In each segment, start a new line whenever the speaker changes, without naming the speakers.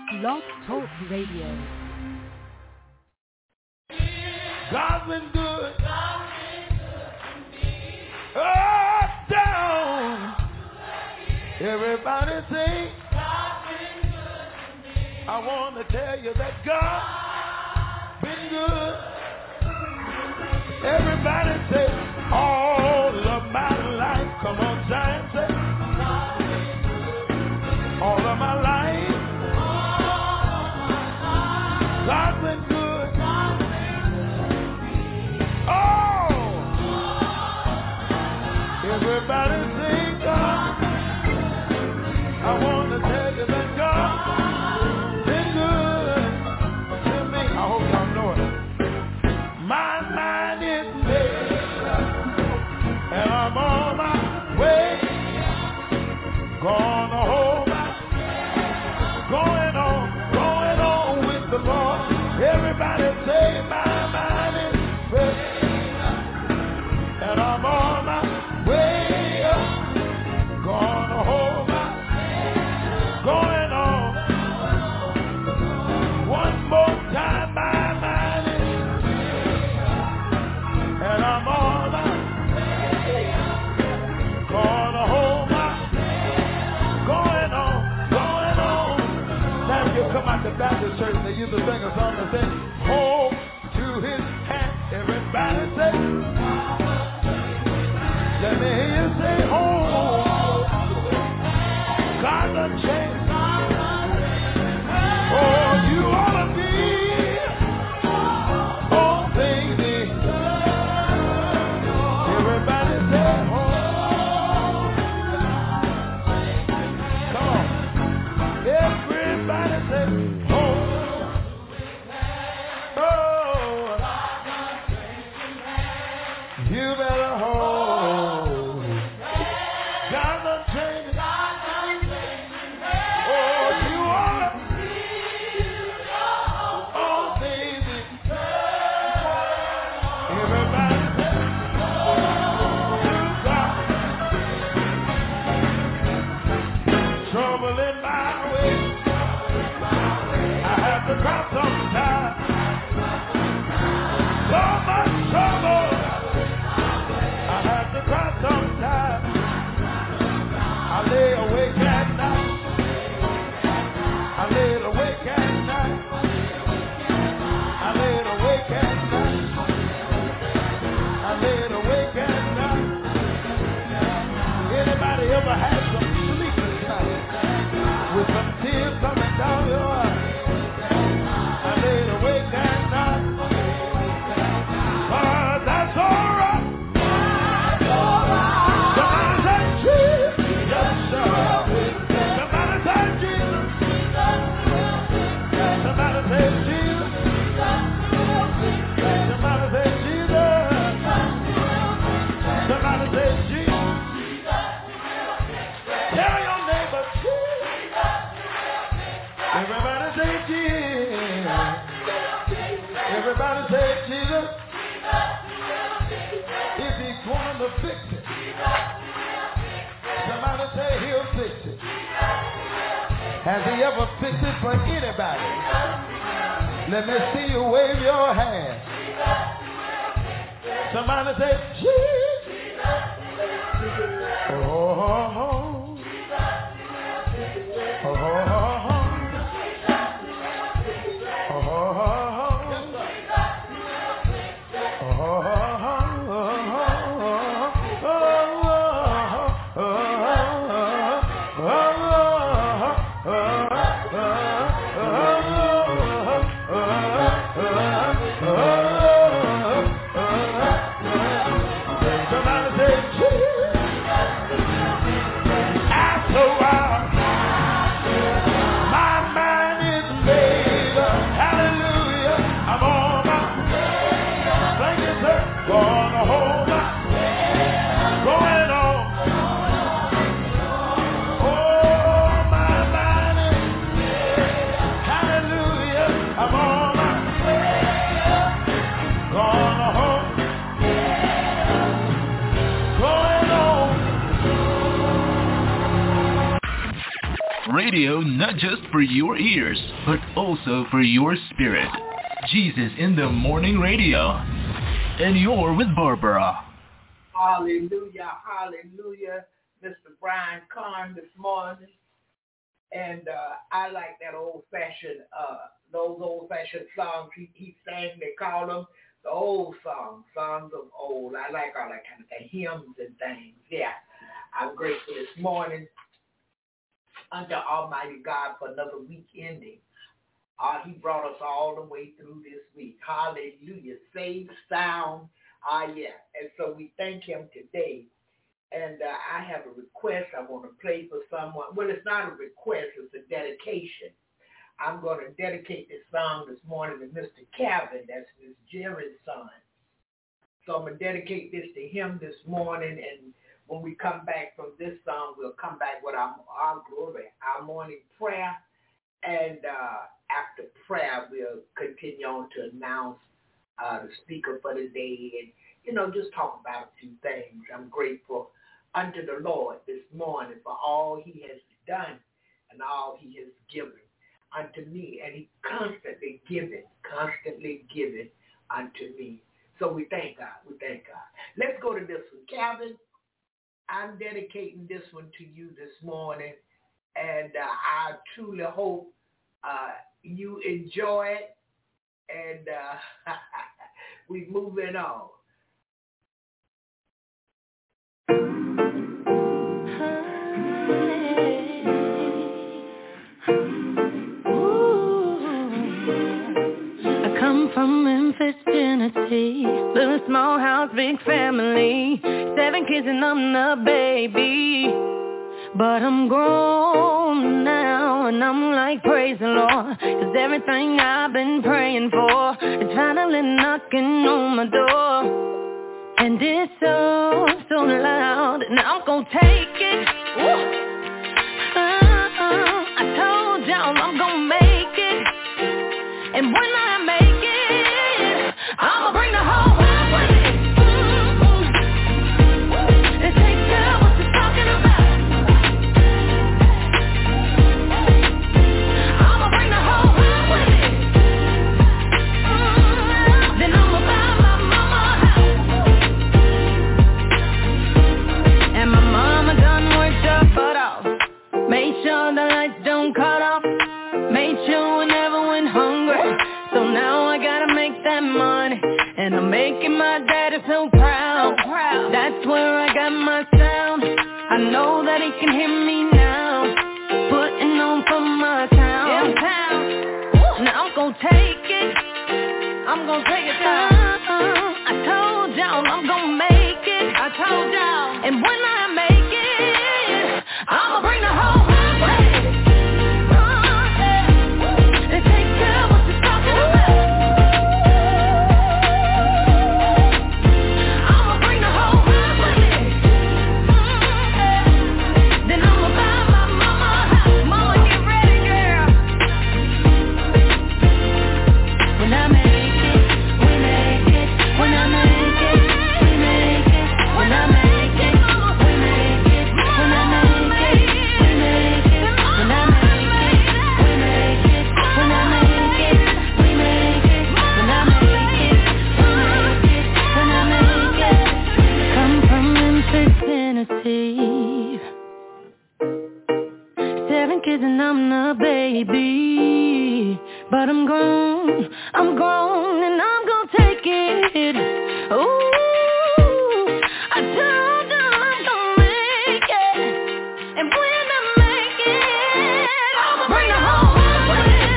Blog Talk Radio.
God's been good. Up, down. Everybody sing. I want to tell you that God's been good. Everybody say, all of my life. Come on, giant, say. All of my life. God's been good. Oh! Everybody sing God. I want to tell you that God's been good to me. I hope y'all know it. My mind is made up, and I'm on my way. Gonna hold my, going on with the Lord. Everybody say my mind is made up, and I'm on my way up. Gonna hold my, going on. One more time, my mind is made up, and I'm on my way up. Gonna hold my, going on. Now you come out the Baptist church and they used to sing a song that said, hold to his hand. Everybody say, let me hear you say, hold. God done changed. Oh, you ought to be all things new. Everybody say, hold. Come on. Everybody say, hold. Oh, you better hold. God done changed. Oh, you ought to all things new. Everybody say, to God. Trouble in my way. I have to cry sometimes. So much trouble. I have to cry sometimes. I lay awake at night. I lay awake at night. I lay awake at night. I lay awake at night. Anybody ever had some sleepless nights with some tears coming down your eyes? I lay awake at night. That's all right. Somebody say Jesus. Yes, sir. Somebody say Jesus. Somebody say Jesus. Somebody say Jesus. Somebody say Jesus. Tell your neighbor Jesus. Everybody say Jesus. Everybody say Jesus. If he's going to fix it. Somebody say he'll fix it. Has he ever fixed it for anybody? Let me see you wave your hand. Somebody say Jesus. Oh, oh, oh. Oh, oh, oh.
not just for your ears, but also for your spirit. Jesus in the Morning Radio. And you're with Barbara.
Hallelujah, hallelujah. Mr. Brian Carn this morning. And I like that those old-fashioned songs he sang. They call them the old songs of old. I like all that kind of thing, hymns and things. Yeah, I'm grateful this morning unto Almighty God for another week ending. He brought us all the way through this week. Hallelujah. Safe, sound. Yeah. And so we thank him today. And I have a request I want to play for someone. Well, it's not a request. It's a dedication. I'm going to dedicate this song this morning to Mr. Calvin. That's Miss Jerry's son. So I'm going to dedicate this to him this morning. And when we come back from this song, we'll come back with our morning prayer. And after prayer, we'll continue on to announce the speaker for the day and, just talk about a few things. I'm grateful unto the Lord this morning for all he has done and all he has given unto me. And he constantly giving unto me. So we thank God. Let's go to this one. Calvin, I'm dedicating this one to you this morning. And I truly hope you enjoy it. And we're moving on.
I come from Memphis, Tennessee. Little small house, big family. 7 kids and I'm the baby. But I'm grown now and I'm like, praise the Lord. 'Cause everything I've been praying for is finally knocking on my door. And it's so loud, and I'm gonna take it. I told y'all I'm gonna make it. And when I make it, I'ma bring the whole world with me. It takes care what you're talking about. I'ma bring the whole world with me. Then I'ma buy my mama a house. And my mama done worked her butt off. Made sure the lights don't cut off. Made sure we never went hungry. So now I gotta make that money. And I'm making my daddy so proud. That's where I got my sound. I know that he can hear me now. Putting on for my town. Now I'm gonna take it. I'm gonna take it down. I told y'all I'm gonna make it. I told y'all. And when I make it, I'ma bring the whole world with me. It takes care what you're talking about. I'ma bring the whole world with me. Then I'ma buy my mama a house. Mama, get ready, girl. When I make it, we make it. When I make it, we make it. When I make it, we make it. When I make it, we make it. When I make it, we make it. When I make it, we make it. When I make it, we make it. When I make it. Come from Memphis, Tennessee. 7 kids and I'm the baby. But I'm grown and I'm gonna take it. Ooh, I told you I'm gonna make it. And when I make it, I'ma bring the whole world with me.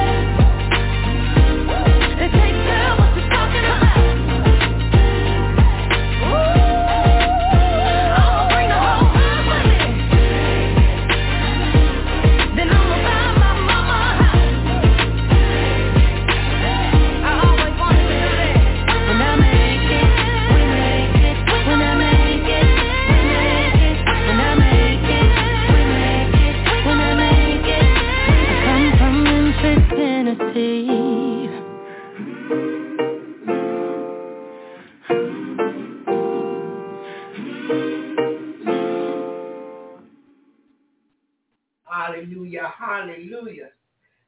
It takes care what you're talking about. Ooh, I'ma bring the whole world with me. Then I'ma buy my mama a house. I always wanted to do that. When I make it,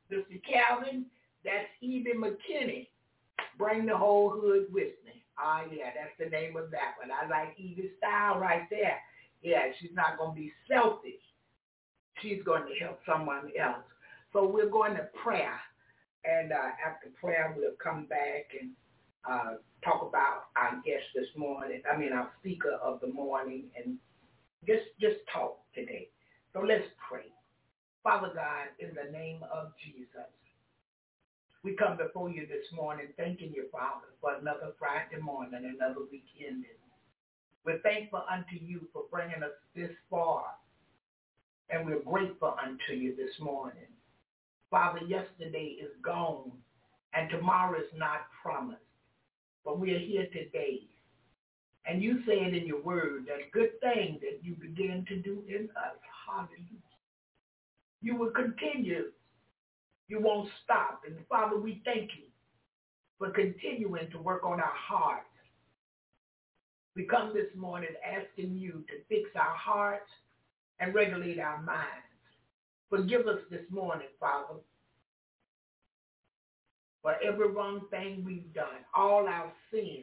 Mr. Calvin, that's Evie McKinney. Bring the whole hood with me. Ah, yeah, that's the name of that one. I like Evie's style right there. Yeah, she's not going to be selfish. She's going to help someone else. So we're going to prayer. And after prayer, we'll come back and talk about our guest this morning. Our speaker of the morning, and just talk today. So let's pray. Father God, in the name of Jesus, we come before you this morning thanking you, Father, for another Friday morning, another weekend. We're thankful unto you for bringing us this far, and we're grateful unto you this morning. Father, yesterday is gone, and tomorrow is not promised, but we are here today. And you said in your word that good thing that you begin to do in us, hallelujah, you will continue. You won't stop. And Father, we thank you for continuing to work on our hearts. We come this morning asking you to fix our hearts and regulate our minds. Forgive us this morning, Father, for every wrong thing we've done, all our sins.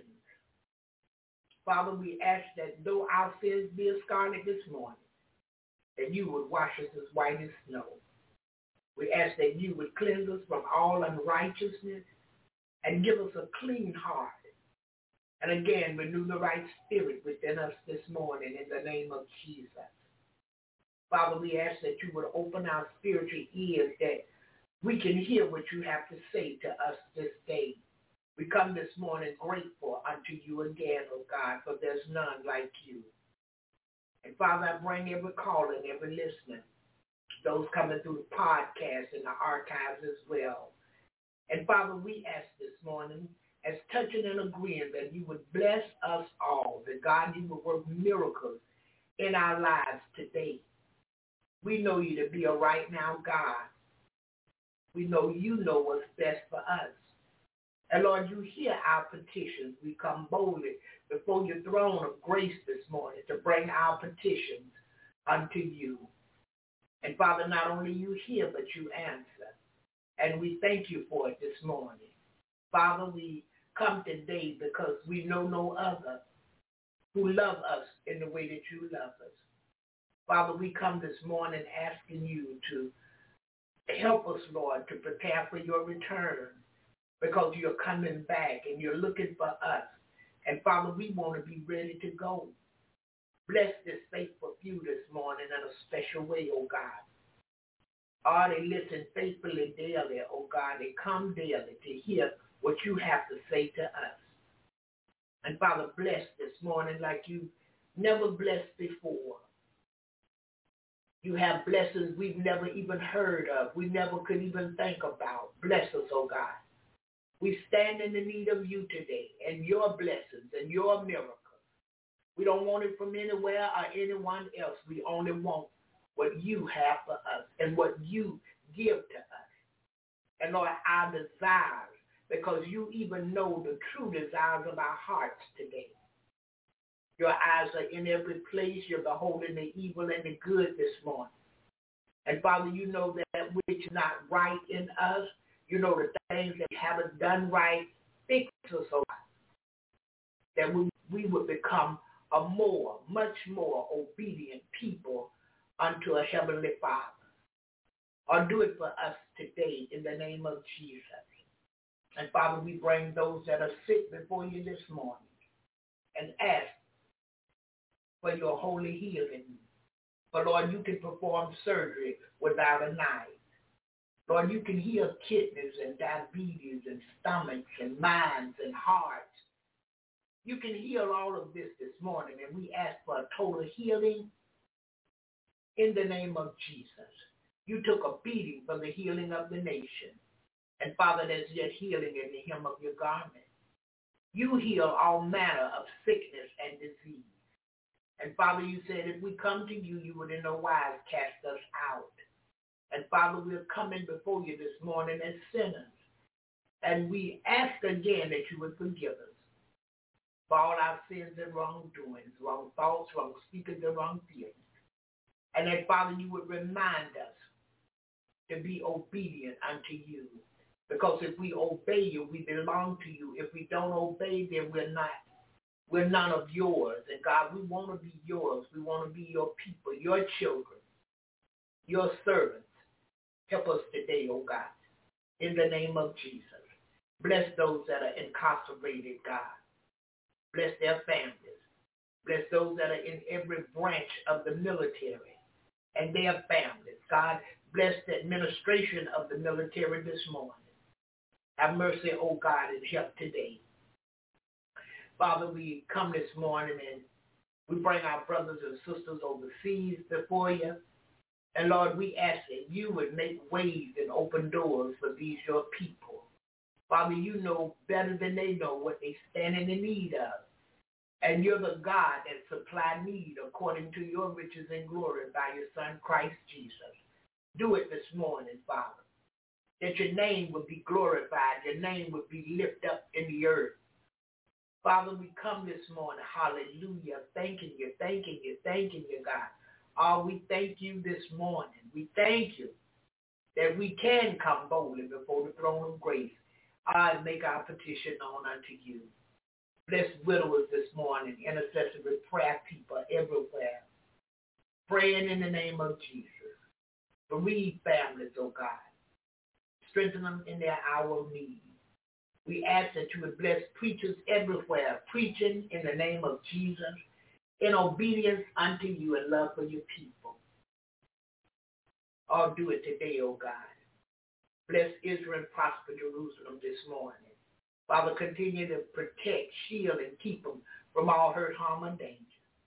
Father, we ask that though our sins be as scarlet this morning, that you would wash us as white as snow. We ask that you would cleanse us from all unrighteousness and give us a clean heart. And again, renew the right spirit within us this morning in the name of Jesus. Father, we ask that you would open our spiritual ears that we can hear what you have to say to us this day. We come this morning grateful unto you again, oh God, for there's none like you. And Father, I bring every caller and every listener, those coming through the podcast and the archives as well. And Father, we ask this morning, as touching and agreeing, that you would bless us all, that God, you would work miracles in our lives today. We know you to be a right now God. We know you know what's best for us. And Lord, you hear our petitions. We come boldly before your throne of grace this morning to bring our petitions unto you. And Father, not only you hear, but you answer. And we thank you for it this morning. Father, we come today because we know no other who love us in the way that you love us. Father, we come this morning asking you to help us, Lord, to prepare for your return, because you're coming back and you're looking for us. And Father, we want to be ready to go. Bless this faithful few this morning in a special way, oh God. Oh, they listen faithfully daily, oh God. They come daily to hear what you have to say to us. And Father, bless this morning like you never blessed before. You have blessings we've never even heard of. We never could even think about. Bless us, oh God. We stand in the need of you today and your blessings and your miracles. We don't want it from anywhere or anyone else. We only want what you have for us and what you give to us. And Lord, our desires, because you even know the true desires of our hearts today. Your eyes are in every place. You're beholding the evil and the good this morning. And Father, you know that which is not right in us. You know the things that we haven't done right. Fix us, oh God, that we would become a much more obedient people unto a heavenly Father. Or do it for us today in the name of Jesus. And Father, we bring those that are sick before you this morning and ask for your holy healing. For Lord, you can perform surgery without a knife. Lord, you can heal kidneys and diabetes and stomachs and minds and hearts. You can heal all of this morning, and we ask for a total healing in the name of Jesus. You took a beating for the healing of the nation. And Father, there's yet healing in the hem of your garment. You heal all manner of sickness and disease. And Father, you said if we come to you, you would in no wise cast us out. And Father, we're coming before you this morning as sinners. And we ask again that you would forgive us for all our sins and wrongdoings, wrong thoughts, wrong speakings, and wrong feelings. And that, Father, you would remind us to be obedient unto you. Because if we obey you, we belong to you. If we don't obey, then we're none of yours. And God, we want to be yours. We want to be your people, your children, your servants. Help us today, oh God, in the name of Jesus. Bless those that are incarcerated, God. Bless their families. Bless those that are in every branch of the military and their families. God, bless the administration of the military this morning. Have mercy, oh God, and help today. Father, we come this morning and we bring our brothers and sisters overseas before you. And Lord, we ask that you would make ways and open doors for these your people. Father, you know better than they know what they stand in the need of. And you're the God that supply need according to your riches and glory by your Son, Christ Jesus. Do it this morning, Father, that your name would be glorified, your name would be lifted up in the earth. Father, we come this morning, hallelujah, thanking you, God. Oh, we thank you this morning. We thank you that we can come boldly before the throne of grace. I make our petition known unto you. Bless widowers this morning, intercessory prayer people everywhere, praying in the name of Jesus. Bereaved families, oh God. Strengthen them in their hour of need. We ask that you would bless preachers everywhere, preaching in the name of Jesus, in obedience unto you and love for your people. Oh, do it today, oh God. Bless Israel and prosper Jerusalem this morning. Father, continue to protect, shield, and keep them from all hurt, harm, and danger.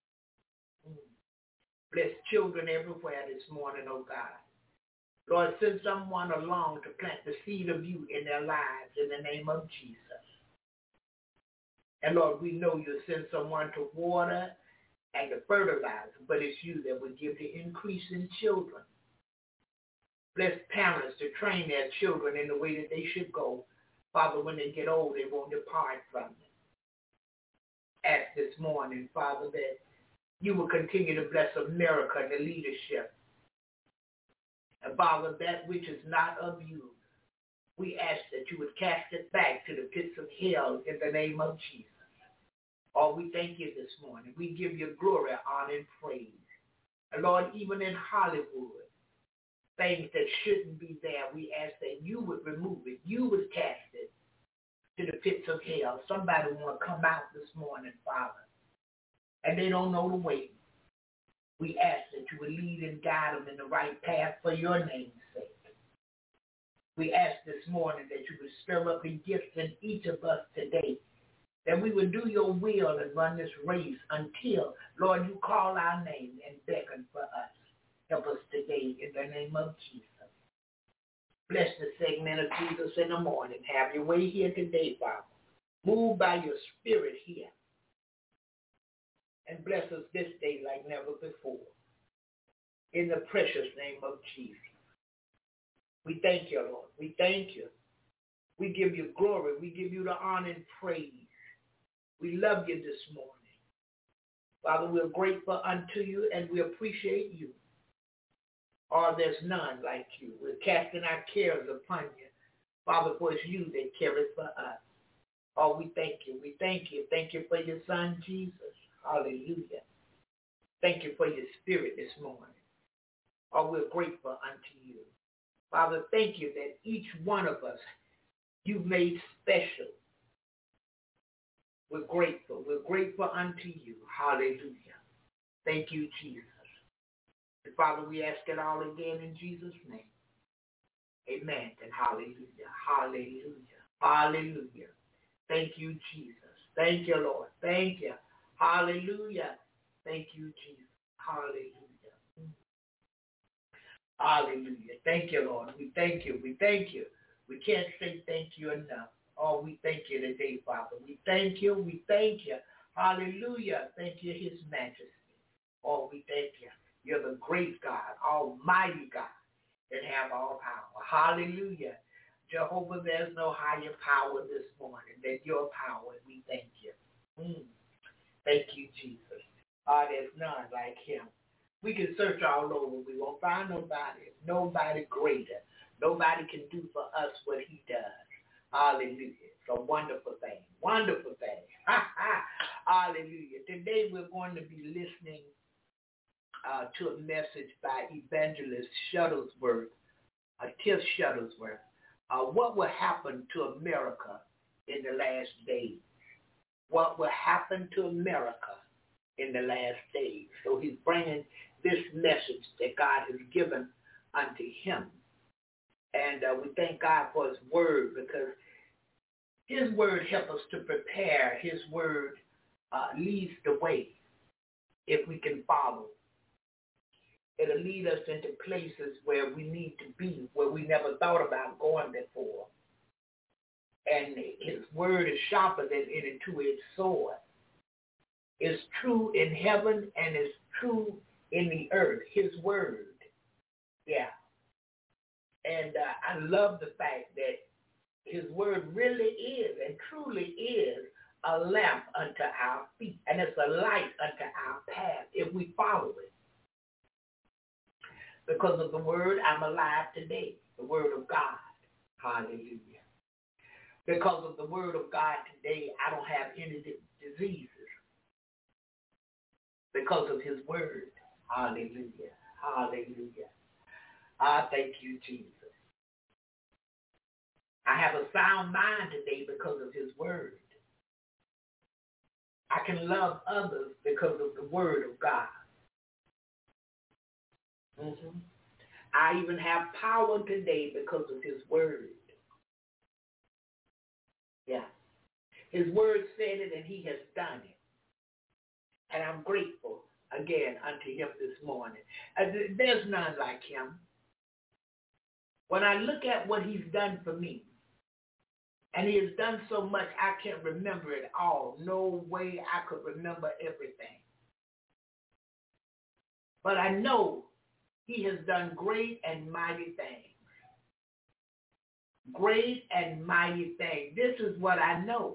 Bless children everywhere this morning, oh God. Lord, send someone along to plant the seed of you in their lives in the name of Jesus. And Lord, we know you'll send someone to water and to fertilize, but it's you that will give the increase in children. Bless parents to train their children in the way that they should go. Father, when they get old, they won't depart from them. Ask this morning, Father, that you will continue to bless America and the leadership. And Father, that which is not of you, we ask that you would cast it back to the pits of hell in the name of Jesus. Oh, we thank you this morning. We give you glory, honor, and praise. And Lord, even in Hollywood, things that shouldn't be there, we ask that you would remove it. You would cast it to the pits of hell. Somebody want to come out this morning, Father, and they don't know the way. We ask that you would lead and guide them in the right path for your name's sake. We ask this morning that you would stir up the gifts in each of us today, that we would do your will and run this race until, Lord, you call our name and beckon for us. Help us today in the name of Jesus. Bless the segment of Jesus in the morning. Have your way here today, Father. Move by your spirit here. And bless us this day like never before. In the precious name of Jesus. We thank you, Lord. We thank you. We give you glory. We give you the honor and praise. We love you this morning. Father, we're grateful unto you and we appreciate you. Or there's none like you. We're casting our cares upon you. Father, for it's you that careth for us. Oh, we thank you. We thank you. Thank you for your son, Jesus. Hallelujah. Thank you for your spirit this morning. Oh, we're grateful unto you. Father, thank you that each one of us you've made special. We're grateful. We're grateful unto you. Hallelujah. Thank you, Jesus. And Father, we ask it all again in Jesus' name. Amen and hallelujah. Hallelujah. Hallelujah. Thank you, Jesus. Thank you, Lord. Thank you. Hallelujah. Thank you, Jesus. Hallelujah. Hallelujah. Thank you, Lord. We thank you. We thank you. We can't say thank you enough. Oh, we thank you today, Father. We thank you. We thank you. Hallelujah. Thank you, His Majesty. Oh, we thank you. You're the great God, almighty God, that have all power. Hallelujah. Jehovah, there's no higher power this morning than your power. We thank you. Thank you, Jesus. There's none like him. We can search all over. We won't find nobody greater. Nobody can do for us what he does. Hallelujah. It's a wonderful thing. Wonderful thing. Hallelujah. Today we're going to be listening to a message by Evangelist Shuttlesworth, Tiff Shuttlesworth. What will happen to America in the last days? What will happen to America in the last days? So he's bringing this message that God has given unto him. And we thank God for his word, because his word helps us to prepare. His word leads the way if we can follow. It'll lead us into places where we need to be, where we never thought about going before. And his word is sharper than any two-edged sword. It's true in heaven and it's true in the earth, his word. Yeah. And I love the fact that his word really is and truly is a lamp unto our feet, and it's a light unto our path if we follow it. Because of the word, I'm alive today, the word of God. Hallelujah. Because of the word of God today, I don't have any diseases. Because of his word. Hallelujah. Hallelujah. I thank you, Jesus. I have a sound mind today because of his word. I can love others because of the word of God. I even have power today because of his word. Yeah. His word said it and he has done it. And I'm grateful again unto him this morning. There's none like him. When I look at what he's done for me, and he has done so much, I can't remember it all. No way I could remember everything. But I know he has done great and mighty things. Great and mighty things. This is what I know.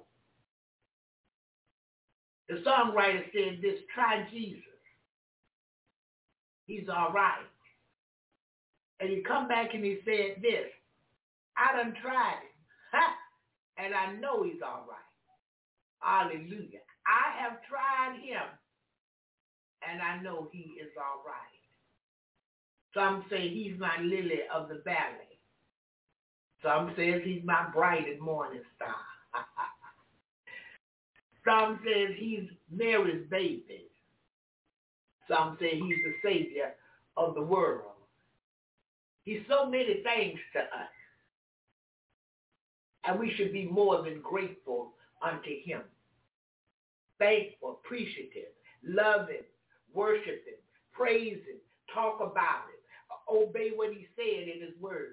The songwriter said this, try Jesus. He's all right. And he come back and he said this, I done tried him. Ha! And I know he's all right. Hallelujah. I have tried him, and I know he is all right. Some say he's my lily of the valley. Some says he's my bright and morning star. Some says he's Mary's baby. Some say he's the Savior of the world. He's so many things to us. And we should be more than grateful unto him. Thankful, appreciative, love him, worship him, praise him, talk about him, obey what he said in his word.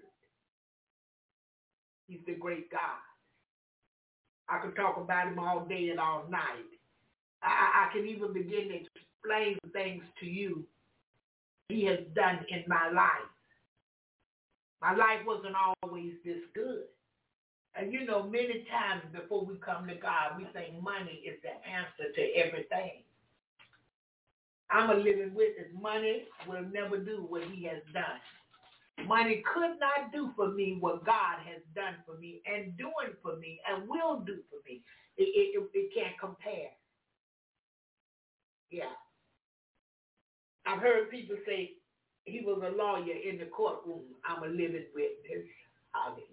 He's the great God. I could talk about him all day and all night. I can even begin to explain things to you he has done in my life. My life wasn't always this good. And you know, many times before we come to God, we think money is the answer to everything. I'm a living witness. Money will never do what he has done. Money could not do for me what God has done for me and doing for me and will do for me. It can't compare. Yeah. I've heard people say he was a lawyer in the courtroom. I'm a living witness. Hallelujah.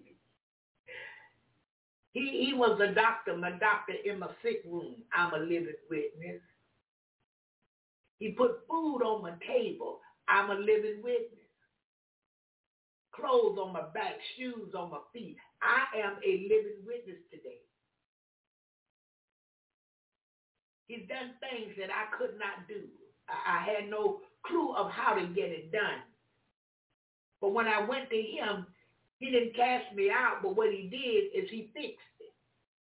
He was a doctor, my doctor in my sick room. I'm a living witness. He put food on my table. I'm a living witness. Clothes on my back, shoes on my feet. I am a living witness today. He's done things that I could not do. I had no clue of how to get it done. But when I went to him, he didn't cast me out, but what he did is he fixed it.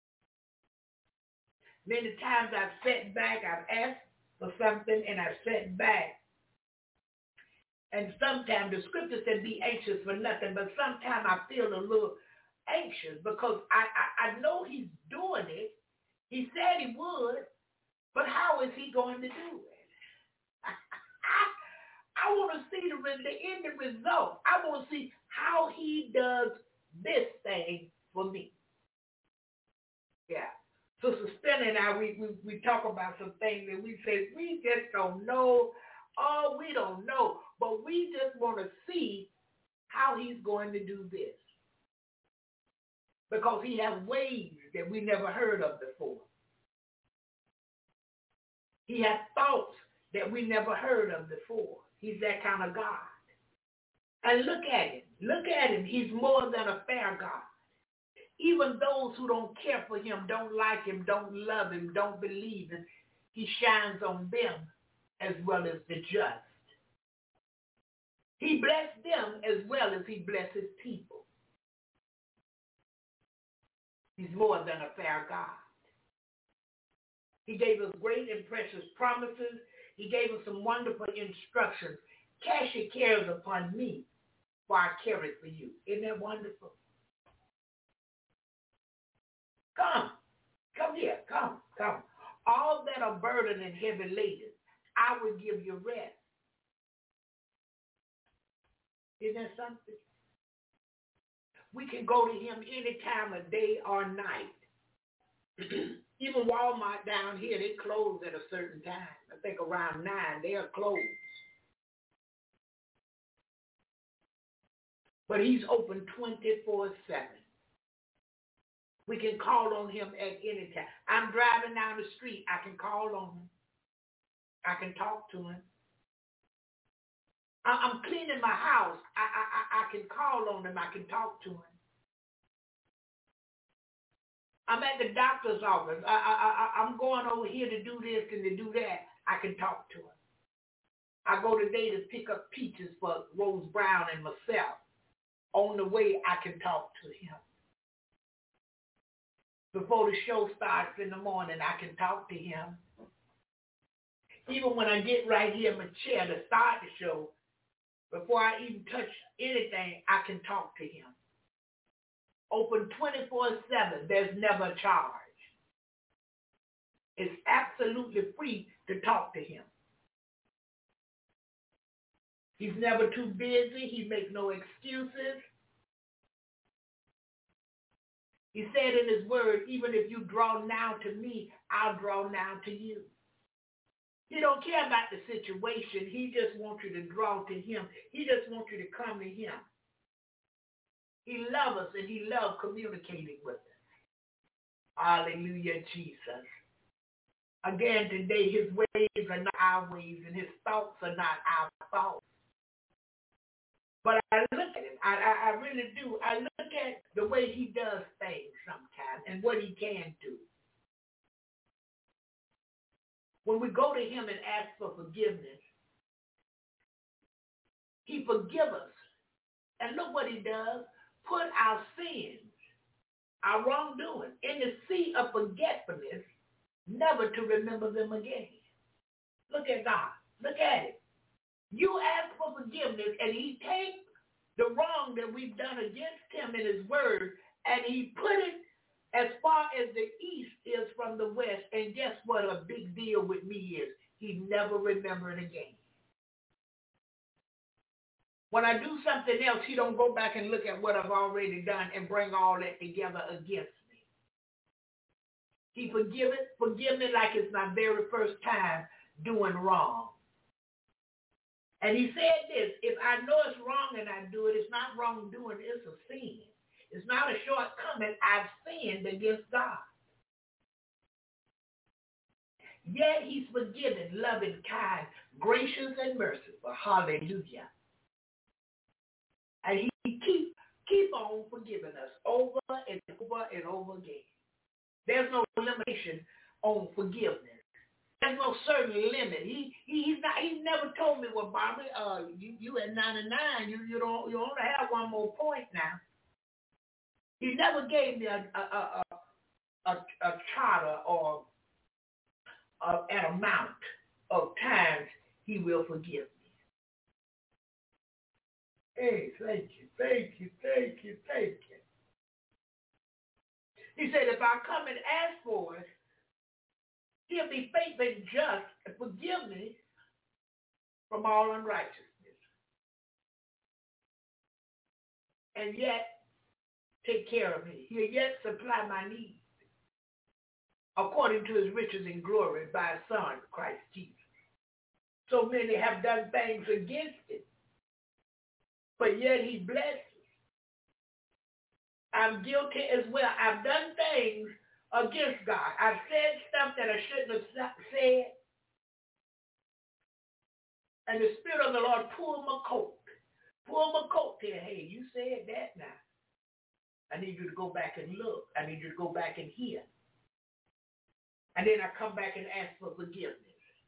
Many times I've sat back, I've asked for something, and I've sat back. And sometimes the scripture said be anxious for nothing, but sometimes I feel a little anxious because I know he's doing it. He said he would, but how is he going to do it? I want to see the end result. I want to see how he does this thing for me. Yeah. Sister Spenny and I, we talk about some things and we say, we just don't know. Oh, we don't know. But we just want to see how he's going to do this. Because he has ways that we never heard of before. He has thoughts that we never heard of before. He's that kind of God. And look at him. Look at him. He's more than a fair God. Even those who don't care for him, don't like him, don't love him, don't believe him, he shines on them as well as the just. He blessed them as well as he blesses people. He's more than a fair God. He gave us great and precious promises. He gave us some wonderful instructions. Cast your cares upon me, for I care it for you. Isn't that wonderful? Come here, come. All that are burdened and heavy laden, I will give you rest. Isn't that something? We can go to him any time of day or night. Even Walmart down here, they close at a certain time. I think around 9, they are closed. But he's open 24/7. We can call on him at any time. I'm driving down the street. I can call on him. I can talk to him. I'm cleaning my house. I can call on him. I can talk to him. I'm at the doctor's office. I'm going over here to do this and to do that. I can talk to him. I go today to pick up peaches for Rose Brown and myself. On the way, I can talk to him. Before the show starts in the morning, I can talk to him. Even when I get right here in my chair to start the show, before I even touch anything, I can talk to him. Open 24/7. There's never a charge. It's absolutely free to talk to him. He's never too busy. He makes no excuses. He said in his word, even if you draw now to me, I'll draw now to you. He don't care about the situation. He just wants you to draw to him. He just wants you to come to him. He loves us and he loves communicating with us. Hallelujah, Jesus. Again, today, his ways are not our ways and his thoughts are not our thoughts. But I look at him. I really do. I look at the way he does things sometimes and what he can do. When we go to him and ask for forgiveness, he forgives us. And look what he does. Put our sins, our wrongdoing, in the sea of forgetfulness, never to remember them again. Look at God. Look at it. You ask for forgiveness, and he takes the wrong that we've done against him in his word, and he put it as far as the east is from the west. And guess what a big deal with me is? He never remembered again. When I do something else, he don't go back and look at what I've already done and bring all that together against me. He forgive me like it's my very first time doing wrong. And he said this, if I know it's wrong and I do it, it's not wrongdoing, it's a sin. It's not a shortcoming. I've sinned against God. Yet he's forgiving, loving, kind, gracious, and merciful. Hallelujah. And he keep on forgiving us over and over and over again. There's no limitation on forgiveness. There's no certain limit. He's never told me, well, Barbara, you at 99, you only have one more point now. He never gave me a charter or an amount of times he will forgive me. Hey, thank you. He said, if I come and ask for it, he'll be faithful and just and forgive me from all unrighteousness. and yet take care of me. He'll yet supply my needs according to his riches and glory by his Son, Christ Jesus. So many have done things against him, but yet he blesses. I'm guilty as well. I've done things against God. I've said stuff that I shouldn't have said. And the Spirit of the Lord pulled my coat. Pulled my coat there. Hey, you said that now. I need you to go back and look. I need you to go back and hear. And then I come back and ask for forgiveness.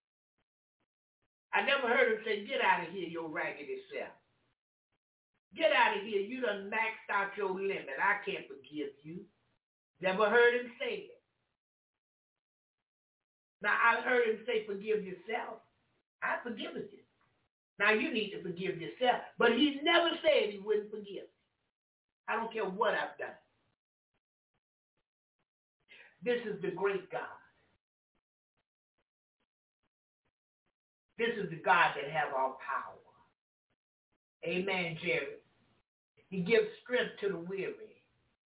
I never heard him say, get out of here, your raggedy self. Get out of here. You done maxed out your limit. I can't forgive you. Never heard him say it. Now, I heard him say, forgive yourself. I've forgiven you. Now, you need to forgive yourself. But he never said he wouldn't forgive me. I don't care what I've done. This is the great God. This is the God that has all power. Amen, Jerry. He gives strength to the weary.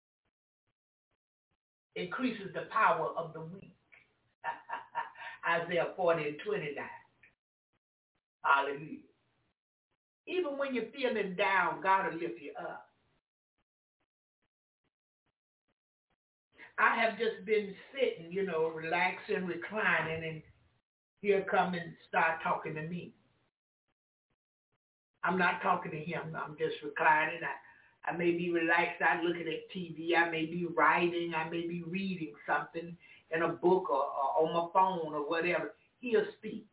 Increases the power of the weak. Isaiah 40:29. Hallelujah. Even when you're feeling down, God will lift you up. I have just been sitting, relaxing, reclining, and he'll come and start talking to me. I'm not talking to him. I'm just reclining. I may be relaxed. I'm looking at TV. I may be writing. I may be reading something in a book or on my phone or whatever. He'll speak.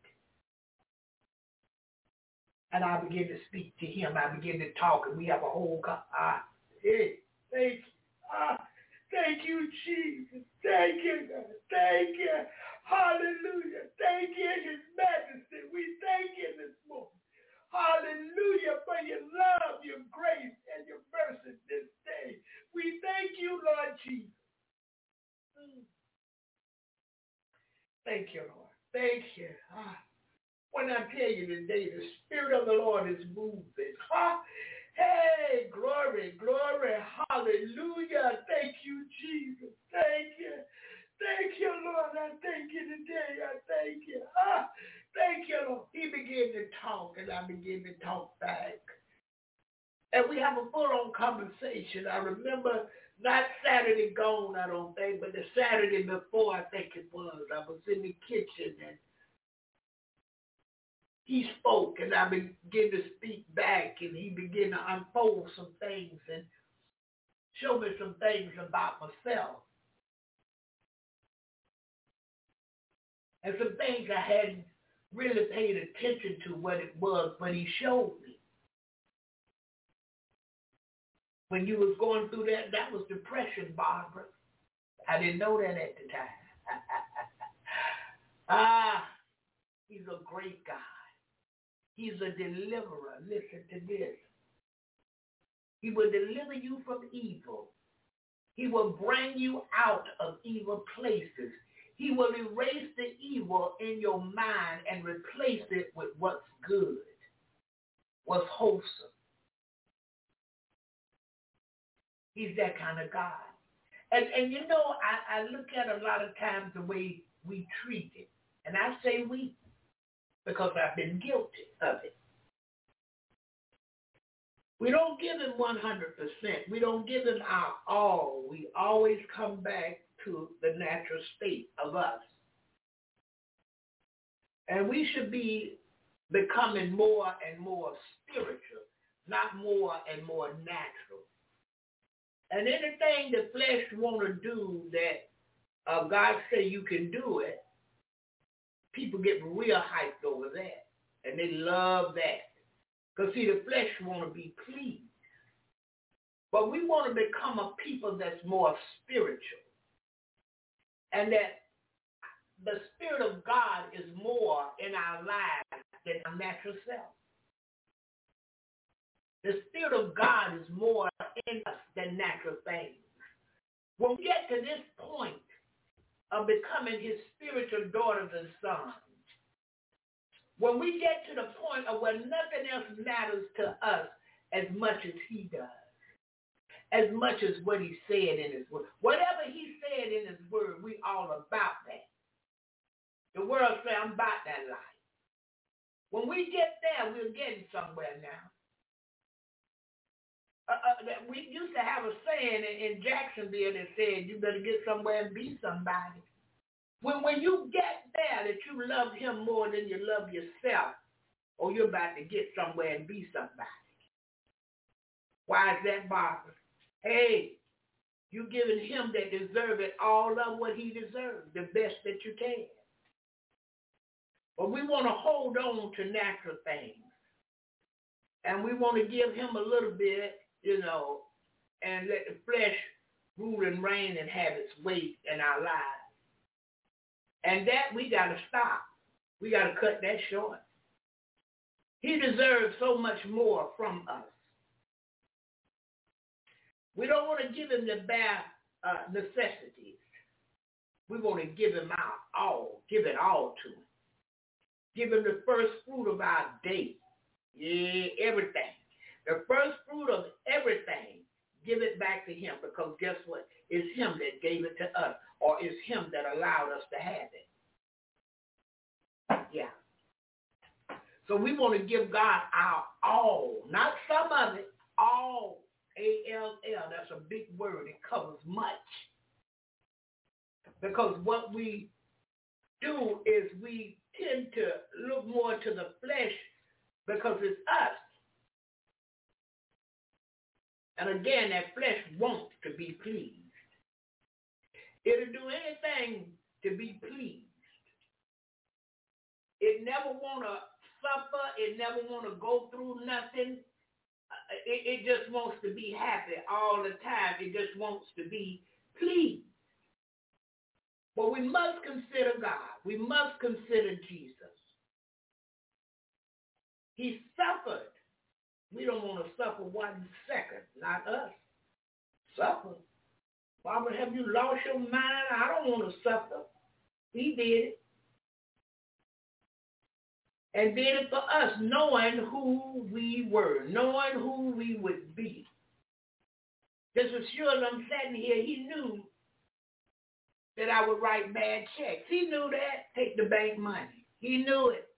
And I begin to speak to him. I begin to talk, and we have a whole hey, thank you. Thank you, Jesus. Thank you, God. Thank you. Hallelujah. Thank you in his majesty. We thank you this morning. Hallelujah for your love, your grace, and your mercy this day. We thank you, Lord Jesus. Thank you, Lord. Thank you. When I tell you today, the Spirit of the Lord is moving. Hey, glory, glory, hallelujah. Thank you, Jesus. Thank you. Thank you, Lord. I thank you today. I thank you. Thank you, Lord. He began to talk, and I began to talk back. And we have a full-on conversation. I remember not Saturday gone, I don't think, but the Saturday before, I think it was. I was in the kitchen, and he spoke, and I began to speak back, and he began to unfold some things and show me some things about myself. And some things I hadn't really paid attention to what it was, but he showed me. When you was going through that was depression, Barbara. I didn't know that at the time. He's a great God. He's a deliverer. Listen to this. He will deliver you from evil. He will bring you out of evil places. He will erase the evil in your mind and replace it with what's good, what's wholesome. He's that kind of God. And I look at a lot of times the way we treat it. And I say we, because I've been guilty of it. We don't give him 100%. We don't give him our all. We always come back to the natural state of us. And we should be becoming more and more spiritual, not more and more natural. And anything the flesh want to do that God say you can do it, people get real hyped over that. And they love that. Because, see, the flesh want to be pleased. But we want to become a people that's more spiritual. And that the Spirit of God is more in our lives than our natural self. The Spirit of God is more in us than natural things. When we get to this point of becoming his spiritual daughters and sons, when we get to the point of where nothing else matters to us as much as he does, as much as what he said in his word. Whatever he said in his word, we all about that. The world say, I'm about that life. When we get there, we're getting somewhere now. We used to have a saying in Jacksonville that said, you better get somewhere and be somebody. When you get there that you love him more than you love yourself, or you're about to get somewhere and be somebody. Why is that, Barbara? Hey, you giving him that deserve it all of what he deserves, the best that you can. But we want to hold on to natural things. And we want to give him a little bit, and let the flesh rule and reign and have its weight in our lives. And that we got to stop. We got to cut that short. He deserves so much more from us. We don't want to give him the bare necessities. We want to give him our all, give it all to him. Give him the first fruit of our day. Yeah, everything. The first fruit of everything, give it back to him, because guess what? It's him that gave it to us, or it's him that allowed us to have it. Yeah. So we want to give God our all, not some of it, all, A-L-L. That's a big word. It covers much. Because what we do is we tend to look more to the flesh because it's us. And again, that flesh wants to be pleased. It'll do anything to be pleased. It never want to suffer. It never want to go through nothing. It just wants to be happy all the time. It just wants to be pleased. But we must consider God. We must consider Jesus. He suffered. We don't want to suffer 1 second, not us. Suffer. Barbara, have you lost your mind? I don't want to suffer. He did it. And did it for us, knowing who we were, knowing who we would be. Just as sure as I'm sitting here, he knew that I would write bad checks. He knew that. Take the bank money. He knew it.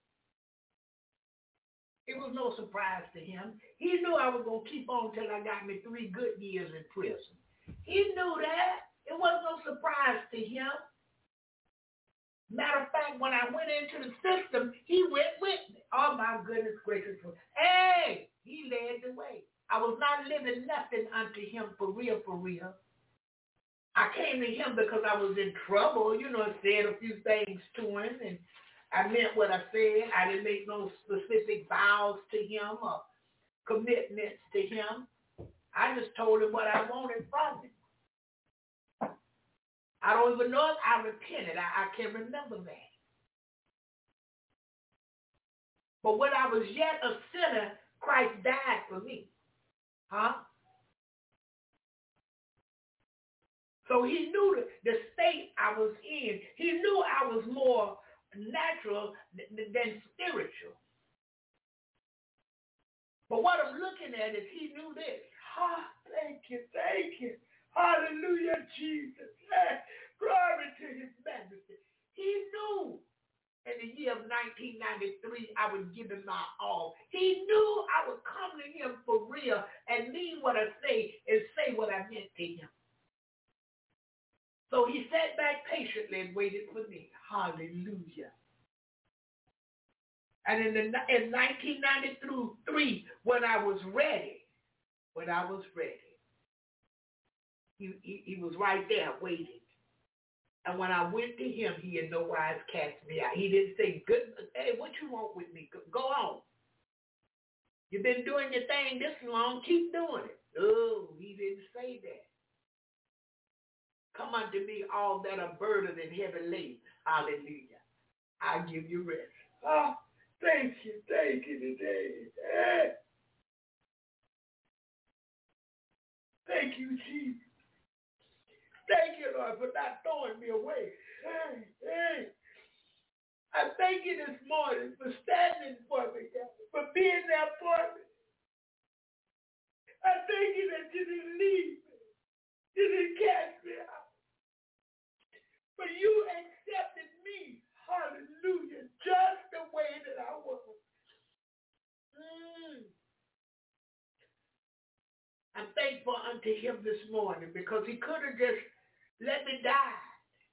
It was no surprise to him. He knew I was going to keep on till I got me 3 good years in prison. He knew that. It wasn't no surprise to him. Matter of fact, when I went into the system, he went with me. Oh, my goodness gracious. Hey, he led the way. I was not living nothing unto him for real, for real. I came to him because I was in trouble, said a few things to him, and I meant what I said. I didn't make no specific vows to him or commitments to him. I just told him what I wanted from him. I don't even know if I repented. I can't remember that. But when I was yet a sinner, Christ died for me. So he knew the state I was in. He knew I was more natural than spiritual. But what I'm looking at is he knew this. Thank you. Hallelujah, Jesus. Glory to his majesty. He knew in the year of 1993 I would give him my all. He knew I would come to him for real and mean what I say and say what I meant to him. So he sat back patiently and waited for me. Hallelujah. And in 1993, when I was ready, he was right there waiting. And when I went to him, he in no wise cast me out. He didn't say, "Good, hey, what you want with me? Go on. You've been doing your thing this long, keep doing it." No, he didn't say that. Come unto me, all that are burdened and heavy laden. Hallelujah. I give you rest. Thank you today. Thank you, Jesus. Thank you, Lord, for not throwing me away. Hey. I thank you this morning for standing for me, God, for being there for me. I thank you that you didn't leave me. You didn't cast me out. But you accepted me, hallelujah, just the way that I was. I'm thankful unto him this morning because he could have just let me die.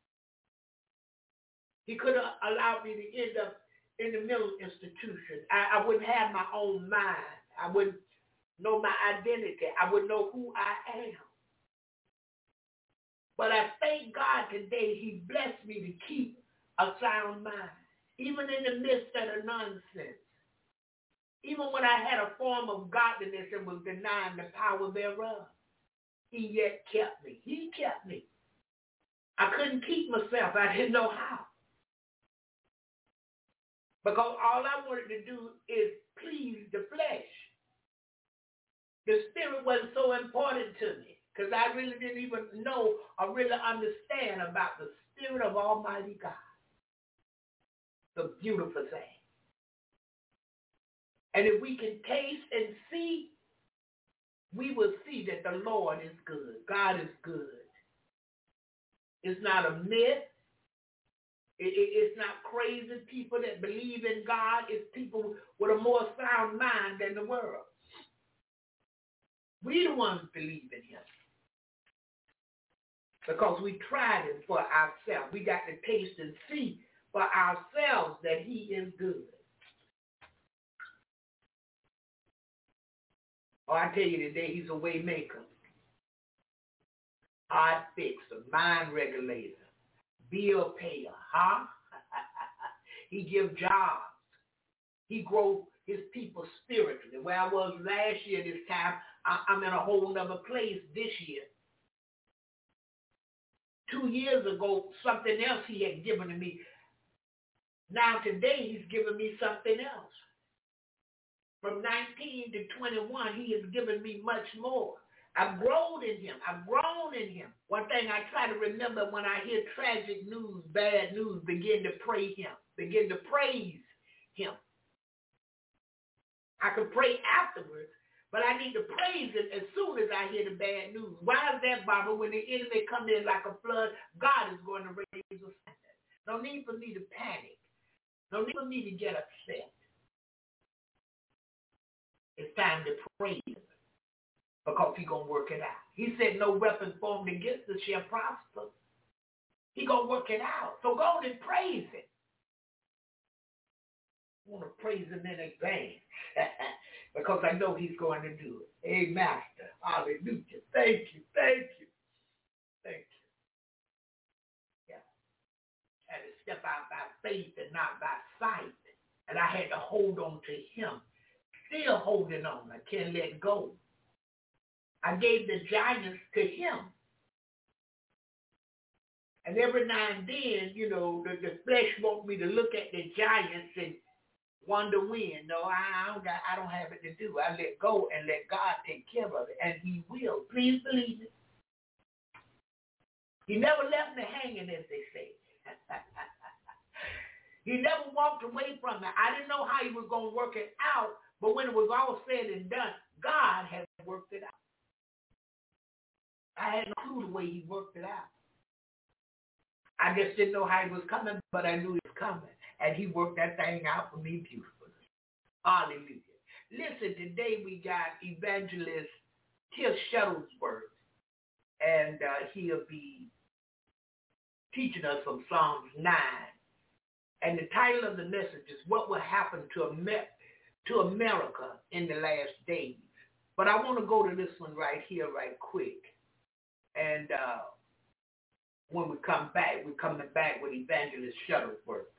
He could have allowed me to end up in the mental institution. I wouldn't have my own mind. I wouldn't know my identity. I wouldn't know who I am. But I thank God today he blessed me to keep a sound mind, even in the midst of the nonsense. Even when I had a form of godliness and was denying the power thereof, he yet kept me. He kept me. I couldn't keep myself. I didn't know how. Because all I wanted to do is please the flesh. The spirit wasn't so important to me because I really didn't even know or really understand about the spirit of Almighty God. The beautiful thing. And if we can taste and see, we will see that the Lord is good. God is good. It's not a myth. It's not crazy people that believe in God. It's people with a more sound mind than the world. We the ones believe in him. Because we tried him for ourselves. We got to taste and see for ourselves that he is good. Oh, I tell you today, he's a way maker, heart fixer, mind regulator, bill payer, huh? He gives jobs. He grows his people spiritually. Where I was last year this time, I'm in a whole nother place this year. 2 years ago, something else he had given to me. Now today, he's giving me something else. From 19 to 21, he has given me much more. I've grown in him. I've grown in him. One thing I try to remember when I hear tragic news, bad news, begin to pray him, begin to praise him. I can pray afterwards, but I need to praise him as soon as I hear the bad news. Why is that, Baba? When the enemy comes in like a flood, God is going to raise a standard. No need for me to panic. No need for me to get upset. It's time to praise him because he's going to work it out. He said no weapon formed against us shall prosper. He's going to work it out. So go and praise him. I want to praise him in advance because I know he's going to do it. Hey, Master. Hallelujah. Thank you. Thank you. Thank you. Yeah. I had to step out by faith and not by sight. And I had to hold on to him. Still holding on. I can't let go. I gave the giants to him. And every now and then, you know, the flesh wants me to look at the giants and wonder when. No, I don't have it to do. I let go and let God take care of it. And he will. Please believe it. He never left me hanging, as they say. He never walked away from me. I didn't know how he was going to work it out. But when it was all said and done, God had worked it out. I had no clue the way he worked it out. I just didn't know how he was coming, but I knew he was coming. And he worked that thing out for me beautifully. Hallelujah. Listen, today we got evangelist Tim Shuttlesworth, and he'll be teaching us from Psalms 9. And the title of the message is What Will Happen to America in the Last Days. But I want to go to this one right here right quick. And when we come back, we're coming back with Evangelist Shuttlesworth.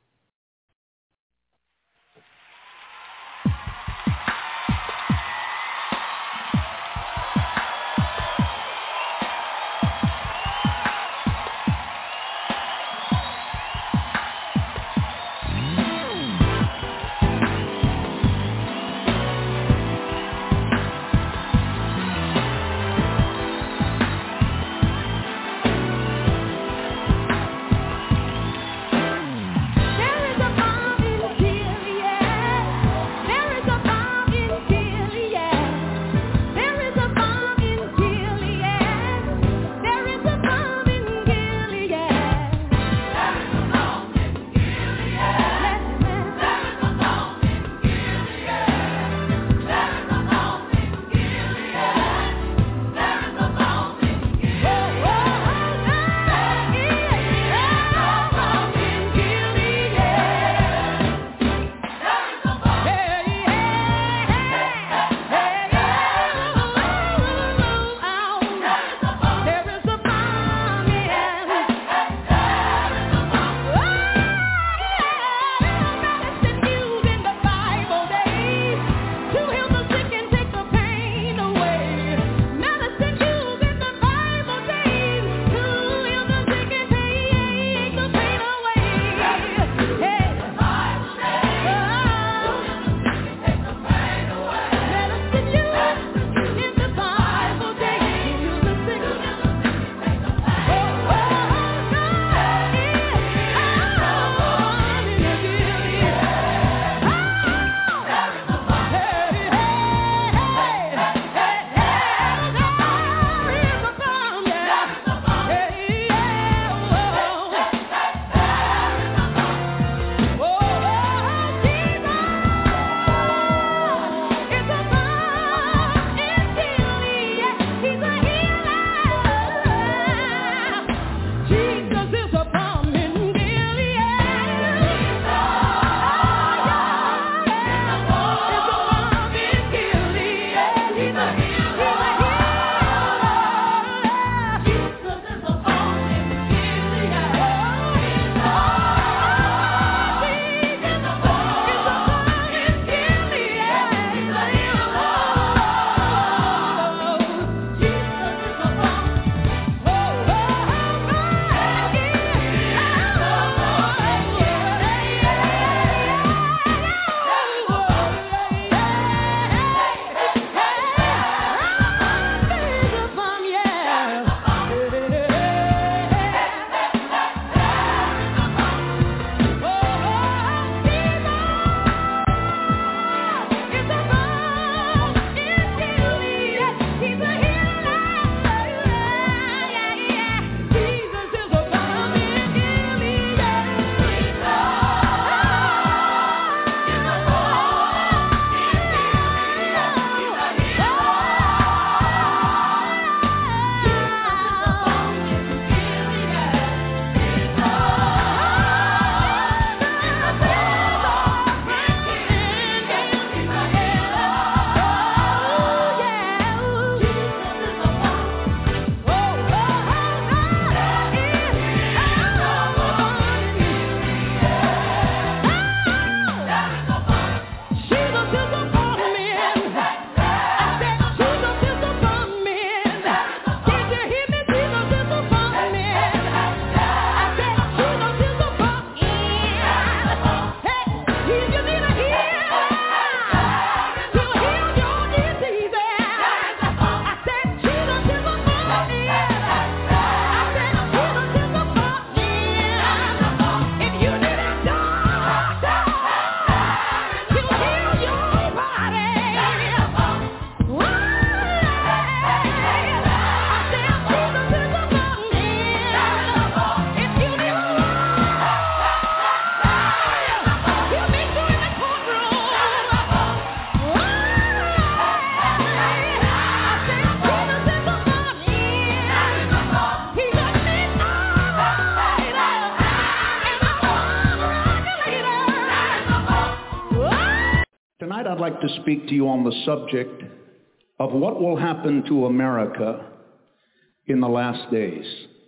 like to speak to you on the subject of what will happen to America in the last days.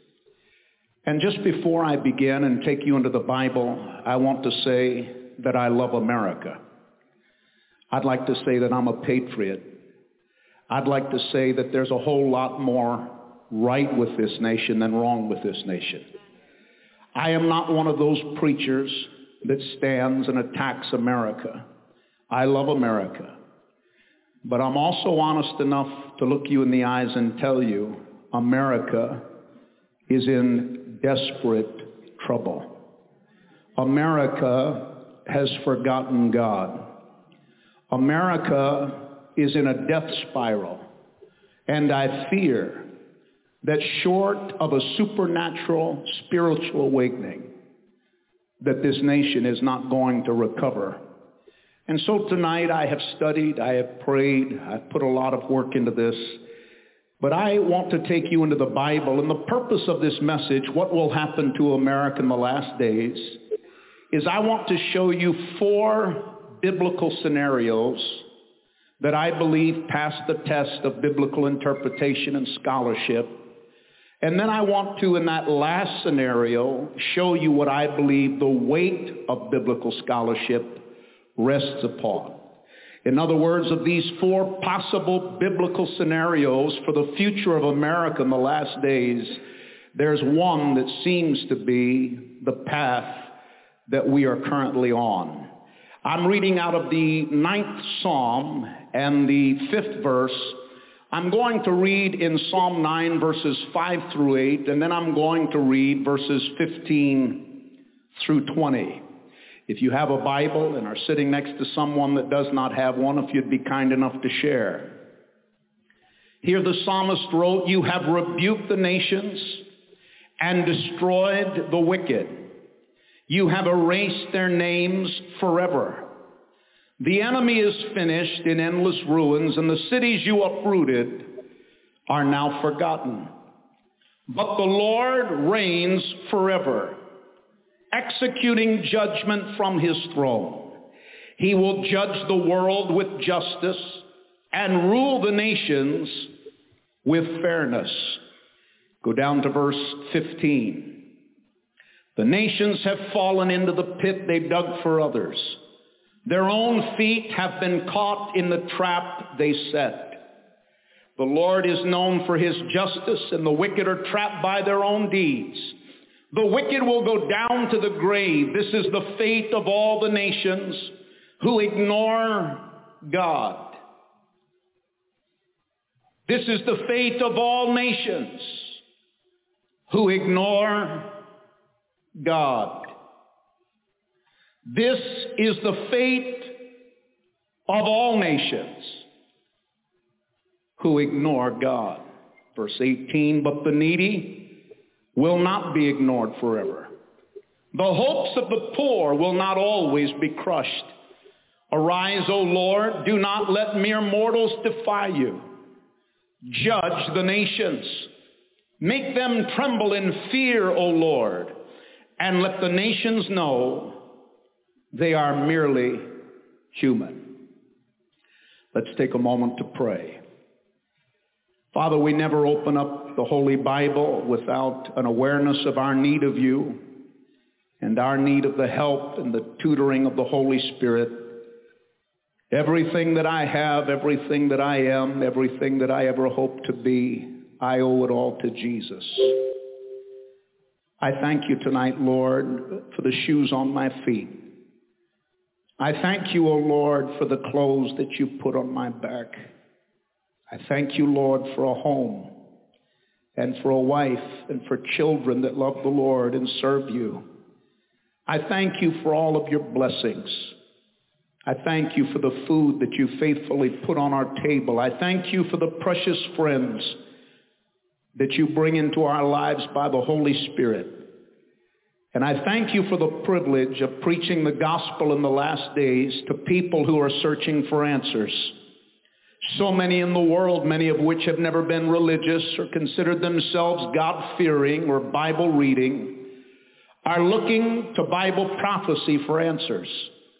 And just before I begin and take you into the Bible, I want to say that I love America. I'd like to say that I'm a patriot. I'd like to say that there's a whole lot more right with this nation than wrong with this nation. I am not one of those preachers that stands and attacks America. I love America. But I'm also honest enough to look you in the eyes and tell you America is in desperate trouble. America has forgotten God. America is in a death spiral. And I fear that short of a supernatural spiritual awakening, that this nation is not going to recover. And so tonight I have studied, I have prayed, I've put a lot of work into this, but I want to take you into the Bible. And the purpose of this message, what will happen to America in the last days, is I want to show you 4 biblical scenarios that I believe pass the test of biblical interpretation and scholarship. And then I want to, in that last scenario, show you what I believe the weight of biblical scholarship rests upon. In other words, of these 4 possible biblical scenarios for the future of America in the last days, there's one that seems to be the path that we are currently on. I'm reading out of the 9th Psalm and the 5th verse. I'm going to read in Psalm 9 verses 5 through 8, and then I'm going to read verses 15 through 20. If you have a Bible and are sitting next to someone that does not have one, if you'd be kind enough to share. Here the psalmist wrote, "You have rebuked the nations and destroyed the wicked. You have erased their names forever. The enemy is finished in endless ruins, and the cities you uprooted are now forgotten. But the Lord reigns forever, executing judgment from his throne. He will judge the world with justice and rule the nations with fairness." Go down to verse 15. "The nations have fallen into the pit they dug for others. Their own feet have been caught in the trap they set. The Lord is known for his justice, and the wicked are trapped by their own deeds. The wicked will go down to the grave. This is the fate of all the nations who ignore God." This is the fate of all nations who ignore God. This is the fate of all nations who ignore God. Verse 18, "But the needy will not be ignored forever. The hopes of the poor will not always be crushed. Arise, O Lord, do not let mere mortals defy you. Judge the nations. Make them tremble in fear, O Lord, and let the nations know they are merely human." Let's take a moment to pray. Father, we never open up the Holy Bible without an awareness of our need of you and our need of the help and the tutoring of the Holy Spirit. Everything that I have, everything that I am, everything that I ever hope to be, I owe it all to Jesus. I thank you tonight, Lord, for the shoes on my feet. I thank you, O Lord, for the clothes that you put on my back. I thank you, Lord, for a home and for a wife and for children that love the Lord and serve you. I thank you for all of your blessings. I thank you for the food that you faithfully put on our table. I thank you for the precious friends that you bring into our lives by the Holy Spirit. And I thank you for the privilege of preaching the gospel in the last days to people who are searching for answers. So many in the world, many of which have never been religious or considered themselves God-fearing or Bible-reading, are looking to Bible prophecy for answers.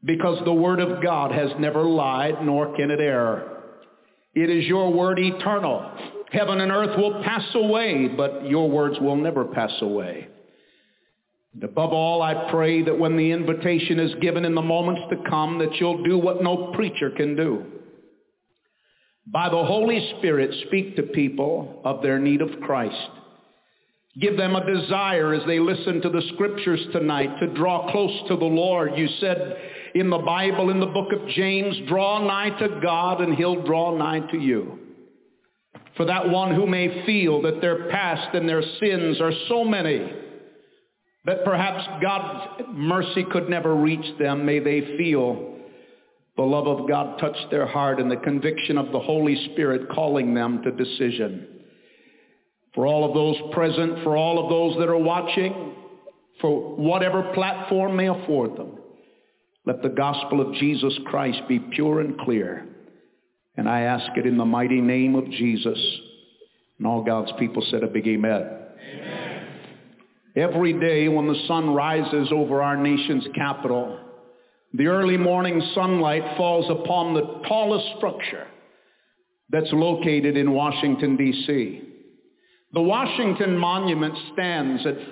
because the word of God has never lied, nor can it err. It is your word eternal. Heaven and earth will pass away, but your words will never pass away. And above all, I pray that when the invitation is given in the moments to come, that you'll do what no preacher can do. By the Holy Spirit, speak to people of their need of Christ. Give them a desire as they listen to the scriptures tonight to draw close to the Lord. You said in the Bible, in the book of James, draw nigh to God and he'll draw nigh to you. For that one who may feel that their past and their sins are so many that perhaps God's mercy could never reach them, may they feel the love of God touch their heart and the conviction of the Holy Spirit calling them to decision. For all of those present, for all of those that are watching, for whatever platform may afford them, let the gospel of Jesus Christ be pure and clear. And I ask it in the mighty name of Jesus. And all God's people said a big amen. Amen. Every day when the sun rises over our nation's capital, the early morning sunlight falls upon the tallest structure that's located in Washington, D.C. The Washington Monument stands at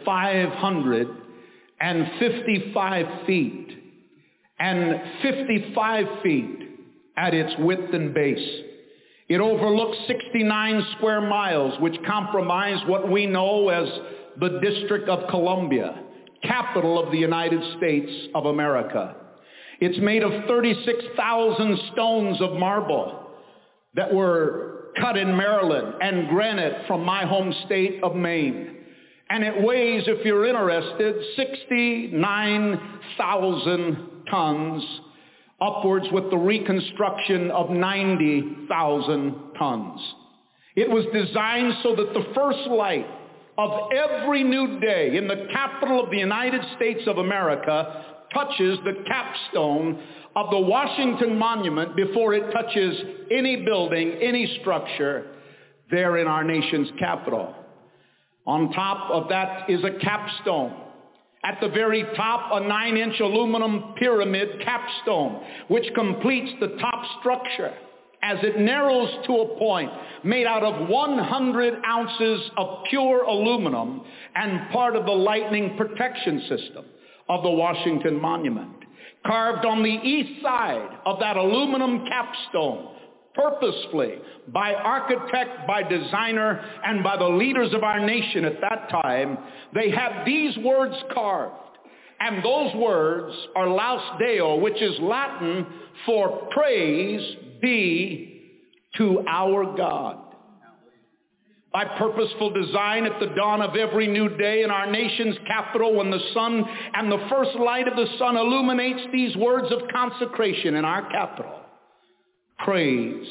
555 feet and 55 feet at its width and base. It overlooks 69 square miles, which comprise what we know as the District of Columbia, capital of the United States of America. It's made of 36,000 stones of marble that were cut in Maryland and granite from my home state of Maine. And it weighs, if you're interested, 69,000 tons, upwards with the reconstruction of 90,000 tons. It was designed so that the first light of every new day in the capital of the United States of America touches the capstone of the Washington Monument before it touches any building, any structure there in our nation's capital. On top of that is a capstone. At the very top, a 9-inch aluminum pyramid capstone, which completes the top structure as it narrows to a point made out of 100 ounces of pure aluminum and part of the lightning protection system of the Washington Monument. Carved on the east side of that aluminum capstone, purposefully by architect, by designer, and by the leaders of our nation at that time, they have these words carved. And those words are Laus Deo, which is Latin for praise be to our God. By purposeful design at the dawn of every new day in our nation's capital, when the sun and the first light of the sun illuminates these words of consecration in our capital, praise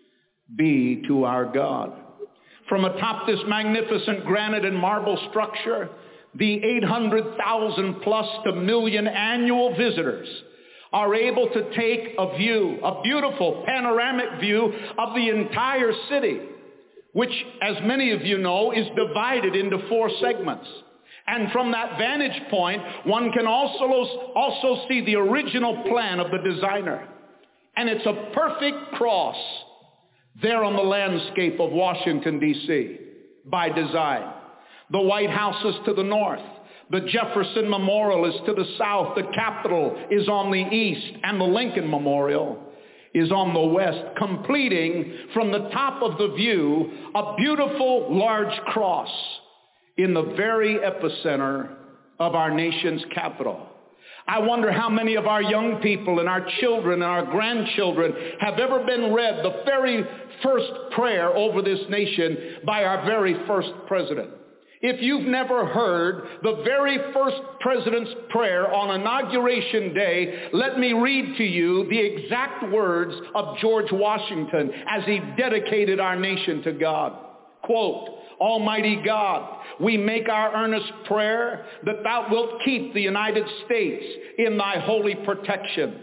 be to our God. From atop this magnificent granite and marble structure, the 800,000 plus to million annual visitors are able to take a view, a beautiful panoramic view of the entire city, which, as many of you know, is divided into 4 segments. And from that vantage point, one can also see the original plan of the designer. And it's a perfect cross there on the landscape of Washington, D.C., by design. The White House is to the north. The Jefferson Memorial is to the south. The Capitol is on the east. And the Lincoln Memorial is on the west, completing from the top of the view a beautiful large cross in the very epicenter of our nation's capital. I wonder how many of our young people and our children and our grandchildren have ever been read the very first prayer over this nation by our very first president. If you've never heard the very first president's prayer on Inauguration Day, let me read to you the exact words of George Washington as he dedicated our nation to God. Quote, Almighty God, we make our earnest prayer that thou wilt keep the United States in thy holy protection,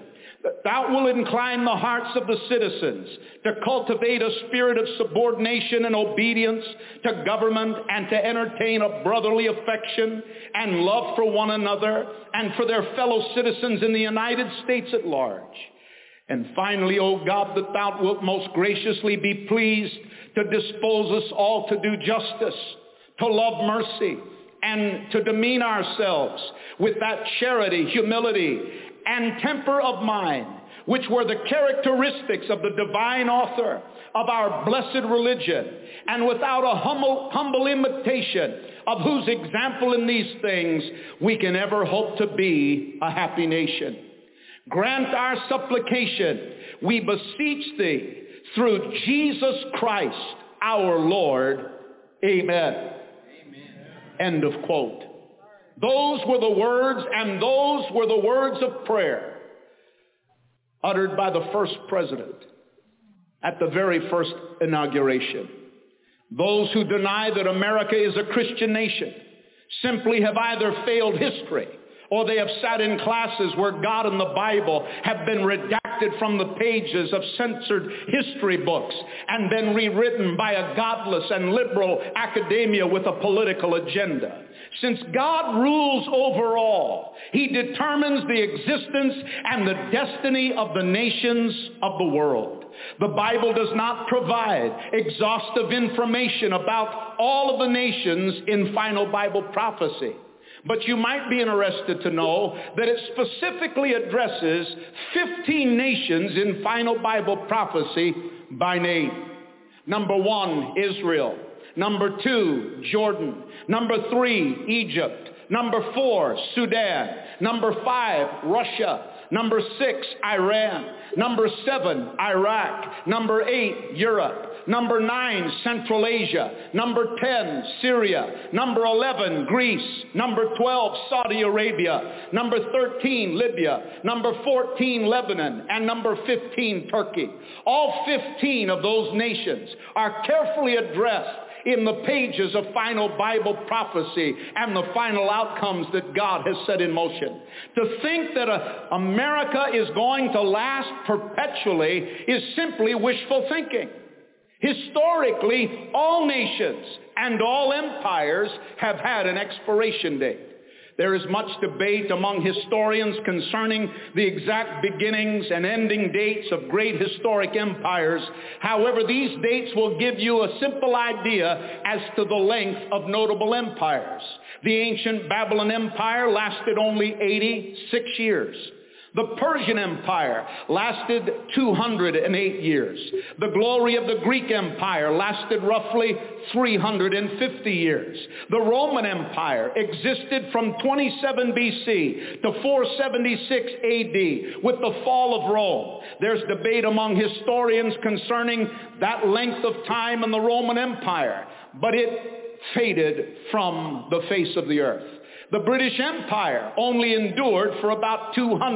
that thou wilt incline the hearts of the citizens to cultivate a spirit of subordination and obedience to government and to entertain a brotherly affection and love for one another and for their fellow citizens in the United States at large. And finally, O God, that thou wilt most graciously be pleased to dispose us all to do justice, to love mercy, and to demean ourselves with that charity, humility, and temper of mind, which were the characteristics of the divine author of our blessed religion, and without a humble imitation of whose example in these things we can ever hope to be a happy nation. Grant our supplication, we beseech thee, through Jesus Christ our Lord. Amen. Amen. End of quote. Those were the words, and those were the words of prayer uttered by the first president at the very first inauguration. Those who deny that America is a Christian nation simply have either failed history, or they have sat in classes where God and the Bible have been redacted from the pages of censored history books and been rewritten by a godless and liberal academia with a political agenda. Since God rules over all, he determines the existence and the destiny of the nations of the world. The Bible does not provide exhaustive information about all of the nations in final Bible prophecy. But you might be interested to know that it specifically addresses 15 nations in final Bible prophecy by name. Number 1, Israel. Number 2, Jordan. Number 3, Egypt. Number 4, Sudan. Number 5, Russia. Number 6, Iran. Number 7, Iraq. Number 8, Europe. Number 9, Central Asia. Number 10, Syria. Number 11, Greece. Number 12, Saudi Arabia. Number 13, Libya. Number 14, Lebanon. And number 15, Turkey. All 15 of those nations are carefully addressed in the pages of final Bible prophecy and the final outcomes that God has set in motion. To think that America is going to last perpetually is simply wishful thinking. Historically, all nations and all empires have had an expiration date. There is much debate among historians concerning the exact beginnings and ending dates of great historic empires. However, these dates will give you a simple idea as to the length of notable empires. The ancient Babylon Empire lasted only 86 years. The Persian Empire lasted 208 years. The glory of the Greek Empire lasted roughly 350 years. The Roman Empire existed from 27 BC to 476 AD with the fall of Rome. There's debate among historians concerning that length of time in the Roman Empire, but it faded from the face of the earth. The British Empire only endured for about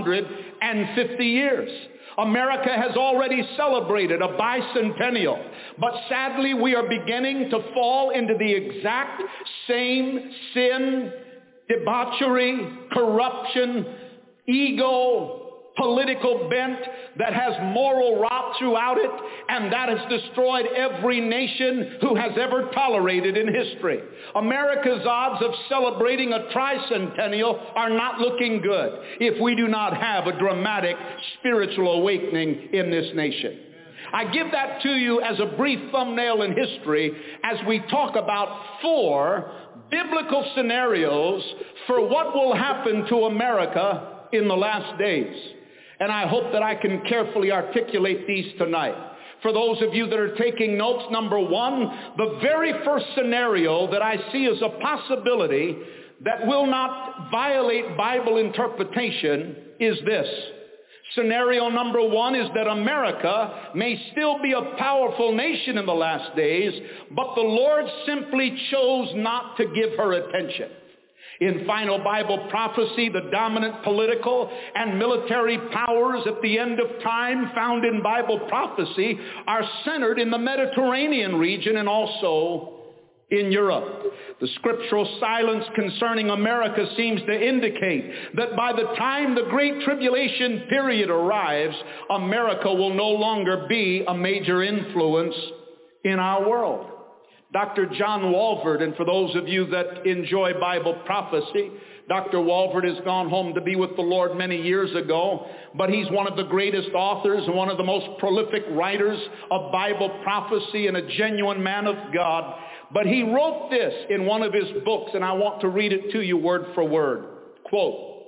250 years. America has already celebrated a bicentennial, but sadly we are beginning to fall into the exact same sin, debauchery, corruption, ego, political bent that has moral rot throughout it, and that has destroyed every nation who has ever tolerated in history. America's odds of celebrating a tricentennial are not looking good if we do not have a dramatic spiritual awakening in this nation. I give that to you as a brief thumbnail in history as we talk about 4 biblical scenarios for what will happen to America in the last days. And I hope that I can carefully articulate these tonight. For those of you that are taking notes, number 1, the very first scenario that I see as a possibility that will not violate Bible interpretation is this. Scenario number 1 is that America may still be a powerful nation in the last days, but the Lord simply chose not to give her attention. In final Bible prophecy, the dominant political and military powers at the end of time found in Bible prophecy are centered in the Mediterranean region and also in Europe. The scriptural silence concerning America seems to indicate that by the time the Great Tribulation period arrives, America will no longer be a major influence in our world. Dr. John Walvoord, and for those of you that enjoy Bible prophecy, Dr. Walvoord has gone home to be with the Lord many years ago, but he's one of the greatest authors and one of the most prolific writers of Bible prophecy and a genuine man of God. But he wrote this in one of his books, and I want to read it to you word for word. Quote,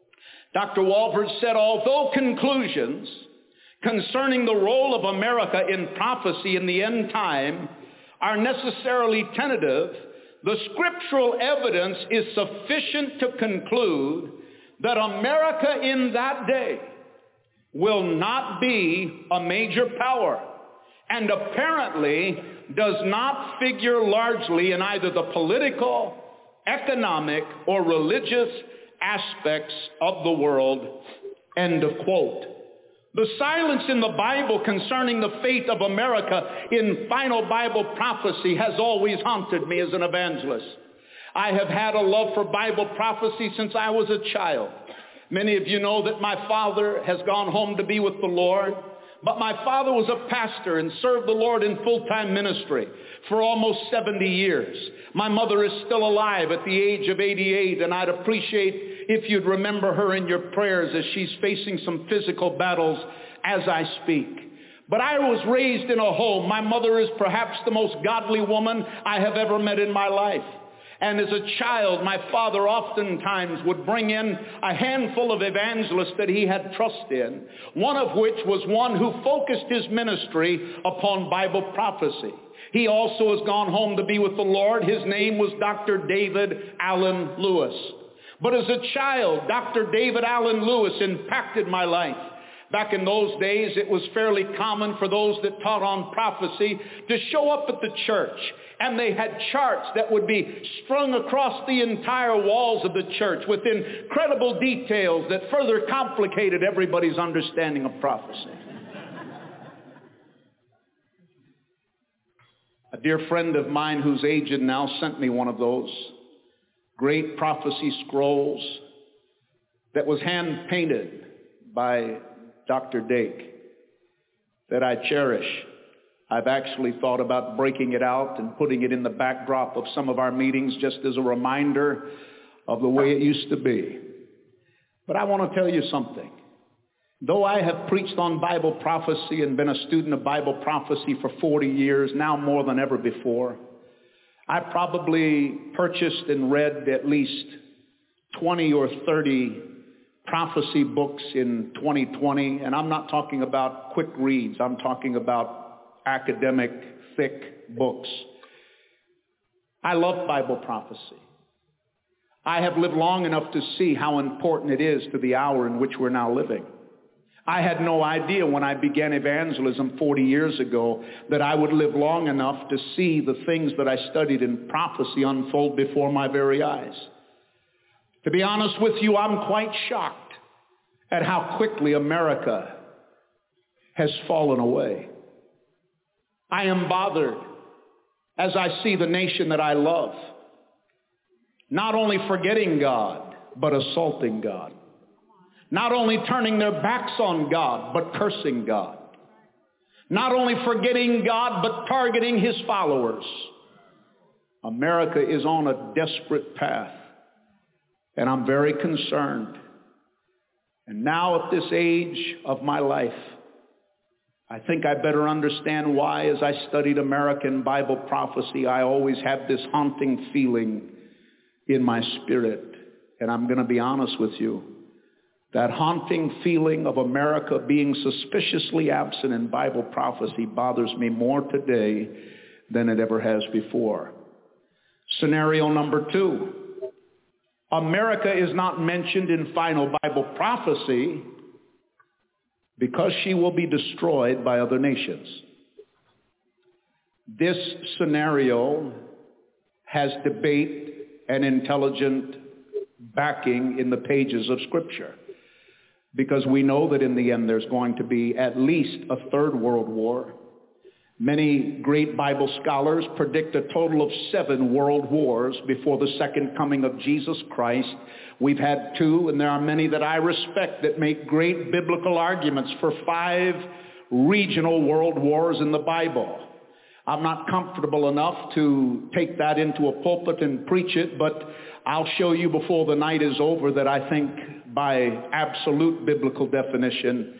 Dr. Walvoord said, although conclusions concerning the role of America in prophecy in the end time are necessarily tentative, the scriptural evidence is sufficient to conclude that America in that day will not be a major power, and apparently does not figure largely in either the political, economic, or religious aspects of the world. End of quote. The silence in the Bible concerning the fate of America in final Bible prophecy has always haunted me as an evangelist. I have had a love for Bible prophecy since I was a child. Many of you know that my father has gone home to be with the Lord, but my father was a pastor and served the Lord in full-time ministry for almost 70 years. My mother is still alive at the age of 88, and I'd appreciate if you'd remember her in your prayers as she's facing some physical battles as I speak. But I was raised in a home. My mother is perhaps the most godly woman I have ever met in my life. And as a child, my father oftentimes would bring in a handful of evangelists that he had trust in, one of which was one who focused his ministry upon Bible prophecy. He also has gone home to be with the Lord. His name was Dr. David Allen Lewis. But as a child, Dr. David Allen Lewis impacted my life. Back in those days, it was fairly common for those that taught on prophecy to show up at the church. And they had charts that would be strung across the entire walls of the church with incredible details that further complicated everybody's understanding of prophecy. A dear friend of mine who's aged now sent me one of those great prophecy scrolls that was hand-painted by Dr. Dake that I cherish. I've actually thought about breaking it out and putting it in the backdrop of some of our meetings just as a reminder of the way it used to be. But I want to tell you something. Though I have preached on Bible prophecy and been a student of Bible prophecy for 40 years, now more than ever before, I probably purchased and read at least 20 or 30 prophecy books in 2020. And I'm not talking about quick reads. I'm talking about academic, thick books. I love Bible prophecy. I have lived long enough to see how important it is to the hour in which we're now living. I had no idea when I began evangelism 40 years ago that I would live long enough to see the things that I studied in prophecy unfold before my very eyes. To be honest with you, I'm quite shocked at how quickly America has fallen away. I am bothered as I see the nation that I love not only forgetting God, but assaulting God. Not only turning their backs on God, but cursing God. Not only forgetting God, but targeting his followers. America is on a desperate path, and I'm very concerned. And now at this age of my life, I think I better understand why, as I studied American Bible prophecy, I always had this haunting feeling in my spirit. And I'm going to be honest with you. That haunting feeling of America being suspiciously absent in Bible prophecy bothers me more today than it ever has before. Scenario number 2. America is not mentioned in final Bible prophecy because she will be destroyed by other nations. This scenario has debate and intelligent backing in the pages of Scripture. Because we know that in the end there's going to be at least a third world war, Many great Bible scholars predict a total of 7 world wars before the second coming of Jesus Christ. We've had 2, and there are many that I respect that make great biblical arguments for 5 regional world wars in the Bible. I'm not comfortable enough to take that into a pulpit and preach it, but I'll show you before the night is over that I think by absolute biblical definition,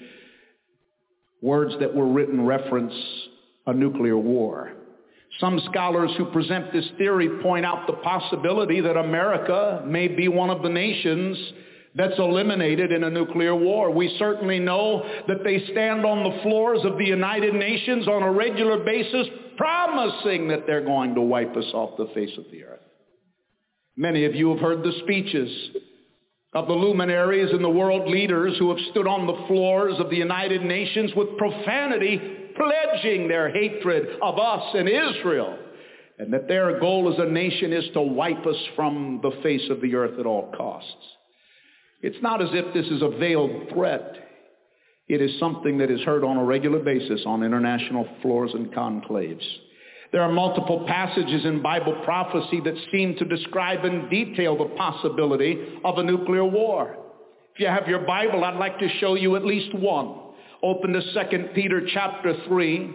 words that were written reference a nuclear war. Some scholars who present this theory point out the possibility that America may be one of the nations that's eliminated in a nuclear war. We certainly know that they stand on the floors of the United Nations on a regular basis promising that they're going to wipe us off the face of the earth. Many of you have heard the speeches of the luminaries and the world leaders who have stood on the floors of the United Nations with profanity pledging their hatred of us and Israel, and that their goal as a nation is to wipe us from the face of the earth at all costs. It's not as if this is a veiled threat. It is something that is heard on a regular basis on international floors and conclaves. There are multiple passages in Bible prophecy that seem to describe in detail the possibility of a nuclear war. If you have your Bible, I'd like to show you at least one. Open to 2 Peter chapter 3.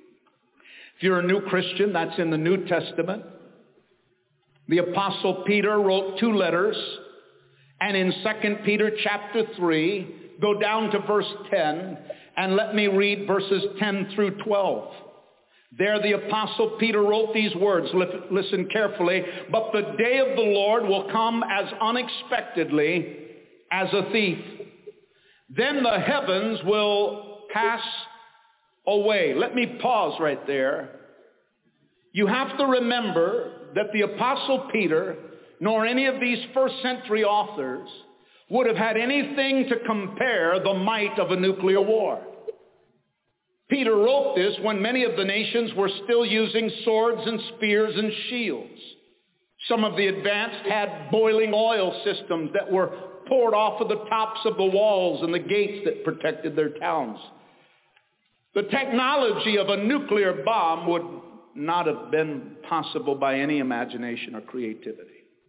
If you're a new Christian, that's in the New Testament. The Apostle Peter wrote 2 letters. And in 2 Peter chapter 3, go down to verse 10, and let me read verses 10 through 12. There the Apostle Peter wrote these words. Listen carefully. But the day of the Lord will come as unexpectedly as a thief. Then the heavens will pass away. Let me pause right there. You have to remember that the Apostle Peter, nor any of these first century authors, would have had anything to compare the might of a nuclear war. Peter wrote this when many of the nations were still using swords and spears and shields. Some of the advanced had boiling oil systems that were poured off of the tops of the walls and the gates that protected their towns. The technology of a nuclear bomb would not have been possible by any imagination or creativity.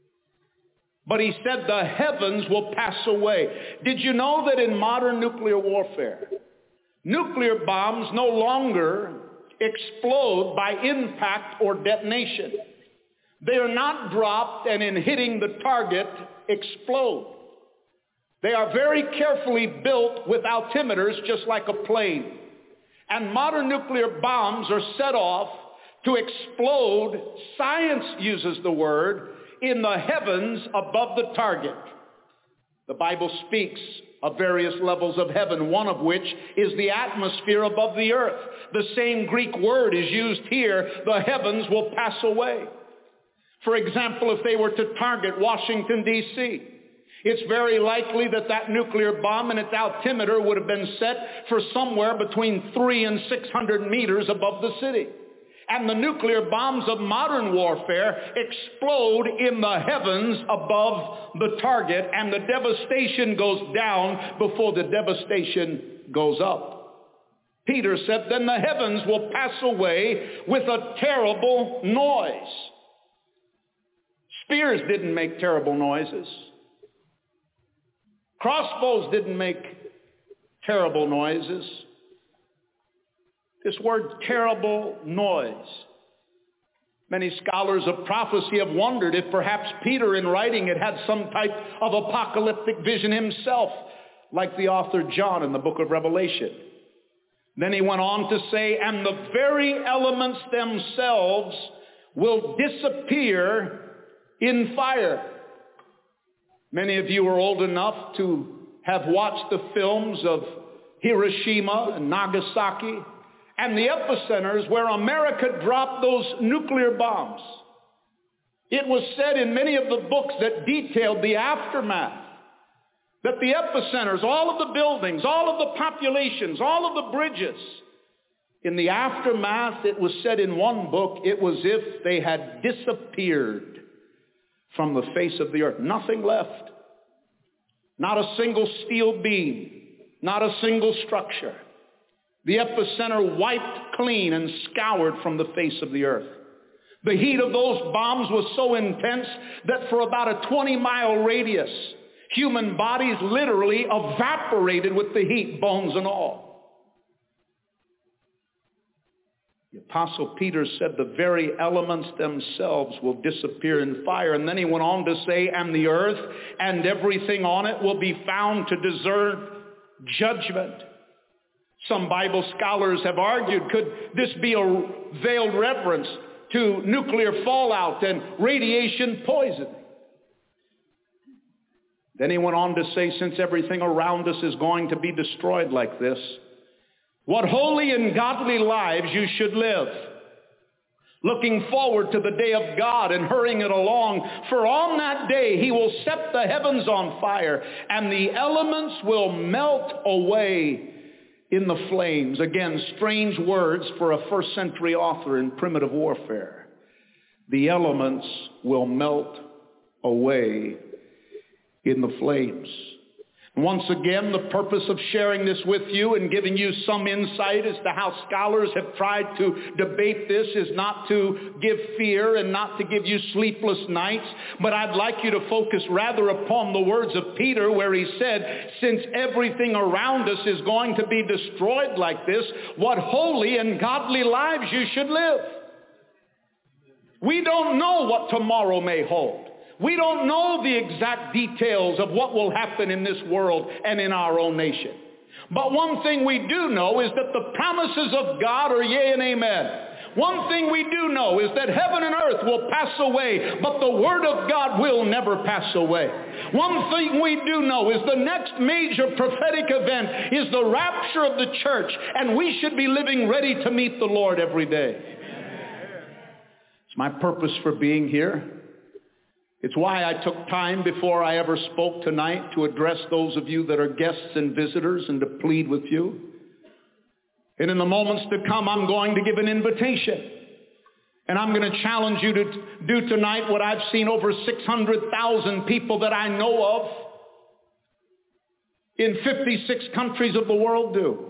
But he said the heavens will pass away. Did you know that in modern nuclear warfare, nuclear bombs no longer explode by impact or detonation? They are not dropped and in hitting the target explode. They are very carefully built with altimeters just like a plane. And modern nuclear bombs are set off to explode, science uses the word, in the heavens above the target. The Bible speaks of various levels of heaven, one of which is the atmosphere above the earth. The same Greek word is used here. The heavens will pass away. For example, if they were to target Washington, D.C., it's very likely that that nuclear bomb and its altimeter would have been set for somewhere between 300 and 600 meters above the city. And the nuclear bombs of modern warfare explode in the heavens above the target, and the devastation goes down before the devastation goes up. Peter said, then the heavens will pass away with a terrible noise. Spears didn't make terrible noises. Crossbows didn't make terrible noises. This word terrible noise. Many scholars of prophecy have wondered if perhaps Peter in writing it had some type of apocalyptic vision himself, like the author John in the book of Revelation. Then he went on to say, and the very elements themselves will disappear in fire. Many of you are old enough to have watched the films of Hiroshima and Nagasaki and the epicenters where America dropped those nuclear bombs. It was said in many of the books that detailed the aftermath that the epicenters, all of the buildings, all of the populations, all of the bridges, in the aftermath, it was said in one book, it was as if they had disappeared from the face of the earth. Nothing left. Not a single steel beam. Not a single structure. The epicenter wiped clean and scoured from the face of the earth. The heat of those bombs was so intense that for about a 20-mile radius, human bodies literally evaporated with the heat, bones and all. The Apostle Peter said the very elements themselves will disappear in fire. And then he went on to say, and the earth and everything on it will be found to deserve judgment. Some Bible scholars have argued, could this be a veiled reference to nuclear fallout and radiation poisoning? Then he went on to say, since everything around us is going to be destroyed like this, what holy and godly lives you should live, looking forward to the day of God and hurrying it along. For on that day he will set the heavens on fire, and the elements will melt away in the flames. Again, strange words for a first century author in primitive warfare. The elements will melt away in the flames. Once again, the purpose of sharing this with you and giving you some insight as to how scholars have tried to debate this is not to give fear and not to give you sleepless nights, but I'd like you to focus rather upon the words of Peter where he said, since everything around us is going to be destroyed like this, what holy and godly lives you should live. We don't know what tomorrow may hold. We don't know the exact details of what will happen in this world and in our own nation. But one thing we do know is that the promises of God are yea and amen. One thing we do know is that heaven and earth will pass away, but the word of God will never pass away. One thing we do know is the next major prophetic event is the rapture of the church, and we should be living ready to meet the Lord every day. It's my purpose for being here. It's why I took time before I ever spoke tonight to address those of you that are guests and visitors and to plead with you. And in the moments to come, I'm going to give an invitation. And I'm going to challenge you to do tonight what I've seen over 600,000 people that I know of in 56 countries of the world do.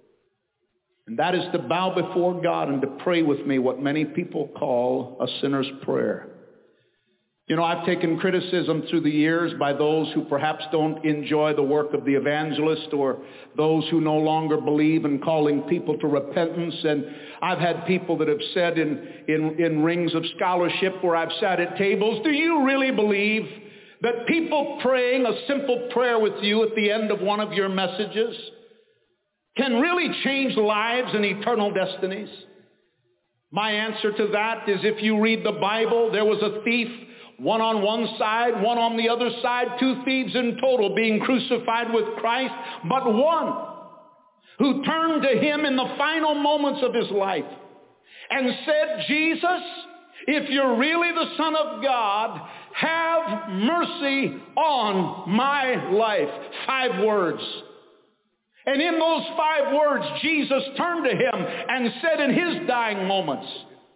And that is to bow before God and to pray with me what many people call a sinner's prayer. You know, I've taken criticism through the years by those who perhaps don't enjoy the work of the evangelist or those who no longer believe in calling people to repentance. And I've had people that have said in rings of scholarship where I've sat at tables, do you really believe that people praying a simple prayer with you at the end of one of your messages can really change lives and eternal destinies? My answer to that is if you read the Bible, there was a thief, one on one side, one on the other side, two thieves in total being crucified with Christ, but one who turned to him in the final moments of his life and said, Jesus, if you're really the Son of God, have mercy on my life. 5 words. And in those 5 words, Jesus turned to him and said in his dying moments,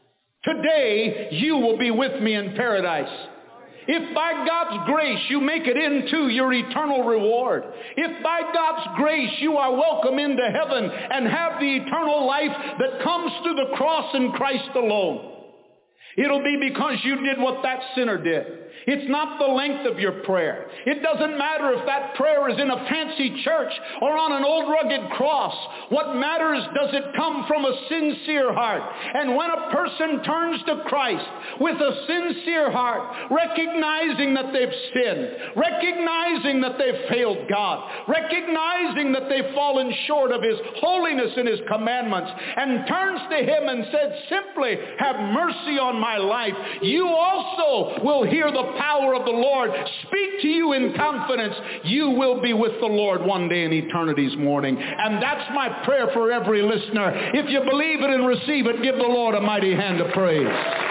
today you will be with me in paradise. If by God's grace you make it into your eternal reward, if by God's grace you are welcome into heaven and have the eternal life that comes through the cross in Christ alone, it'll be because you did what that sinner did. It's not the length of your prayer. It doesn't matter if that prayer is in a fancy church or on an old rugged cross. What matters, does it come from a sincere heart? And when a person turns to Christ with a sincere heart, recognizing that they've sinned, recognizing that they've failed God, recognizing that they've fallen short of his holiness and his commandments, and turns to him and says simply, have mercy on my life, you also will hear the power of the Lord speak to you in confidence. You will be with the Lord one day in eternity's morning. And that's my prayer for every listener. If you believe it and receive it, give the Lord a mighty hand of praise.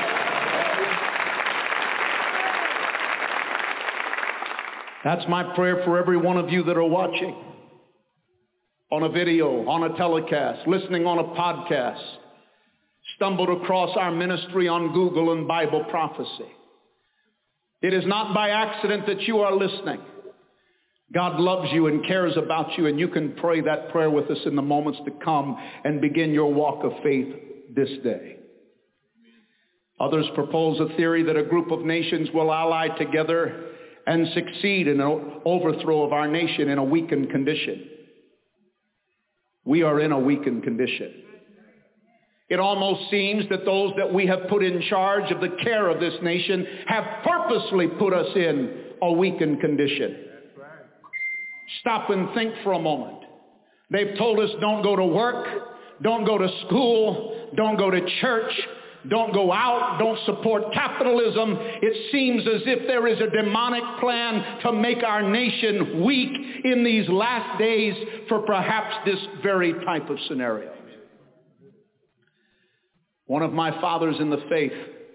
That's my prayer for every one of you that are watching on a video, on a telecast, listening on a podcast, stumbled across our ministry on Google and Bible Prophecy. It is not by accident that you are listening. God loves you and cares about you, and you can pray that prayer with us in the moments to come and begin your walk of faith this day. Others propose a theory that a group of nations will ally together and succeed in an overthrow of our nation in a weakened condition. We are in a weakened condition. It almost seems that those that we have put in charge of the care of this nation have purposely put us in a weakened condition. Stop and think for a moment. They've told us don't go to work, don't go to school, don't go to church, don't go out, don't support capitalism. It seems as if there is a demonic plan to make our nation weak in these last days for perhaps this very type of scenario. One of my fathers in the faith,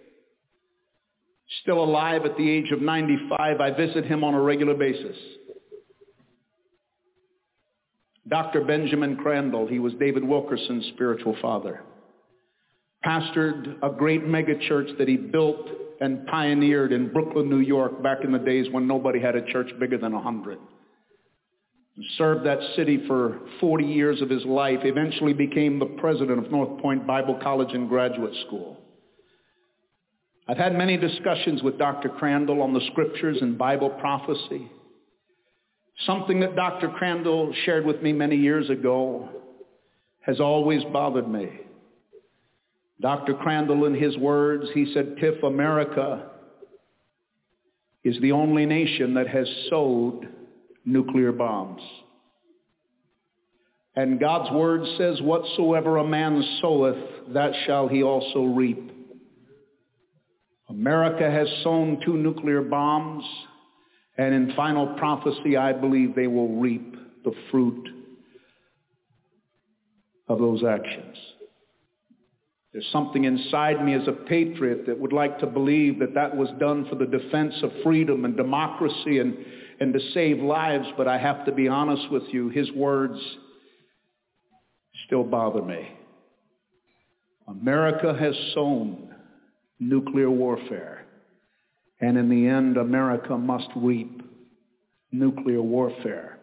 still alive at the age of 95, I visit him on a regular basis. Dr. Benjamin Crandall, he was David Wilkerson's spiritual father. Pastored a great mega church that he built and pioneered in Brooklyn, New York, back in the days when nobody had a church bigger than 100. Served that city for 40 years of his life, eventually became the president of North Point Bible College and Graduate School. I've had many discussions with Dr. Crandall on the scriptures and Bible prophecy. Something that Dr. Crandall shared with me many years ago has always bothered me. Dr. Crandall, in his words, he said, Tiff, America is the only nation that has sowed nuclear bombs. And God's word says, whatsoever a man soweth, that shall he also reap. America has sown 2 nuclear bombs, and in final prophecy, I believe they will reap the fruit of those actions. There's something inside me as a patriot that would like to believe that that was done for the defense of freedom and democracy and to save lives, but I have to be honest with you, his words still bother me. America has sown nuclear warfare, and in the end, America must reap nuclear warfare.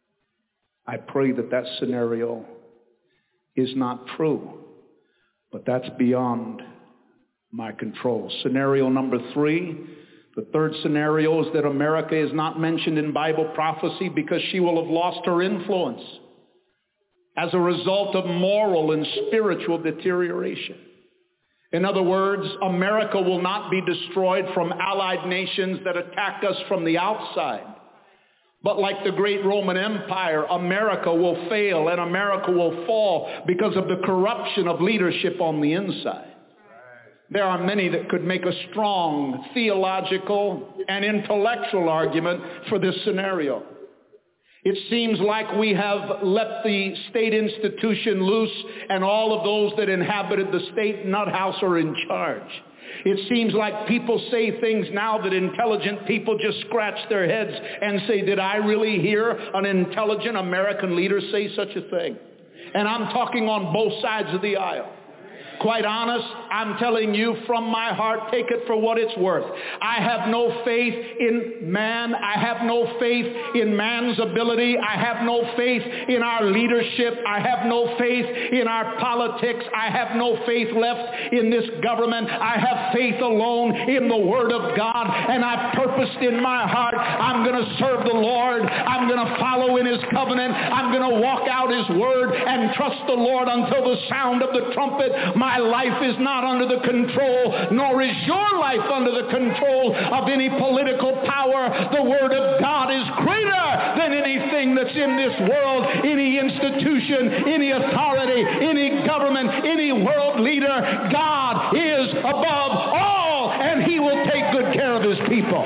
I pray that that scenario is not true. But that's beyond my control. Scenario number 3, the third scenario is that America is not mentioned in Bible prophecy because she will have lost her influence as a result of moral and spiritual deterioration. In other words, America will not be destroyed from allied nations that attack us from the outside. But like the great Roman Empire, America will fail and America will fall because of the corruption of leadership on the inside. There are many that could make a strong theological and intellectual argument for this scenario. It seems like we have let the state institution loose and all of those that inhabited the state nut house are in charge. It seems like people say things now that intelligent people just scratch their heads and say, did I really hear an intelligent American leader say such a thing? And I'm talking on both sides of the aisle. Quite honest, I'm telling you from my heart, take it for what it's worth. I have no faith in man. I have no faith in man's ability. I have no faith in our leadership. I have no faith in our politics. I have no faith left in this government. I have faith alone in the Word of God. And I've purposed in my heart, I'm going to serve the Lord. I'm going to follow in His covenant. I'm going to walk out His Word and trust the Lord until the sound of the trumpet. My life is not under the control, nor is your life under the control of any political power. The Word of God is greater than anything that's in this world, any institution, any authority, any government, any world leader. God is above all, and He will take good care of His people.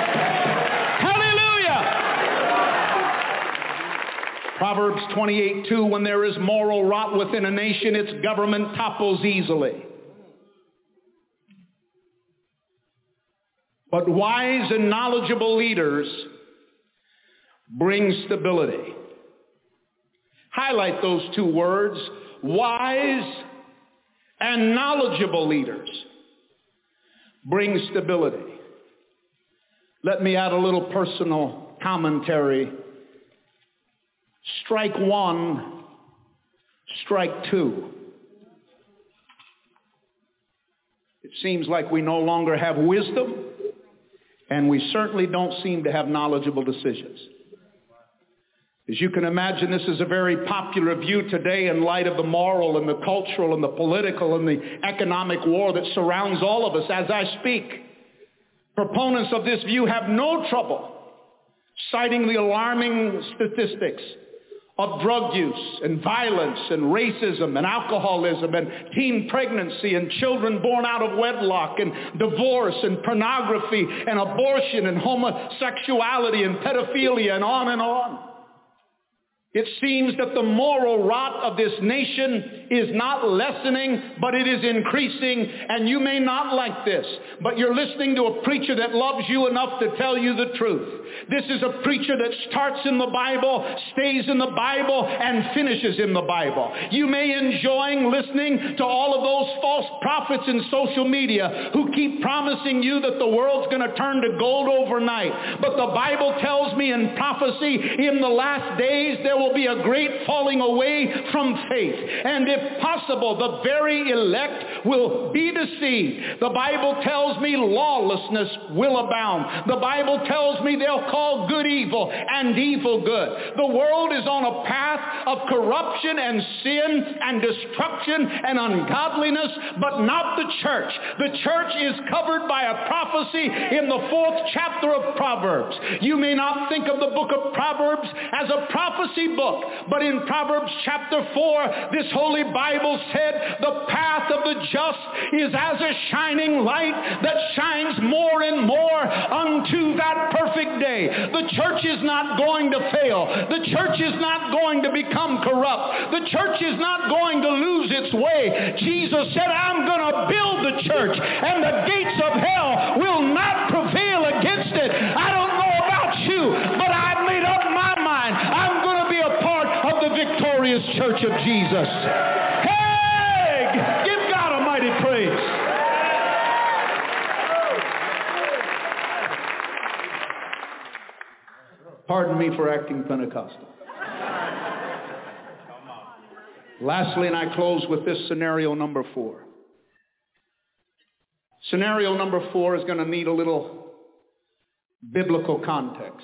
Proverbs 28:2, when there is moral rot within a nation, its government topples easily. But wise and knowledgeable leaders bring stability. Highlight those 2 words, wise and knowledgeable leaders bring stability. Let me add a little personal commentary Strike one, strike two. It seems like we no longer have wisdom, and we certainly don't seem to have knowledgeable decisions. As you can imagine, this is a very popular view today in light of the moral and the cultural and the political and the economic war that surrounds all of us as I speak. Proponents of this view have no trouble citing the alarming statistics of drug use and violence and racism and alcoholism and teen pregnancy and children born out of wedlock and divorce and pornography and abortion and homosexuality and pedophilia and on and on. It seems that the moral rot of this nation is not lessening, but it is increasing, and you may not like this, but you're listening to a preacher that loves you enough to tell you the truth. This is a preacher that starts in the Bible, stays in the Bible, and finishes in the Bible. You may enjoy listening to all of those false prophets in social media who keep promising you that the world's going to turn to gold overnight. But the Bible tells me in prophecy, in the last days, there will be a great falling away from faith. And if possible, the very elect will be deceived. The Bible tells me lawlessness will abound. The Bible tells me they'll call good evil and evil good. The world is on a path of corruption and sin and destruction and ungodliness, but not the church. The church is covered by a prophecy in the 4th chapter of Proverbs. You may not think of the book of Proverbs as a prophecy book, but in Proverbs chapter 4, this Holy Bible said, the path of the just is as a shining light that shines more and more unto that perfect day. The church is not going to fail. The church is not going to become corrupt. The church is not going to lose its way. Jesus said, I'm going to build the church, and the gates of hell will not prevail against it. I don't know about you, but I've made up my mind. I'm going to be a part of the victorious church of Jesus. Hey, give God a mighty praise. Pardon me for acting Pentecostal. Lastly, and I close with this scenario number 4. Scenario number 4 is going to need a little biblical context.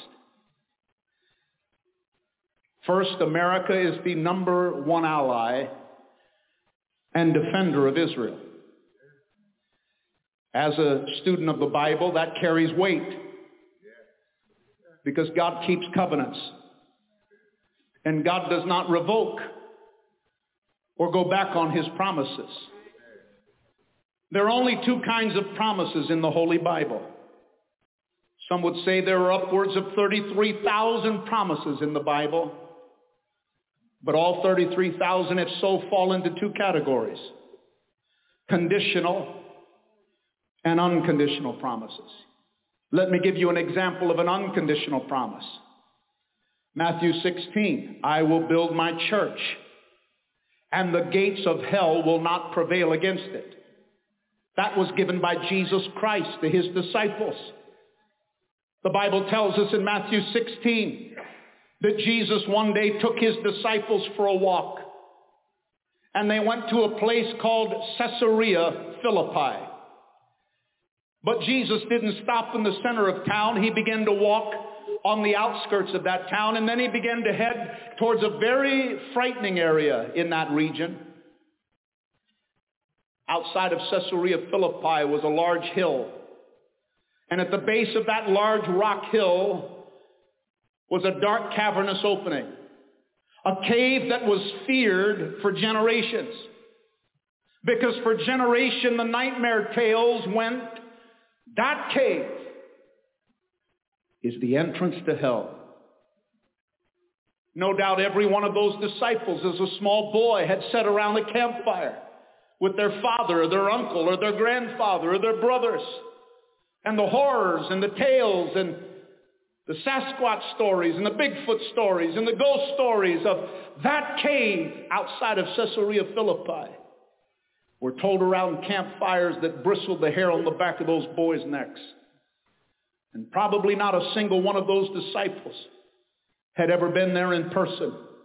First, America is the number 1 ally and defender of Israel. As a student of the Bible, that carries weight, because God keeps covenants, and God does not revoke or go back on his promises. There are only 2 kinds of promises in the Holy Bible. Some would say there are upwards of 33,000 promises in the Bible, but all 33,000 if so fall into 2 categories: conditional and unconditional promises. Let me give you an example of an unconditional promise. Matthew 16, I will build my church, and the gates of hell will not prevail against it. That was given by Jesus Christ to his disciples. The Bible tells us in Matthew 16 that Jesus one day took his disciples for a walk, and they went to a place called Caesarea Philippi. But Jesus didn't stop in the center of town. He began to walk on the outskirts of that town, and then he began to head towards a very frightening area in that region. Outside of Caesarea Philippi was a large hill, and at the base of that large rock hill was a dark cavernous opening, a cave that was feared for generations, because for generation the nightmare tales went, that cave is the entrance to hell. No doubt every one of those disciples as a small boy had sat around the campfire with their father or their uncle or their grandfather or their brothers, and the horrors and the tales and the Sasquatch stories and the Bigfoot stories and the ghost stories of that cave outside of Caesarea Philippi were told around campfires that bristled the hair on the back of those boys' necks. And probably not a single one of those disciples had ever been there in person.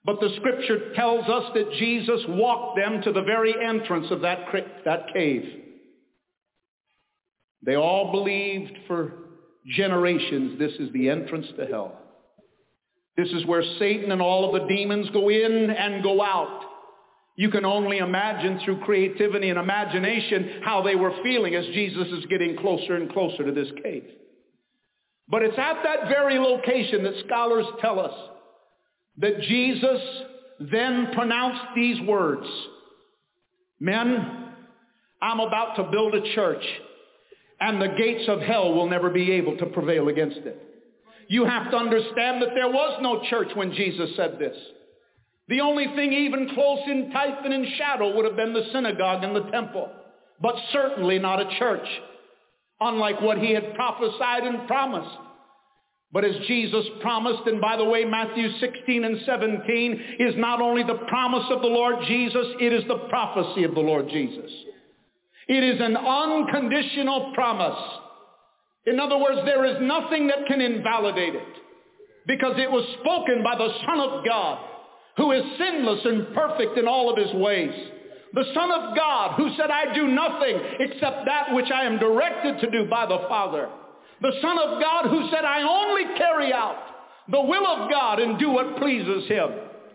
But the scripture tells us that Jesus walked them to the very entrance of that cave. They all believed for generations this is the entrance to hell. This is where Satan and all of the demons go in and go out. You can only imagine through creativity and imagination how they were feeling as Jesus is getting closer and closer to this cave. But it's at that very location that scholars tell us that Jesus then pronounced these words, "Men, I'm about to build a church, and the gates of hell will never be able to prevail against it." You have to understand that there was no church when Jesus said this. The only thing even close in type and in shadow would have been the synagogue and the temple, but certainly not a church, unlike what he had prophesied and promised. But as Jesus promised, and by the way, Matthew 16 and 17 is not only the promise of the Lord Jesus, it is the prophecy of the Lord Jesus. It is an unconditional promise. In other words, there is nothing that can invalidate it, because it was spoken by the Son of God, who is sinless and perfect in all of his ways. The Son of God, who said, "I do nothing except that which I am directed to do by the Father." The Son of God, who said, "I only carry out the will of God and do what pleases him."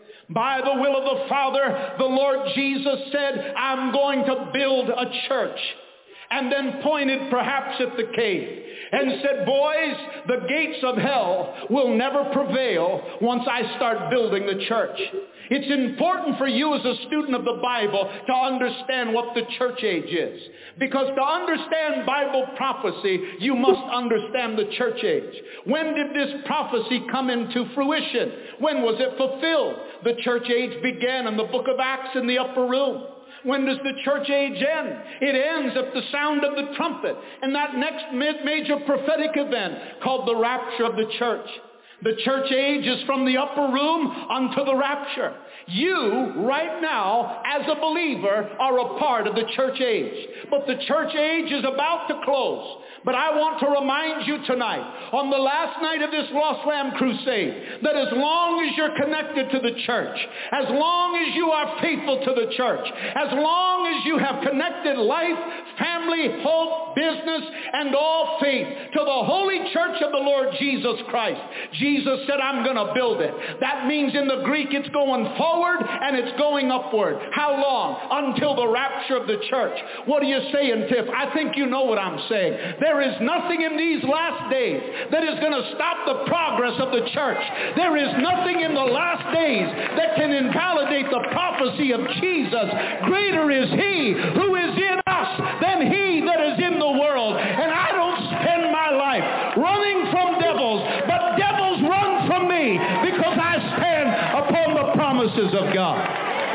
By the will of the Father, the Lord Jesus said, "I'm going to build a church." And then pointed perhaps at the cave and said, "Boys, the gates of hell will never prevail once I start building the church." It's important for you as a student of the Bible to understand what the church age is. Because to understand Bible prophecy, you must understand the church age. When did this prophecy come into fruition? When was it fulfilled? The church age began in the book of Acts in the upper room. When does the church age end? It ends at the sound of the trumpet and that next major prophetic event called the rapture of the church. The church age is from the upper room unto the rapture. You, right now, as a believer, are a part of the church age. But the church age is about to close. But I want to remind you tonight, on the last night of this Lost Lamb Crusade, that as long as you're connected to the church, as long as you are faithful to the church, as long as you have connected life, family, hope, business, and all faith to the holy church of the Lord Jesus Christ, Jesus said, "I'm going to build it." That means in the Greek it's going forward and it's going upward. How long? Until the rapture of the church. What are you saying, Tiff? I think you know what I'm saying. There is nothing in these last days that is going to stop the progress of the church. There is nothing in the last days that can invalidate the prophecy of Jesus. Greater is he who is in us than he that is in the world. And I don't spend my life running from devils, but devils run from me because I stand upon the promises of God.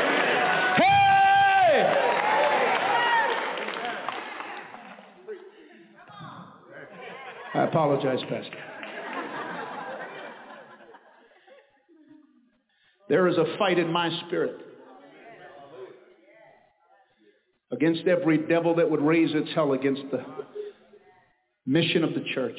Hey! I apologize, Pastor. There is a fight in my spirit against every devil that would raise its hell against the mission of the church.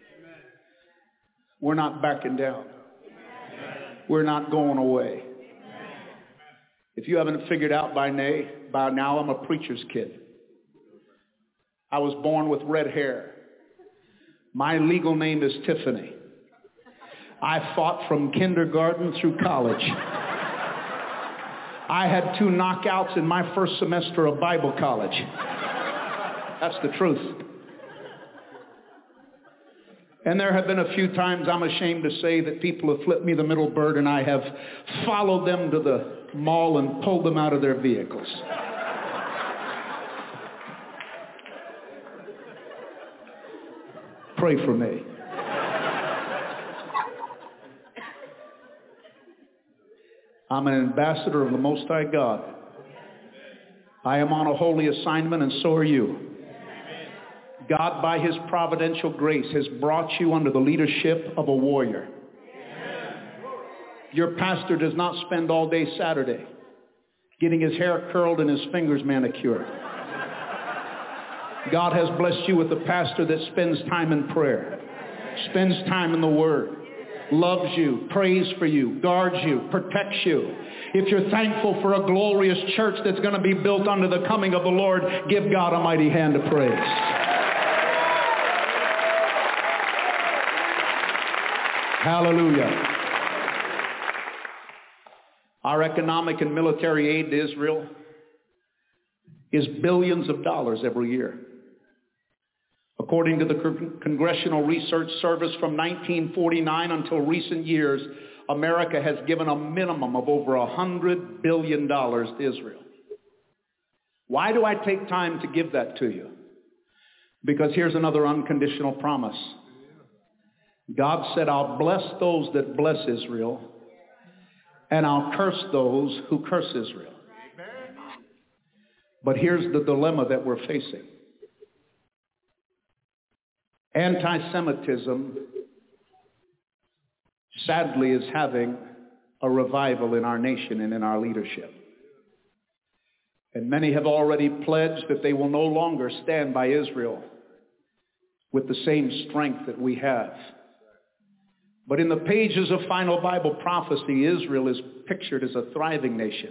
We're not backing down. We're not going away. If you haven't figured out by now, I'm a preacher's kid. I was born with red hair. My legal name is Tiffany. I fought from kindergarten through college. I had 2 knockouts in my first semester of Bible college. That's the truth. And there have been a few times I'm ashamed to say that people have flipped me the middle bird and I have followed them to the mall and pulled them out of their vehicles. Pray for me. I'm an ambassador of the Most High God. I am on a holy assignment, and so are you. God, by his providential grace, has brought you under the leadership of a warrior. Your pastor does not spend all day Saturday getting his hair curled and his fingers manicured. God has blessed you with a pastor that spends time in prayer, spends time in the Word, loves you, prays for you, guards you, protects you. If you're thankful for a glorious church that's going to be built under the coming of the Lord, give God a mighty hand of praise. Hallelujah. Our economic and military aid to Israel is billions of dollars every year. According to the Congressional Research Service, from 1949 until recent years, America has given a minimum of over $100 billion to Israel. Why do I take time to give that to you? Because here's another unconditional promise. God said, I'll bless those that bless Israel, and I'll curse those who curse Israel. But here's the dilemma that we're facing. Anti-Semitism, sadly, is having a revival in our nation and in our leadership. And many have already pledged that they will no longer stand by Israel with the same strength that we have. But in the pages of final Bible prophecy, Israel is pictured as a thriving nation.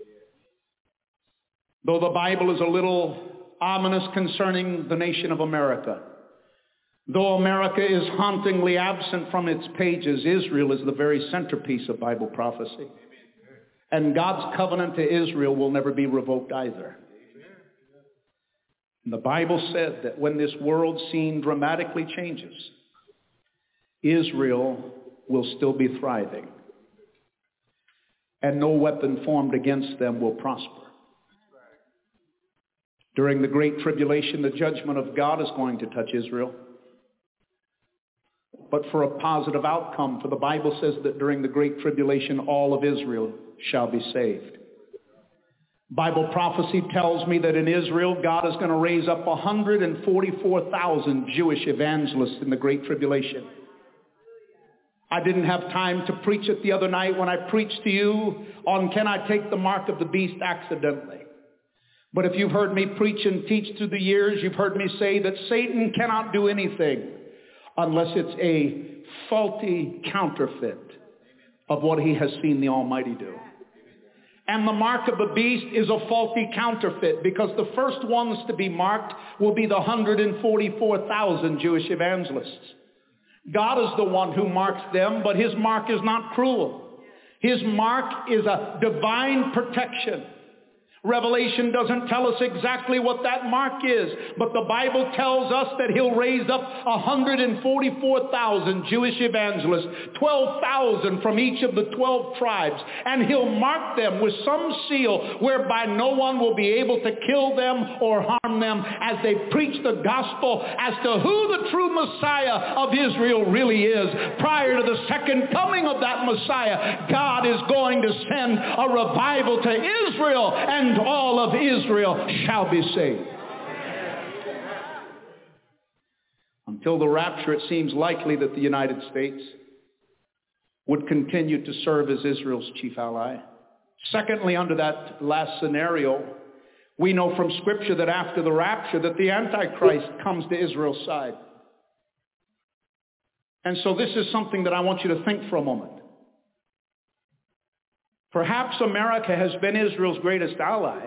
Though the Bible is a little ominous concerning the nation of America, though America is hauntingly absent from its pages, Israel is the very centerpiece of Bible prophecy. And God's covenant to Israel will never be revoked either. And the Bible said that when this world scene dramatically changes, Israel will still be thriving. And no weapon formed against them will prosper. During the Great Tribulation, the judgment of God is going to touch Israel. But for a positive outcome, for the Bible says that during the Great Tribulation, all of Israel shall be saved. Bible prophecy tells me that in Israel, God is going to raise up 144,000 Jewish evangelists in the Great Tribulation. I didn't have time to preach it the other night when I preached to you on Can I Take the Mark of the Beast Accidentally? But if you've heard me preach and teach through the years, you've heard me say that Satan cannot do anything unless it's a faulty counterfeit of what he has seen the Almighty do. And the mark of the beast is a faulty counterfeit, because the first ones to be marked will be the 144,000 Jewish evangelists. God is the one who marks them, but his mark is not cruel. His mark is a divine protection. Revelation doesn't tell us exactly what that mark is, but the Bible tells us that he'll raise up 144,000 Jewish evangelists, 12,000 from each of the 12 tribes, and he'll mark them with some seal whereby no one will be able to kill them or harm them as they preach the gospel as to who the true Messiah of Israel really is. Prior to the second coming of that Messiah, God is going to send a revival to Israel, and all of Israel shall be saved. Until the rapture, it seems likely that the United States would continue to serve as Israel's chief ally. Secondly, under that last scenario, we know from Scripture that after the rapture that the Antichrist comes to Israel's side. And so this is something that I want you to think for a moment. Perhaps America has been Israel's greatest ally,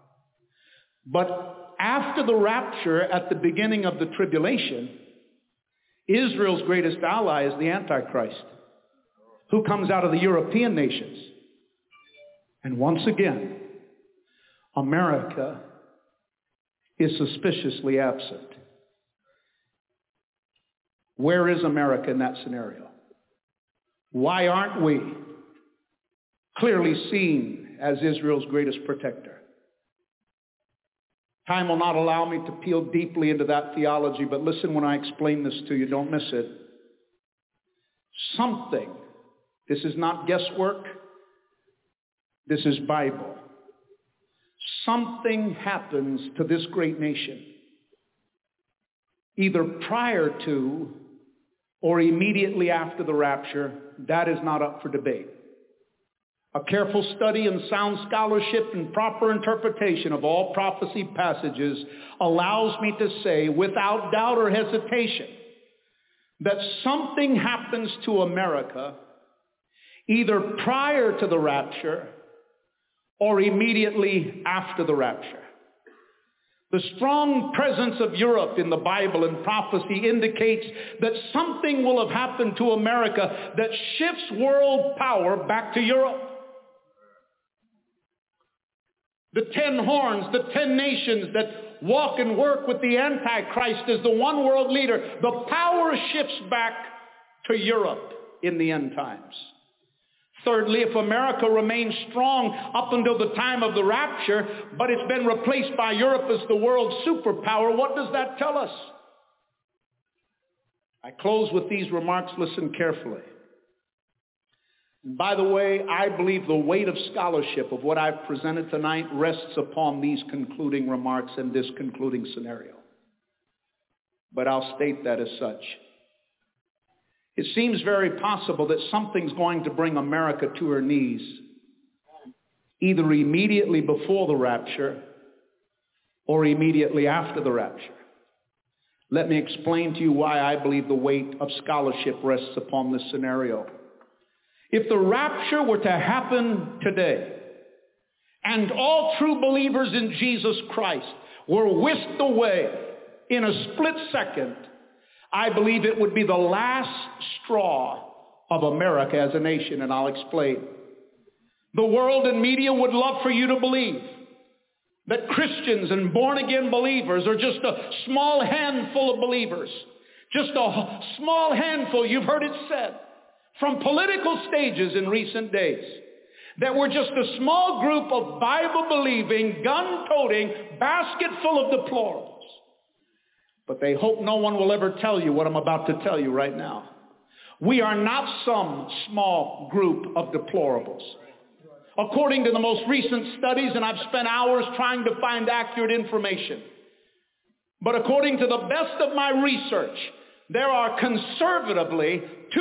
but after the rapture at the beginning of the tribulation, Israel's greatest ally is the Antichrist, who comes out of the European nations. And once again, America is suspiciously absent. Where is America in that scenario? Why aren't we clearly seen as Israel's greatest protector? Time will not allow me to peel deeply into that theology, but listen when I explain this to you. Don't miss it. Something, this is not guesswork, this is Bible. Something happens to this great nation, either prior to or immediately after the rapture. That is not up for debate. A careful study and sound scholarship and proper interpretation of all prophecy passages allows me to say without doubt or hesitation that something happens to America either prior to the rapture or immediately after the rapture. The strong presence of Europe in the Bible and prophecy indicates that something will have happened to America that shifts world power back to Europe. The 10 horns, the 10 nations that walk and work with the Antichrist as the one world leader, the power shifts back to Europe in the end times. Thirdly, if America remains strong up until the time of the rapture, but it's been replaced by Europe as the world superpower, what does that tell us? I close with these remarks. Listen carefully. By the way, I believe the weight of scholarship of what I've presented tonight rests upon these concluding remarks and this concluding scenario. But I'll state that as such. It seems very possible that something's going to bring America to her knees, either immediately before the rapture or immediately after the rapture. Let me explain to you why I believe the weight of scholarship rests upon this scenario. If the rapture were to happen today, and all true believers in Jesus Christ were whisked away in a split second, I believe it would be the last straw of America as a nation, and I'll explain. The world and media would love for you to believe that Christians and born-again believers are just a small handful of believers, just a small handful, you've heard it said, from political stages in recent days, that we're just a small group of Bible-believing, gun-toting, basket full of deplorables. But they hope no one will ever tell you what I'm about to tell you right now. We are not some small group of deplorables. According to the most recent studies, and I've spent hours trying to find accurate information, but according to the best of my research, there are conservatively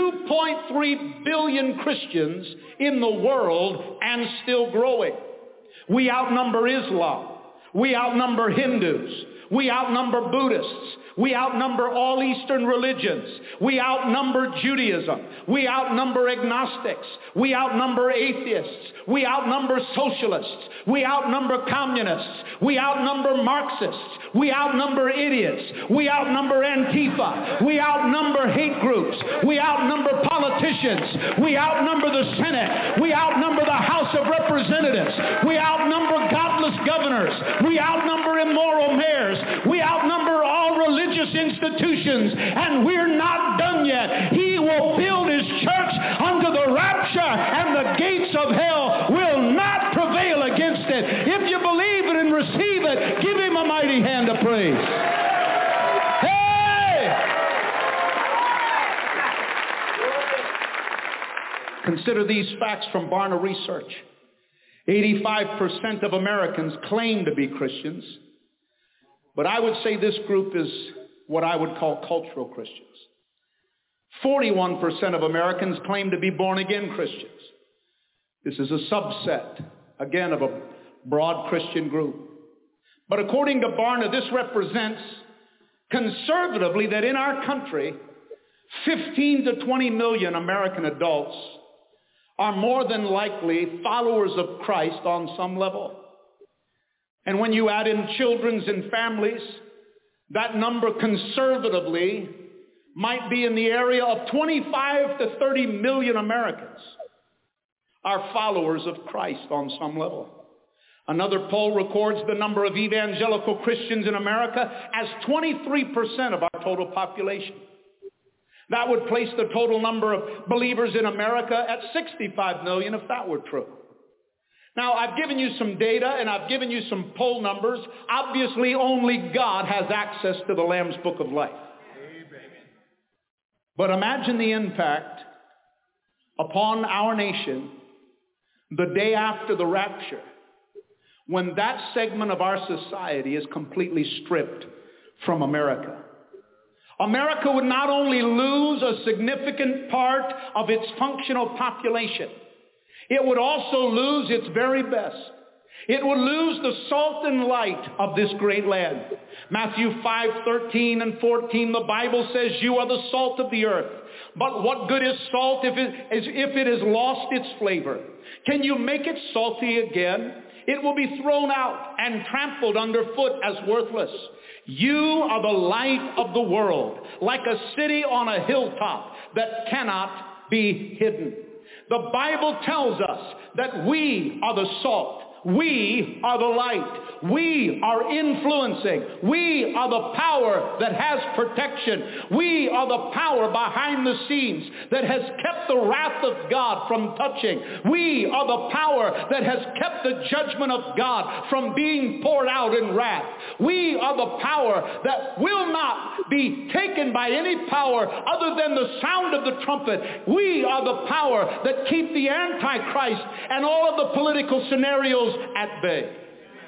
2.3 billion Christians in the world and still growing. We outnumber Islam. We outnumber Hindus. We outnumber Buddhists. We outnumber all Eastern religions. We outnumber Judaism. We outnumber agnostics. We outnumber atheists. We outnumber socialists. We outnumber communists. We outnumber Marxists. We outnumber idiots. We outnumber Antifa. We outnumber hate groups. We outnumber politicians. We outnumber the Senate. We outnumber the House of Representatives. We outnumber godless governors. We outnumber immoral mayors. We outnumber all religious institutions, and we're not done yet. He will build his church unto the rapture, and the gates of hell will not prevail against it. If you believe it and receive it, give him a mighty hand of praise. Hey! Consider these facts from Barna Research. 85% of Americans claim to be Christians, but I would say this group is what I would call cultural Christians. 41% of Americans claim to be born-again Christians. This is a subset, again, of a broad Christian group. But according to Barna, this represents conservatively that in our country, 15 to 20 million American adults are more than likely followers of Christ on some level. And when you add in children's and families, that number conservatively might be in the area of 25 to 30 million Americans are followers of Christ on some level. Another poll records the number of evangelical Christians in America as 23% of our total population. That would place the total number of believers in America at 65 million if that were true. Now, I've given you some data and I've given you some poll numbers. Obviously, only God has access to the Lamb's Book of Life. Amen. But imagine the impact upon our nation the day after the rapture, when that segment of our society is completely stripped from America. America would not only lose a significant part of its functional population, it would also lose its very best. It would lose the salt and light of this great land. Matthew 5:13 and 14, the Bible says, you are the salt of the earth. But what good is salt if it has lost its flavor? Can you make it salty again? It will be thrown out and trampled underfoot as worthless. You are the light of the world, like a city on a hilltop that cannot be hidden. The Bible tells us that we are the salt. We are the light. We are influencing. We are the power that has protection. We are the power behind the scenes that has kept the wrath of God from touching. We are the power that has kept the judgment of God from being poured out in wrath. We are the power that will not be taken by any power other than the sound of the trumpet. We are the power that keep the Antichrist and all of the political scenarios at bay.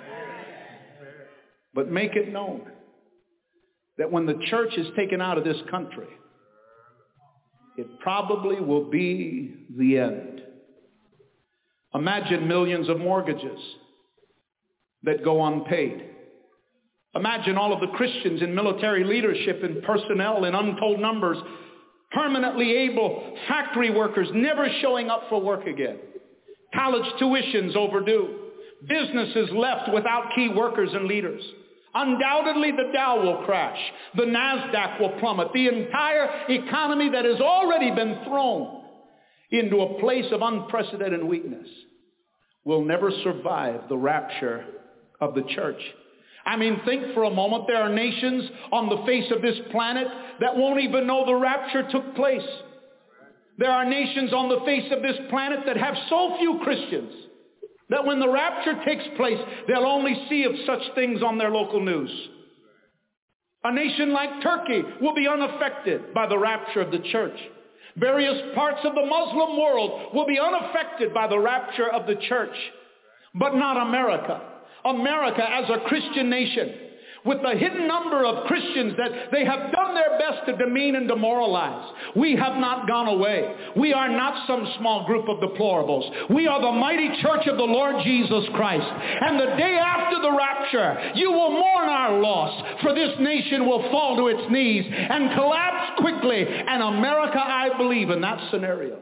But make it known that when the church is taken out of this country, it probably will be the end. Imagine millions of mortgages that go unpaid. Imagine all of the Christians in military leadership and personnel in untold numbers, permanently able factory workers never showing up for work again. College tuitions overdue. Businesses left without key workers and leaders. Undoubtedly, the Dow will crash. The NASDAQ will plummet. The entire economy that has already been thrown into a place of unprecedented weakness will never survive the rapture of the church. I mean, think for a moment. There are nations on the face of this planet that won't even know the rapture took place. There are nations on the face of this planet that have so few Christians that when the rapture takes place, they'll only see of such things on their local news. A nation like Turkey will be unaffected by the rapture of the church. Various parts of the Muslim world will be unaffected by the rapture of the church. But not America. America as a Christian nation, with the hidden number of Christians that they have done their best to demean and demoralize. We have not gone away. We are not some small group of deplorables. We are the mighty church of the Lord Jesus Christ. And the day after the rapture, you will mourn our loss, for this nation will fall to its knees and collapse quickly. And America, I believe, in that scenario,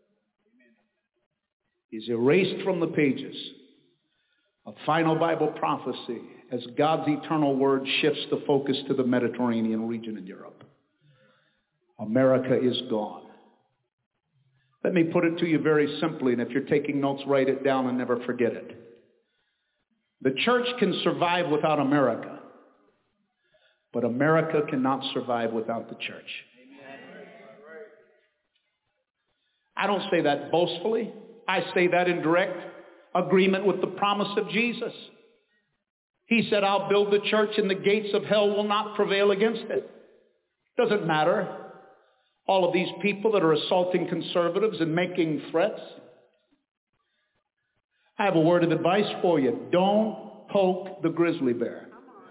is erased from the pages of final Bible prophecy as God's eternal word shifts the focus to the Mediterranean region in Europe. America is gone. Let me put it to you very simply, and if you're taking notes, write it down and never forget it. The church can survive without America, but America cannot survive without the church. I don't say that boastfully. I say that in direct agreement with the promise of Jesus. He said, I'll build the church and the gates of hell will not prevail against it. Doesn't matter. All of these people that are assaulting conservatives and making threats. I have a word of advice for you. Don't poke the grizzly bear.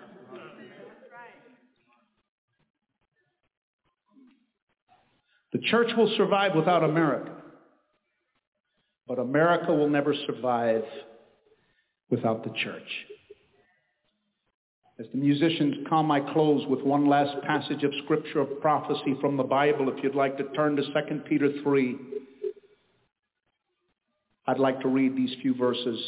The church will survive without America. But America will never survive without the church. As the musicians come, I close with one last passage of scripture of prophecy from the Bible. If you'd like to turn to 2 Peter 3, I'd like to read these few verses.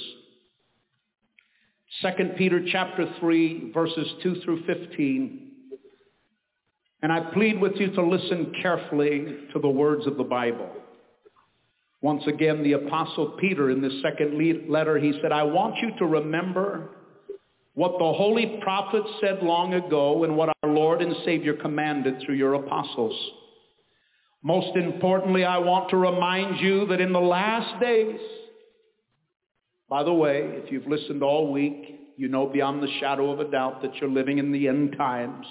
2 Peter chapter 3, verses 2 through 15. And I plead with you to listen carefully to the words of the Bible. Once again, the Apostle Peter in this second letter, he said, I want you to remember what the holy prophets said long ago and what our Lord and Savior commanded through your apostles. Most importantly, I want to remind you that in the last days, by the way, if you've listened all week, you know beyond the shadow of a doubt that you're living in the end times.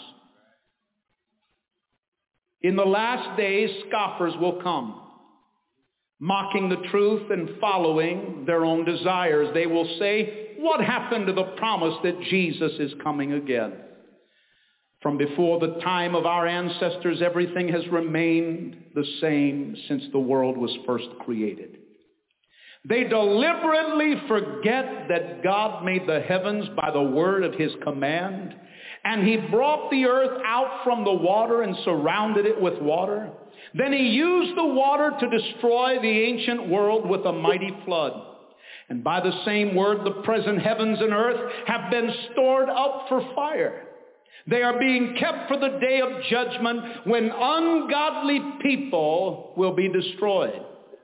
In the last days, scoffers will come, mocking the truth and following their own desires. They will say, what happened to the promise that Jesus is coming again? From before the time of our ancestors, everything has remained the same since the world was first created. They deliberately forget that God made the heavens by the word of his command, and he brought the earth out from the water and surrounded it with water. Then he used the water to destroy the ancient world with a mighty flood. And by the same word, the present heavens and earth have been stored up for fire. They are being kept for the day of judgment when ungodly people will be destroyed.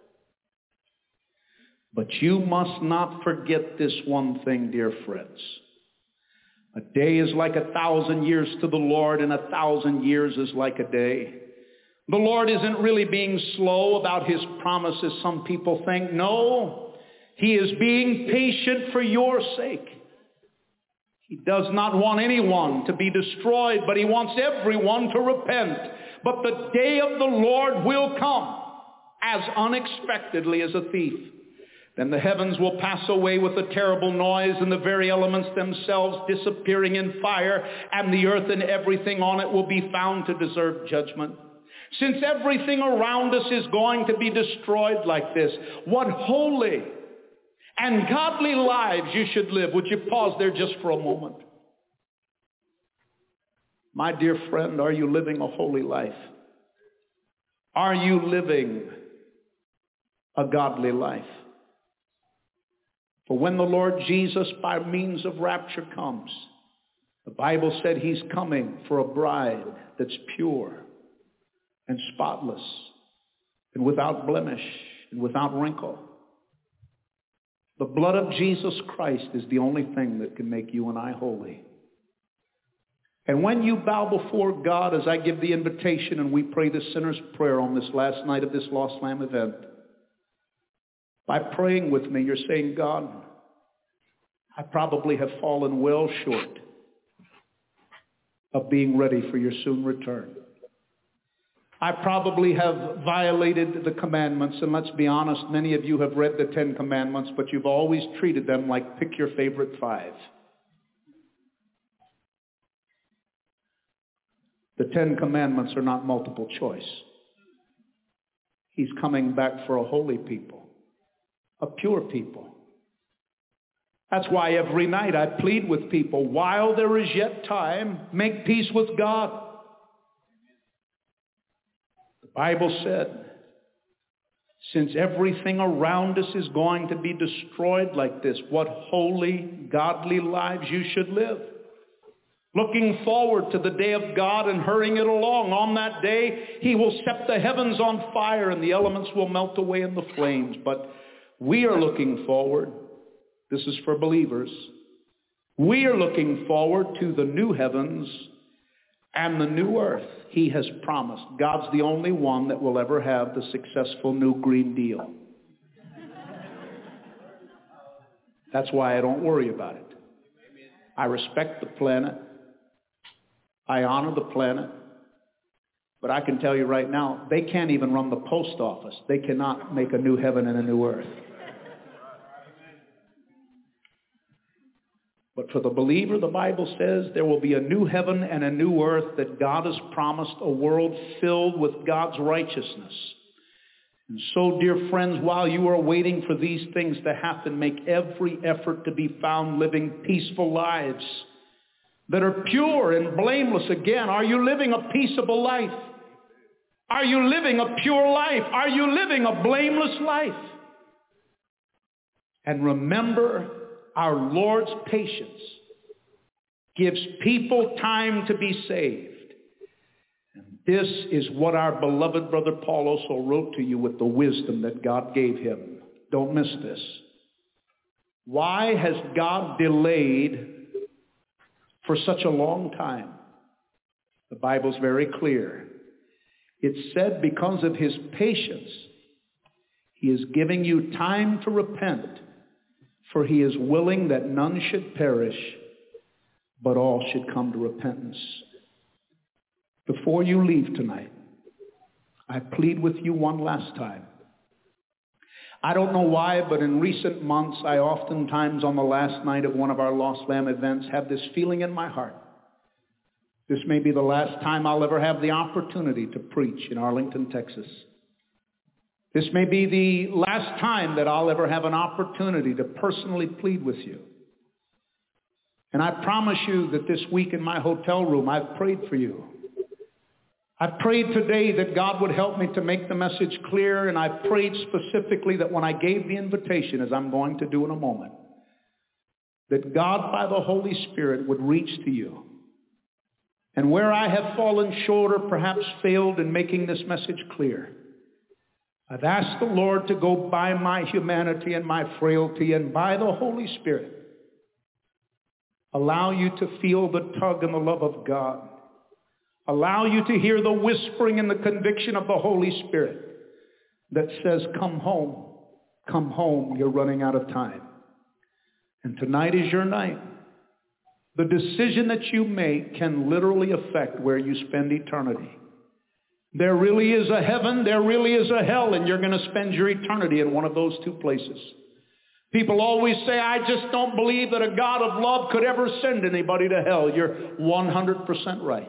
But you must not forget this one thing, dear friends. A day is like 1,000 years to the Lord, and 1,000 years is like a day. The Lord isn't really being slow about his promises, some people think. No, he is being patient for your sake. He does not want anyone to be destroyed, but he wants everyone to repent. But the day of the Lord will come as unexpectedly as a thief. Then the heavens will pass away with a terrible noise, and the very elements themselves disappearing in fire, and the earth and everything on it will be found to deserve judgment. Since everything around us is going to be destroyed like this, what holy and godly lives you should live. Would you pause there just for a moment? My dear friend, are you living a holy life? Are you living a godly life? For when the Lord Jesus, by means of rapture, comes, the Bible said he's coming for a bride that's pure and spotless and without blemish and without wrinkle. The blood of Jesus Christ is the only thing that can make you and I holy. And when you bow before God, as I give the invitation and we pray the sinner's prayer on this last night of this Lost Lamb event, by praying with me, you're saying, God, I probably have fallen well short of being ready for your soon return. I probably have violated the commandments, and let's be honest, many of you have read the 10 Commandments, but you've always treated them like pick your favorite 5. The 10 Commandments are not multiple choice. He's coming back for a holy people, a pure people. That's why every night I plead with people, while there is yet time, make peace with God. The Bible said, since everything around us is going to be destroyed like this, what holy, godly lives you should live. Looking forward to the day of God and hurrying it along. On that day, he will set the heavens on fire and the elements will melt away in the flames. But we are looking forward. This is for believers. We are looking forward to the new heavens and the new earth he has promised. God's the only one that will ever have the successful new Green Deal. That's why I don't worry about it. I respect the planet. I honor the planet. But I can tell you right now, they can't even run the post office. They cannot make a new heaven and a new earth. But for the believer, the Bible says there will be a new heaven and a new earth, that God has promised, a world filled with God's righteousness. And so, dear friends, while you are waiting for these things to happen, make every effort to be found living peaceful lives that are pure and blameless. Again, are you living a peaceable life? Are you living a pure life? Are you living a blameless life? And remember, our Lord's patience gives people time to be saved. And this is what our beloved brother Paul also wrote to you with the wisdom that God gave him. Don't miss this. Why has God delayed for such a long time? The Bible's very clear. It said because of his patience, he is giving you time to repent. For he is willing that none should perish, but all should come to repentance. Before you leave tonight, I plead with you one last time. I don't know why, but in recent months, I oftentimes on the last night of one of our Lost Lamb events have this feeling in my heart. This may be the last time I'll ever have the opportunity to preach in Arlington, Texas. This may be the last time that I'll ever have an opportunity to personally plead with you. And I promise you that this week in my hotel room, I've prayed for you. I've prayed today that God would help me to make the message clear, and I prayed specifically that when I gave the invitation, as I'm going to do in a moment, that God by the Holy Spirit would reach to you. And where I have fallen short or perhaps failed in making this message clear, I've asked the Lord to go by my humanity and my frailty and by the Holy Spirit, allow you to feel the tug and the love of God. Allow you to hear the whispering and the conviction of the Holy Spirit that says, come home, you're running out of time. And tonight is your night. The decision that you make can literally affect where you spend eternity. There really is a heaven, there really is a hell, and you're going to spend your eternity in one of those two places. People always say, I just don't believe that a God of love could ever send anybody to hell. You're 100% right.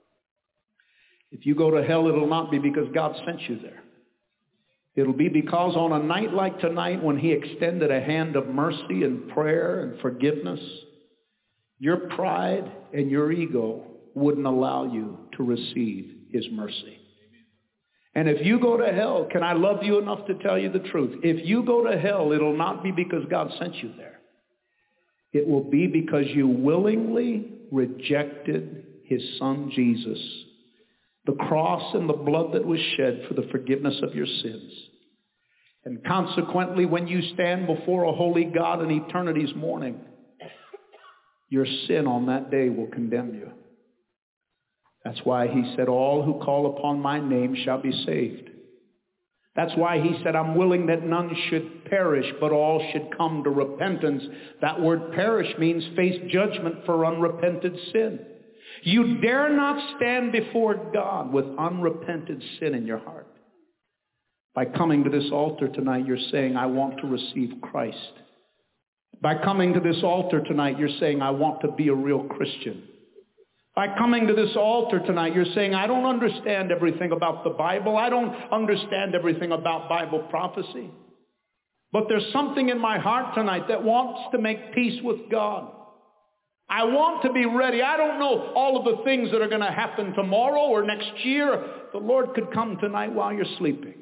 If you go to hell, it'll not be because God sent you there. It'll be because on a night like tonight, when he extended a hand of mercy and prayer and forgiveness, your pride and your ego wouldn't allow you to receive his mercy. And if you go to hell, can I love you enough to tell you the truth? If you go to hell, it'll not be because God sent you there. It will be because you willingly rejected his son Jesus, the cross and the blood that was shed for the forgiveness of your sins. And consequently, when you stand before a holy God in eternity's morning, your sin on that day will condemn you. That's why he said, all who call upon my name shall be saved. That's why he said, I'm willing that none should perish, but all should come to repentance. That word perish means face judgment for unrepented sin. You dare not stand before God with unrepented sin in your heart. By coming to this altar tonight, you're saying, I want to receive Christ. By coming to this altar tonight, you're saying, I want to be a real Christian. By coming to this altar tonight, you're saying, I don't understand everything about the Bible. I don't understand everything about Bible prophecy. But there's something in my heart tonight that wants to make peace with God. I want to be ready. I don't know all of the things that are going to happen tomorrow or next year. The Lord could come tonight while you're sleeping.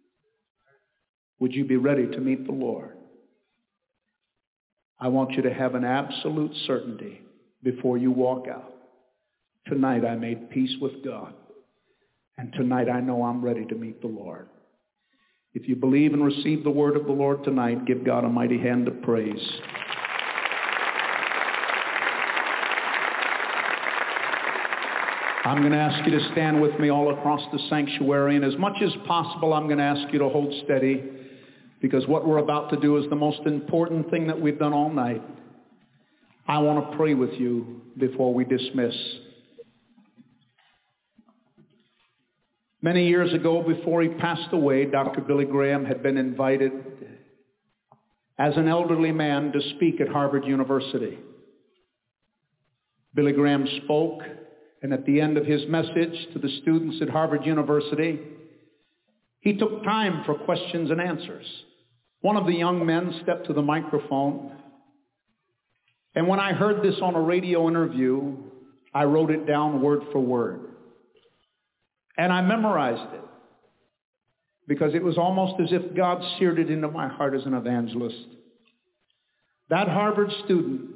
Would you be ready to meet the Lord? I want you to have an absolute certainty before you walk out. Tonight I made peace with God. And tonight I know I'm ready to meet the Lord. If you believe and receive the word of the Lord tonight, give God a mighty hand of praise. I'm going to ask you to stand with me all across the sanctuary. And as much as possible, I'm going to ask you to hold steady, because what we're about to do is the most important thing that we've done all night. I want to pray with you before we dismiss. Many years ago, before he passed away, Dr. Billy Graham had been invited as an elderly man to speak at Harvard University. Billy Graham spoke, and at the end of his message to the students at Harvard University, he took time for questions and answers. One of the young men stepped to the microphone, and when I heard this on a radio interview, I wrote it down word for word. And I memorized it, because it was almost as if God seared it into my heart as an evangelist. That Harvard student,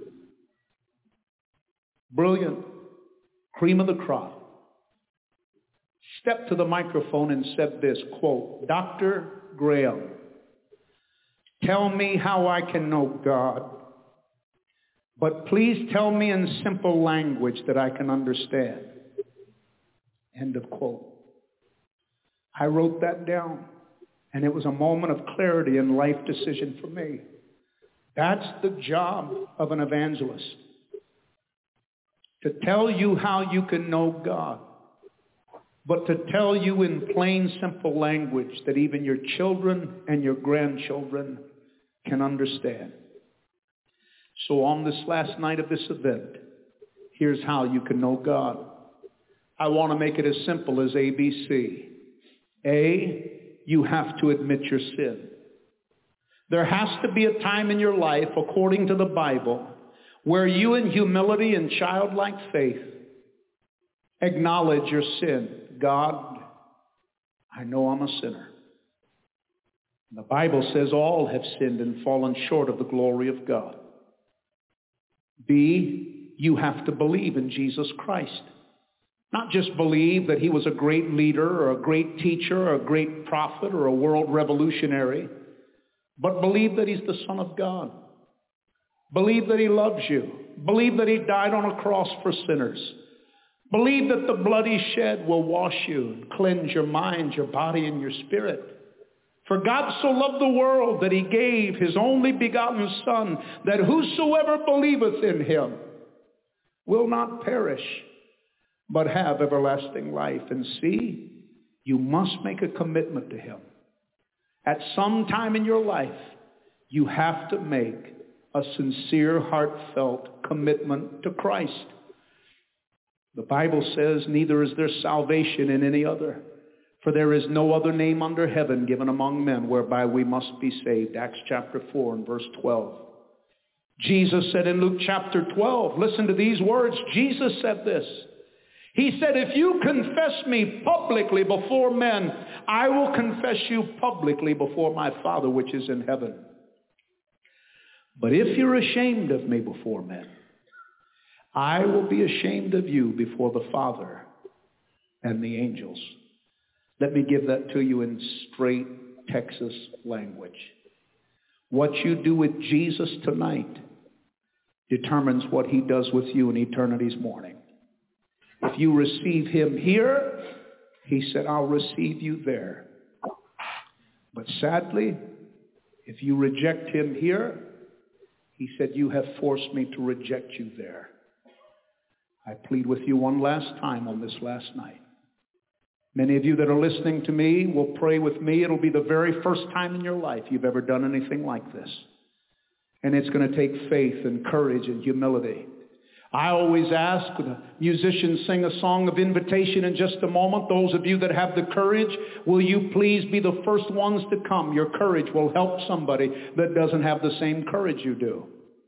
brilliant, cream of the crop, stepped to the microphone and said this, quote, Dr. Graham, tell me how I can know God, but please tell me in simple language that I can understand. End of quote. I wrote that down, and it was a moment of clarity and life decision for me. That's the job of an evangelist, to tell you how you can know God, but to tell you in plain, simple language that even your children and your grandchildren can understand. So on this last night of this event, here's how you can know God. I want to make it as simple as ABC. A, you have to admit your sin. There has to be a time in your life, according to the Bible, where you in humility and childlike faith acknowledge your sin. God, I know I'm a sinner. The Bible says all have sinned and fallen short of the glory of God. B, you have to believe in Jesus Christ. Not just believe that he was a great leader or a great teacher or a great prophet or a world revolutionary, but believe that he's the Son of God. Believe that he loves you. Believe that he died on a cross for sinners. Believe that the blood he shed will wash you and cleanse your mind, your body, and your spirit. For God so loved the world that he gave his only begotten Son, that whosoever believeth in him will not perish, but have everlasting life. And see, you must make a commitment to him. At some time in your life, you have to make a sincere, heartfelt commitment to Christ. The Bible says, neither is there salvation in any other, for there is no other name under heaven given among men whereby we must be saved. Acts chapter 4 and verse 12. Jesus said in Luke chapter 12, listen to these words. Jesus said this. He said, if you confess me publicly before men, I will confess you publicly before my Father which is in heaven. But if you're ashamed of me before men, I will be ashamed of you before the Father and the angels. Let me give that to you in straight Texas language. What you do with Jesus tonight determines what he does with you in eternity's morning. If you receive him here, he said, I'll receive you there. But sadly, if you reject him here, he said, you have forced me to reject you there. I plead with you one last time on this last night. Many of you that are listening to me will pray with me. It'll be the very first time in your life you've ever done anything like this. And it's going to take faith and courage and humility. I always ask, the musicians sing a song of invitation in just a moment. Those of you that have the courage, will you please be the first ones to come? Your courage will help somebody that doesn't have the same courage you do.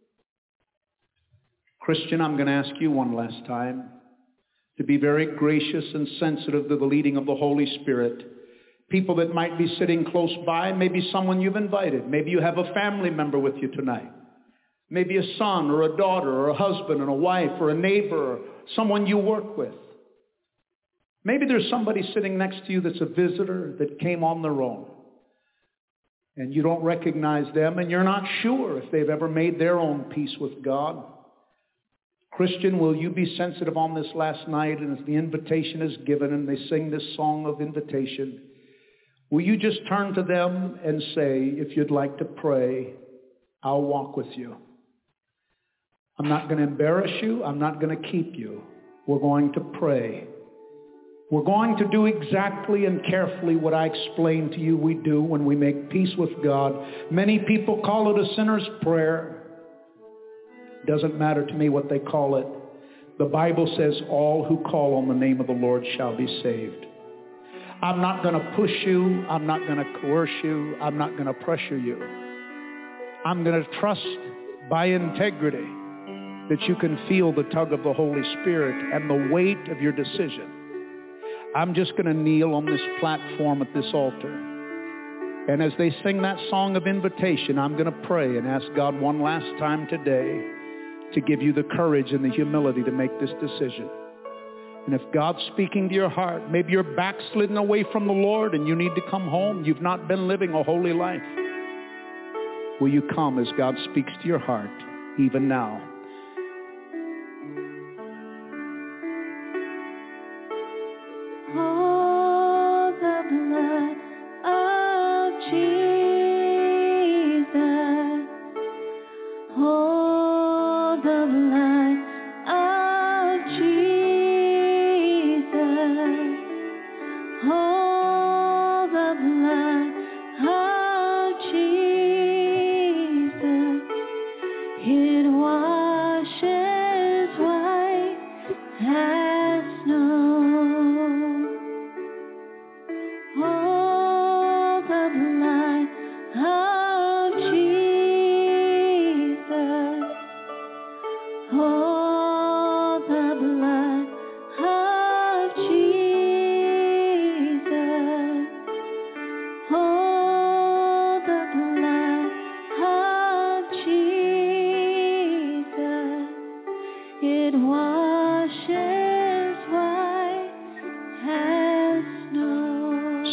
Christian, I'm going to ask you one last time to be very gracious and sensitive to the leading of the Holy Spirit. People that might be sitting close by, maybe someone you've invited. Maybe you have a family member with you tonight. Maybe a son or a daughter or a husband and a wife or a neighbor or someone you work with. Maybe there's somebody sitting next to you that's a visitor that came on their own. And you don't recognize them and you're not sure if they've ever made their own peace with God. Christian, will you be sensitive on this last night, and as the invitation is given and they sing this song of invitation, will you just turn to them and say, if you'd like to pray, I'll walk with you. I'm not going to embarrass you. I'm not going to keep you. We're going to pray. We're going to do exactly and carefully what I explained to you we do when we make peace with God. Many people call it a sinner's prayer. Doesn't matter to me what they call it. The Bible says all who call on the name of the Lord shall be saved. I'm not going to push you. I'm not going to coerce you. I'm not going to pressure you. I'm going to trust by integrity that you can feel the tug of the Holy Spirit and the weight of your decision. I'm just going to kneel on this platform at this altar. And as they sing that song of invitation, I'm going to pray and ask God one last time today to give you the courage and the humility to make this decision. And if God's speaking to your heart, maybe you're backslidden away from the Lord and you need to come home. You've not been living a holy life. Will you come as God speaks to your heart, even now?
Oh, the blood of Jesus. Oh, the blood of Jesus. Oh, the blood of Jesus. It was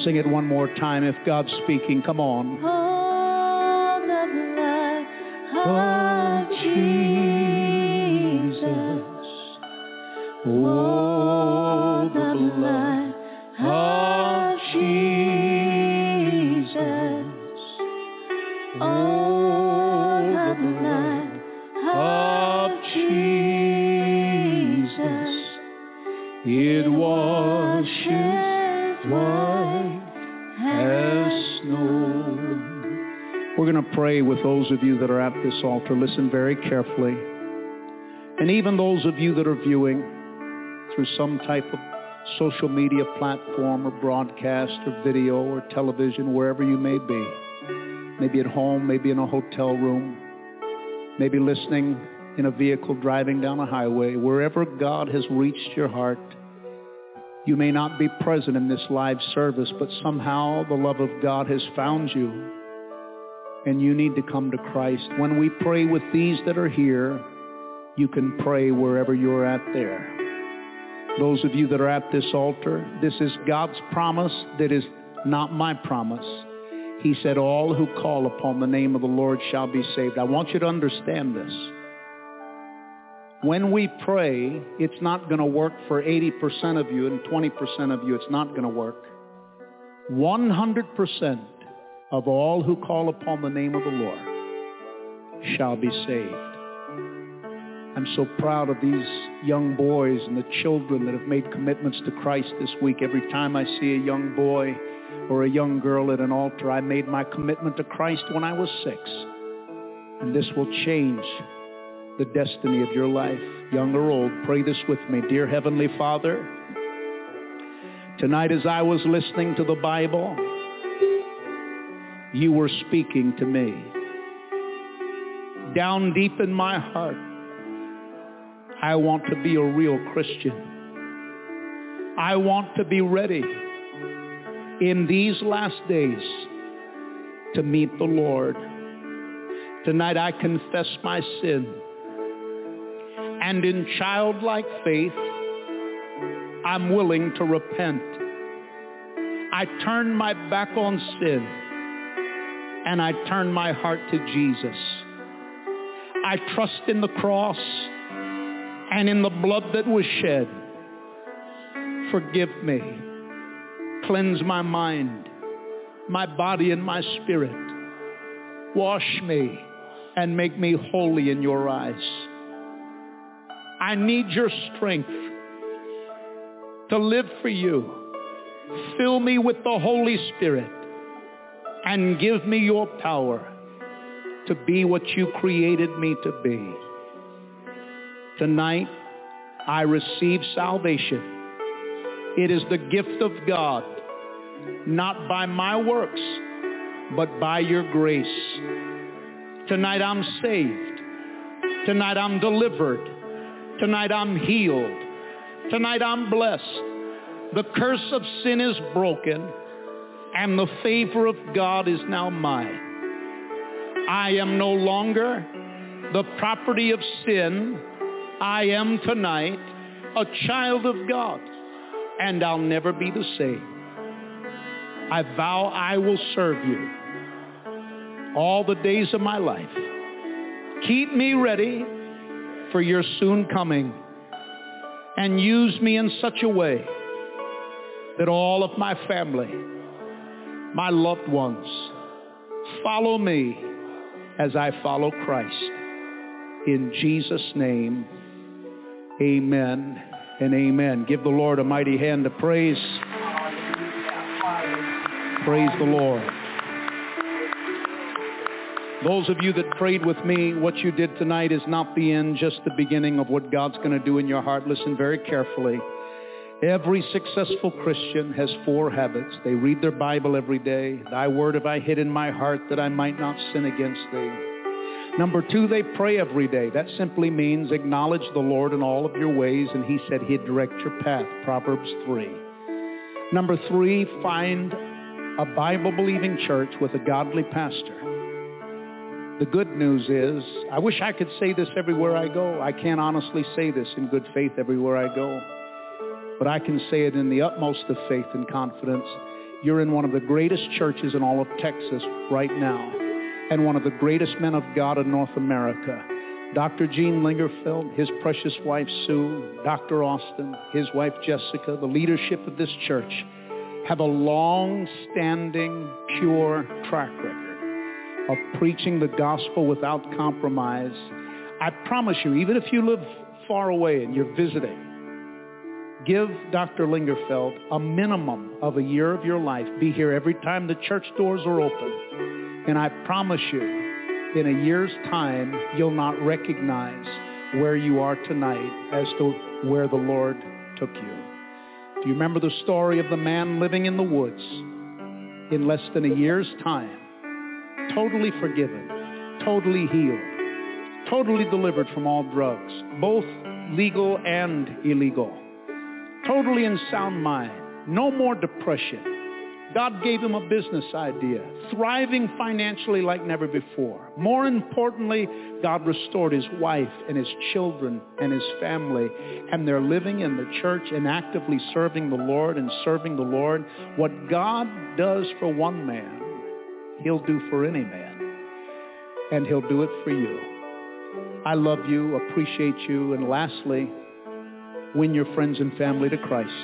Sing it one more time if God's speaking. Come on.
Oh, the blood of Jesus.
Oh, the blood of Jesus. Oh, the blood of Jesus. It washes white as snow. We're going to pray with those of you that are at this altar. Listen very carefully. And even those of you that are viewing through some type of social media platform or broadcast or video or television, wherever you may be. Maybe at home, maybe in a hotel room, maybe listening in a vehicle driving down a highway. Wherever God has reached your heart, you may not be present in this live service, but somehow the love of God has found you, and you need to come to Christ. When we pray with these that are here, you can pray wherever you're at there. Those of you that are at this altar, this is God's promise that is not my promise. He said, all who call upon the name of the Lord shall be saved. I want you to understand this. When we pray, it's not going to work for 80% of you and 20% of you. It's not going to work. 100% of all who call upon the name of the Lord shall be saved. I'm so proud of these young boys and the children that have made commitments to Christ this week. Every time I see a young boy or a young girl at an altar, I made my commitment to Christ when I was 6. And this will change the destiny of your life, young or old. Pray this with me. Dear Heavenly Father, tonight as I was listening to the Bible, you were speaking to me. Down deep in my heart, I want to be a real Christian. I want to be ready in these last days to meet the Lord. Tonight I confess my sin, and in childlike faith, I'm willing to repent. I turn my back on sin, and I turn my heart to Jesus. I trust in the cross and in the blood that was shed. Forgive me. Cleanse my mind, my body, and my spirit. Wash me and make me holy in your eyes. I need your strength to live for you. Fill me with the Holy Spirit and give me your power to be what you created me to be. Tonight, I receive salvation. It is the gift of God, not by my works, but by your grace. Tonight I'm saved. Tonight I'm delivered. Tonight I'm healed. Tonight I'm blessed. The curse of sin is broken, and the favor of God is now mine. I am no longer the property of sin. I am tonight a child of God, and I'll never be the same. I vow I will serve you all the days of my life. Keep me ready for your soon coming, and use me in such a way that all of my family, my loved ones, follow me as I follow Christ. In Jesus' name, amen and amen. Give the Lord a mighty hand of praise. Praise the Lord. Those of you that prayed with me, what you did tonight is not the end, just the beginning of what God's going to do in your heart. Listen very carefully. Every successful Christian has 4 habits. They read their Bible every day. Thy word have I hid in my heart that I might not sin against thee. Number 2, they pray every day. That simply means acknowledge the Lord in all of your ways, and he said he'd direct your path. Proverbs 3. Number 3, find a Bible-believing church with a godly pastor. The good news is, I wish I could say this everywhere I go. I can't honestly say this in good faith everywhere I go. But I can say it in the utmost of faith and confidence. You're in one of the greatest churches in all of Texas right now, and one of the greatest men of God in North America. Dr. Gene Lingerfeld, his precious wife Sue, Dr. Austin, his wife Jessica, the leadership of this church have a long-standing, pure track record of preaching the gospel without compromise. I promise you, even if you live far away and you're visiting, give Dr. Lingerfeld a minimum of a year of your life. Be here every time the church doors are open. And I promise you, in a year's time, you'll not recognize where you are tonight as to where the Lord took you. Do you remember the story of the man living in the woods? In less than a year's time, totally forgiven, totally healed, totally delivered from all drugs, both legal and illegal, totally in sound mind, no more depression. God gave him a business idea, thriving financially like never before. More importantly, God restored his wife and his children and his family, and they're living in the church and actively serving the Lord and serving the Lord. What God does for one man, he'll do for any man, and he'll do it for you. I love you, appreciate you, and lastly, win your friends and family to Christ.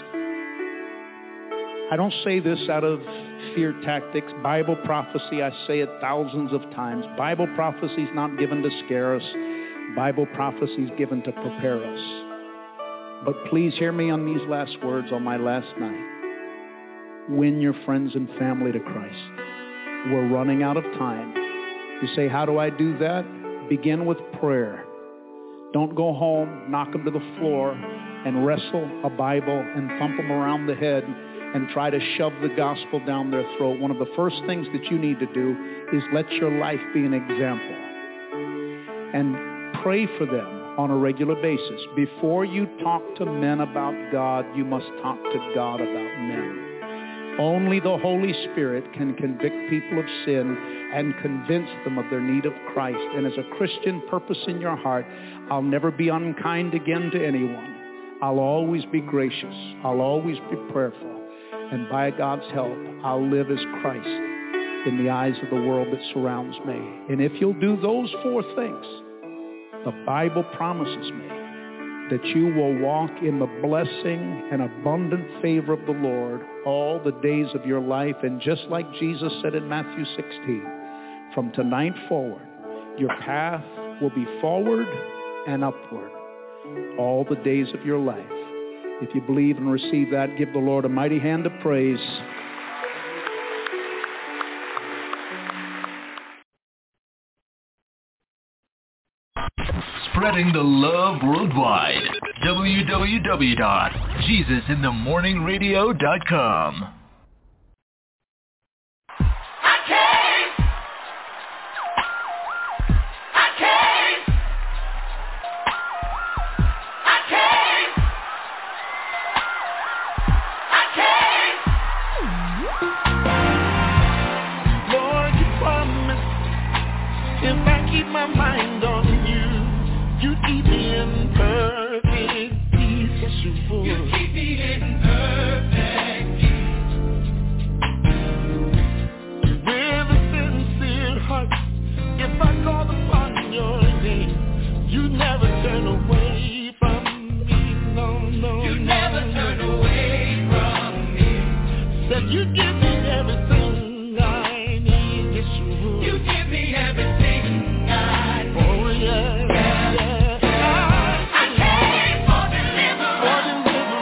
I don't say this out of fear tactics. Bible prophecy, I say it thousands of times. Bible prophecy is not given to scare us. Bible prophecy is given to prepare us. But please hear me on these last words on my last night. Win your friends and family to Christ. We're running out of time. You say, how do I do that? Begin with prayer. Don't go home, knock them to the floor, and wrestle a Bible and thump them around the head and try to shove the gospel down their throat. One of the first things that you need to do is let your life be an example. And pray for them on a regular basis. Before you talk to men about God, you must talk to God about men. Only the Holy Spirit can convict people of sin and convince them of their need of Christ. And as a Christian, purpose in your heart, I'll never be unkind again to anyone. I'll always be gracious. I'll always be prayerful. And by God's help, I'll live as Christ in the eyes of the world that surrounds me. And if you'll do those four things, the Bible promises me that you will walk in the blessing and abundant favor of the Lord all the days of your life. And just like Jesus said in Matthew 16, from tonight forward, your path will be forward and upward all the days of your life. If you believe and receive that, give the Lord a mighty hand of praise.
Spreading the love worldwide. www.jesusinthemorningradio.com.
My mind on you, you keep me in perfect peace. Yes, you would. You keep me in perfect peace. With a sincere heart, if I call upon your name, you never turn away from me. No, no, you never turn away from me. Said you give me everything I need. Yes, you would. You give me everything. I came for deliverance.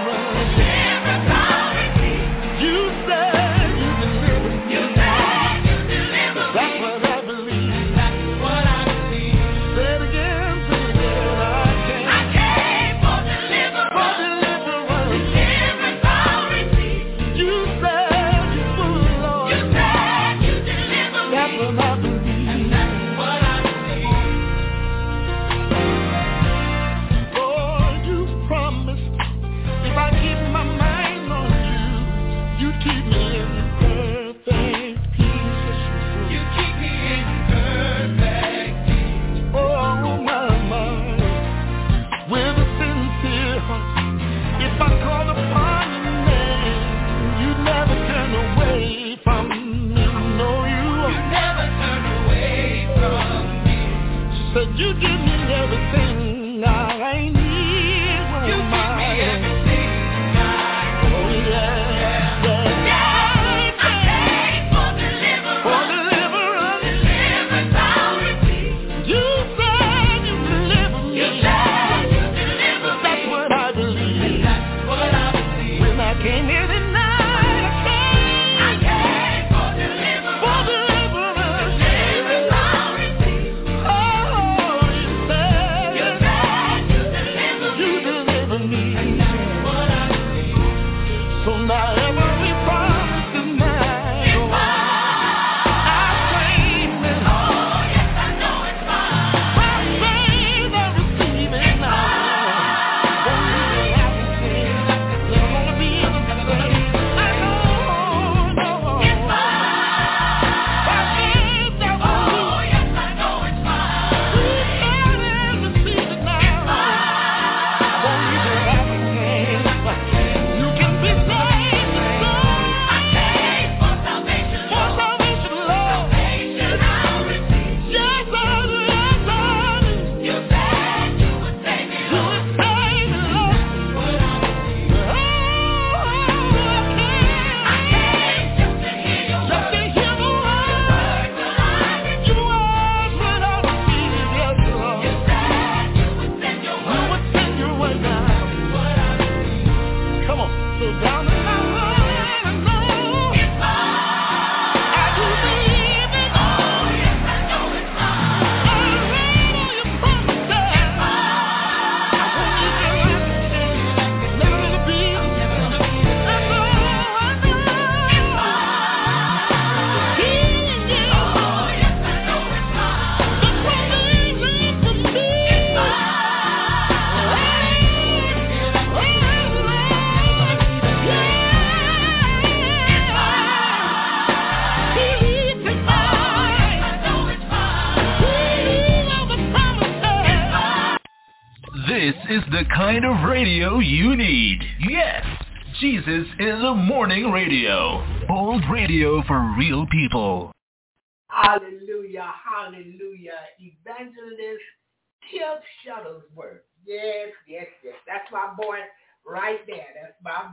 This is the kind of radio you need. Yes, Jesus is a morning radio. Bold radio for real people.
Hallelujah, hallelujah. Evangelist Tip Shuttlesworth. Yes. That's my boy right there.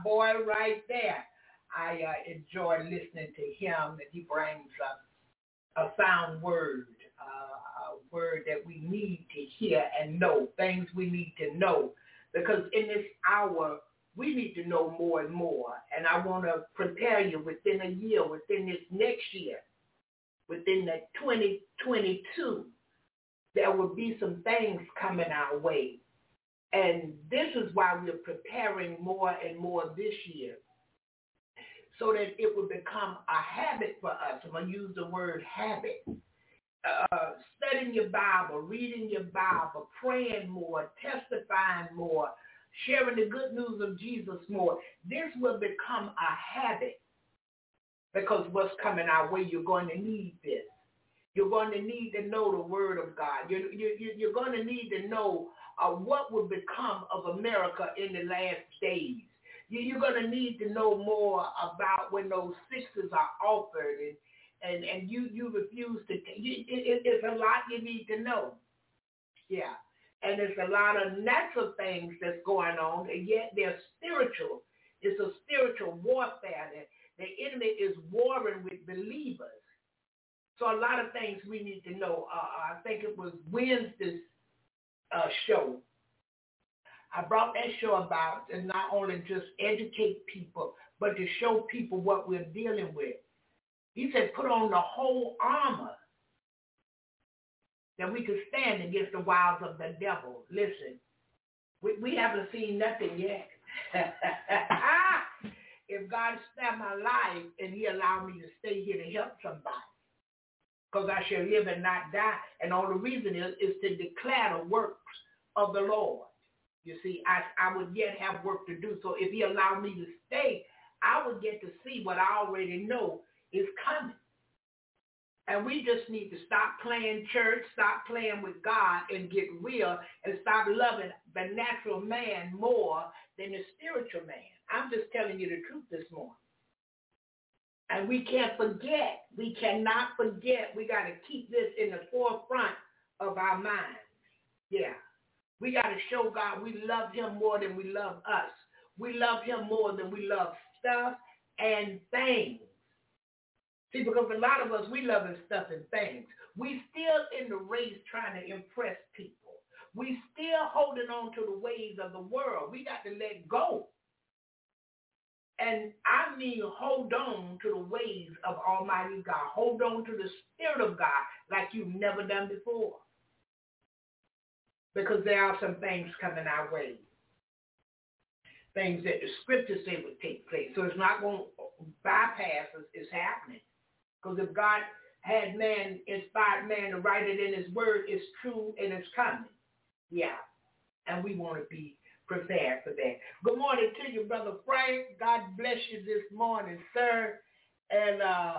I enjoy listening to him, and he brings a sound word, a word that we need to hear and know, things we need to know. Because in this hour, we need to know more and more. And I want to prepare you within a year, within this next year, within the 2022, there will be some things coming our way. And this is why we're preparing more and more this year, so that it will become a habit for us. I'm going to use the word habit. Studying your Bible, reading your Bible, praying more, testifying more, sharing the good news of Jesus more. This will become a habit, because what's coming our way, you're going to need this. You're going to need to know the Word of God. You're going to need to know what will become of America in the last days. You're going to need to know more about when those sixes are offered and you refuse to. It's a lot you need to know. Yeah. And there's a lot of natural things that's going on, and yet they're spiritual. It's a spiritual warfare. The enemy is warring with believers. So a lot of things we need to know. I think it was Wednesday's show. I brought that show about to not only just educate people, but to show people what we're dealing with. He said, put on the whole armor that we could stand against the wiles of the devil. Listen, we haven't seen nothing yet. If God spared my life and he allowed me to stay here to help somebody, because I shall live and not die. And all the reason is to declare the works of the Lord. You see, I would yet have work to do. So if he allowed me to stay, I would get to see what I already know is coming. And we just need to stop playing church, stop playing with God, and get real, and stop loving the natural man more than the spiritual man. I'm just telling you the truth this morning. And we can't forget. We cannot forget. We got to keep this in the forefront of our minds. Yeah. We got to show God we love him more than we love us. We love him more than we love stuff and things. See, because a lot of us, we love stuff and things. We still in the race trying to impress people. We still holding on to the ways of the world. We got to let go. And I mean hold on to the ways of Almighty God. Hold on to the Spirit of God like you've never done before. Because there are some things coming our way. Things that the scriptures say would take place. So it's not going to bypass us. It's happening. Because if God had man, inspired man to write it in his word, it's true and it's coming. Yeah. And we want to be prepared for that. Good morning to you, Brother Frank. God bless you this morning, sir. And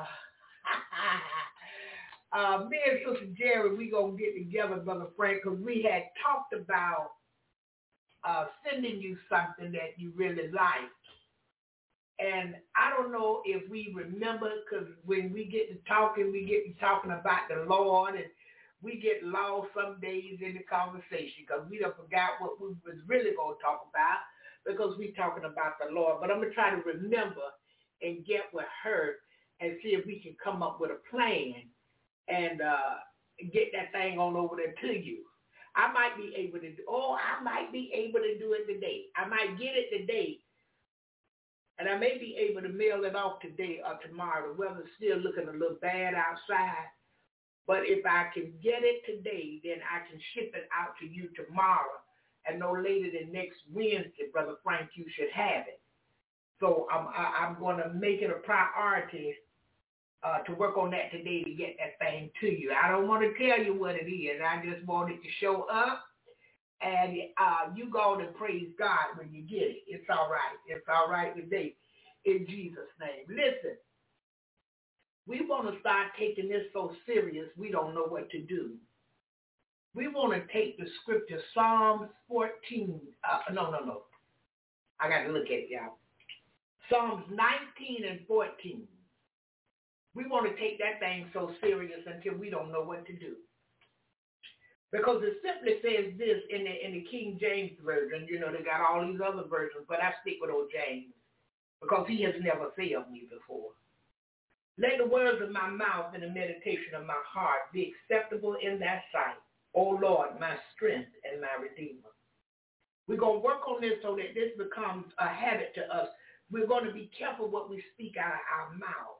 me and Sister Jerry, we going to get together, Brother Frank, because we had talked about sending you something that you really liked. And I don't know if we remember, because when we get to talking about the Lord, and we get lost some days in the conversation because we done forgot what we was really going to talk about because we talking about the Lord. But I'm going to try to remember and get with her and see if we can come up with a plan and get that thing on over there to you. I might be able to do it today. I might get it today. And I may be able to mail it off today or tomorrow. The weather's still looking a little bad outside. But if I can get it today, then I can ship it out to you tomorrow. And no later than next Wednesday, Brother Frank, you should have it. So I'm going to make it a priority to work on that today to get that thing to you. I don't want to tell you what it is. I just want it to show up. And you go and praise God when you get it. It's all right. It's all right today in Jesus' name. Listen, we want to start taking this so serious we don't know what to do. we want to take the scripture, Psalms 14. No. I got to look at it, y'all. Psalms 19 and 14. We want to take that thing so serious until we don't know what to do. Because it simply says this in the King James Version. You know, they got all these other versions, but I stick with old James because he has never failed me before. Let the words of my mouth and the meditation of my heart be acceptable in thy sight, O Lord, my strength and my redeemer. We're going to work on this so that this becomes a habit to us. We're going to be careful what we speak out of our mouth.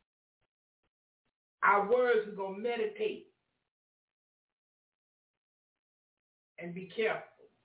Our words, we're going to meditate and be careful.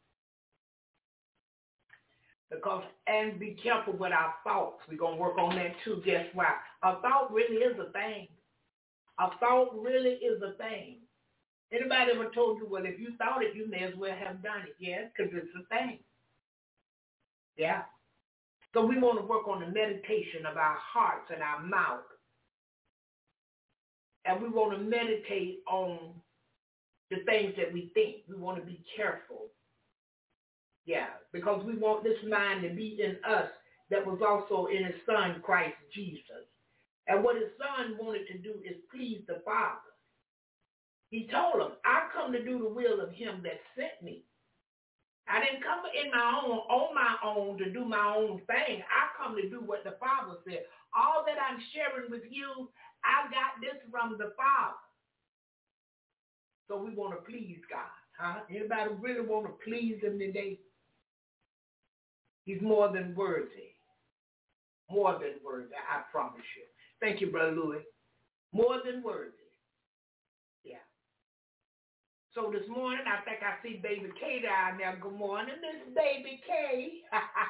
And be careful with our thoughts. We're going to work on that too. Guess why? A thought really is a thing. A thought really is a thing. Anybody ever told you, well, if you thought it, you may as well have done it? Yes, because it's a thing. Yeah. So we want to work on the meditation of our hearts and our mouth. And we want to meditate on the things that we think. We want to be careful. Yeah, because we want this mind to be in us that was also in his son, Christ Jesus. And what his son wanted to do is please the Father. He told him, I come to do the will of him that sent me. I didn't come on my own to do my own thing. I come to do what the Father said. All that I'm sharing with you, I got this from the Father. So we want to please God. Huh? Anybody really want to please him today? He's more than worthy. More than worthy, I promise you. Thank you, Brother Louis. More than worthy. Yeah. So this morning, I think I see Baby K down there. Good morning, Miss Baby K.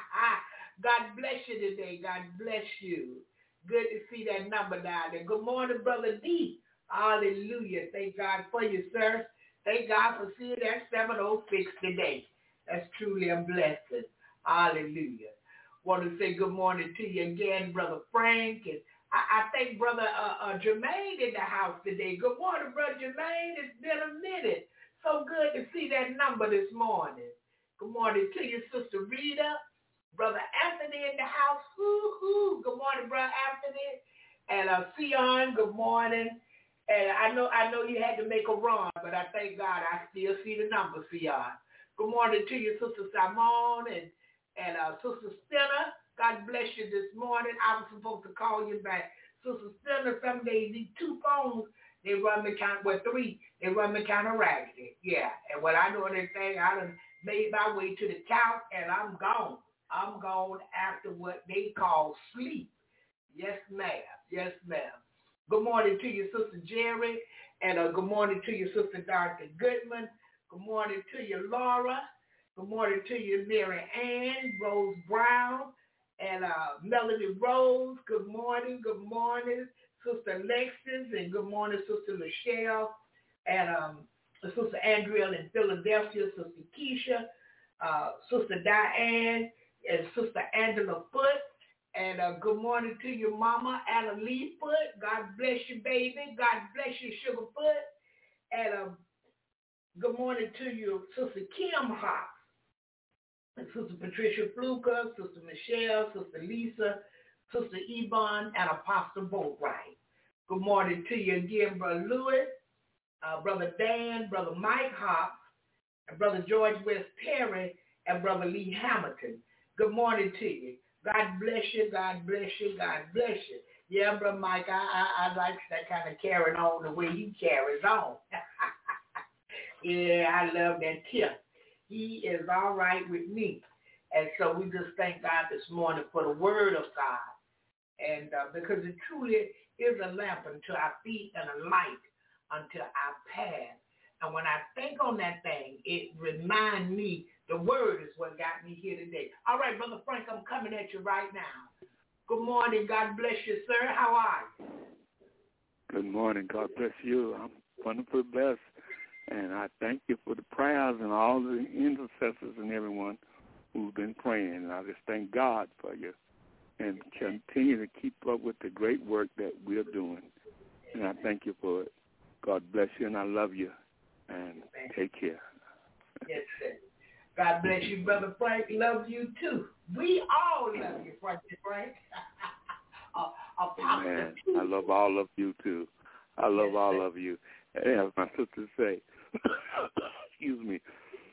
God bless you today. God bless you. Good to see that number down there. Good morning, Brother D. Hallelujah. Thank God for you, sir. Thank God for seeing that 706 today. That's truly a blessing. Hallelujah. Want to say good morning to you again, Brother Frank. And I think Brother Jermaine in the house today. Good morning, Brother Jermaine. It's been a minute. So good to see that number this morning. Good morning to you, Sister Rita. Brother Anthony in the house. Woo-hoo. Good morning, Brother Anthony. And Sion, good morning. And I know you had to make a run, but I thank God I still see the number, Sion. Good morning to you, Sister Simone and Sister Stinner. God bless you this morning. I was supposed to call you back. Sister Stinner, some days these two phones, they run me kind of, three, they run me kind of raggedy. Yeah, and when I do anything, I done made my way to the couch, and I'm gone. I'm gone after what they call sleep. Yes, ma'am. Yes, ma'am. Good morning to you, Sister Jerry, and good morning to you, Sister Dr. Goodman. Good morning to you, Laura. Good morning to you, Mary Ann, Rose Brown, and Melanie Rose. Good morning, Sister Alexis, and good morning, Sister Michelle, and Sister Andrea in Philadelphia, Sister Keisha, Sister Diane, and Sister Angela Foote. And good morning to your Mama, Anna Lee Foote. God bless you, baby. God bless you, Sugar Foote. And good morning to you, Sister Kim Hawks. And Sister Patricia Fluker, Sister Michelle, Sister Lisa, Sister Yvonne, and Apostle Boatwright. Good morning to you again, Brother Lewis, Brother Dan, Brother Mike Hawks, and Brother George West Perry, and Brother Lee Hamilton. Good morning to you. God bless you, God bless you, God bless you. Yeah, Brother Mike, I like that kind of carrying on the way he carries on. Yeah, I love that tip. He is all right with me. And so we just thank God this morning for the word of God. And because it truly is a lamp unto our feet and a light unto our path. And when I think on that thing, it reminds me the word is what got me here today. All right, Brother Frank, I'm coming at you right now. Good morning. God bless you, sir. How are you?
Good morning. God bless you. I'm wonderfully blessed. And I thank you for the prayers and all the intercessors and everyone who's been praying. And I just thank God for you and continue to keep up with the great work that we're doing. And I thank you for it. God bless you, and I love you. And Take care.
Yes, sir. God bless you, Brother Frank. Love you, too. We all love you, Frank.
Man, I love all of you, too. I love all of you. And as my sister say, excuse me,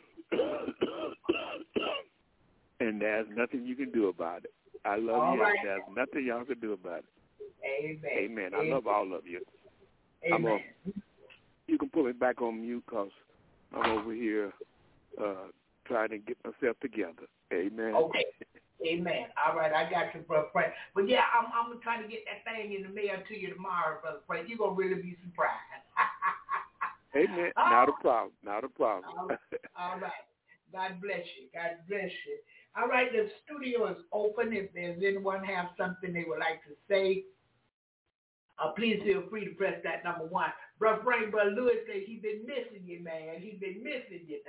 and there's nothing you can do about it. I love
all
you,
right.
and there's nothing y'all can do about it.
Amen.
Amen. I love all of you.
Amen.
You can pull it back on mute because I'm over here trying to get myself together. Amen.
Okay. Amen. All right, I got you, Brother Frank. But yeah, I'm trying to get that thing in the mail to you tomorrow, Brother Frank. You're gonna really be surprised.
Amen. Not a problem. Not a problem.
All right. God bless you. God bless you. All right, the studio is open. If there's anyone have something they would like to say, please feel free to press that number 1. Brother Frank, Brother Lewis says he's been missing you, man. He's been missing you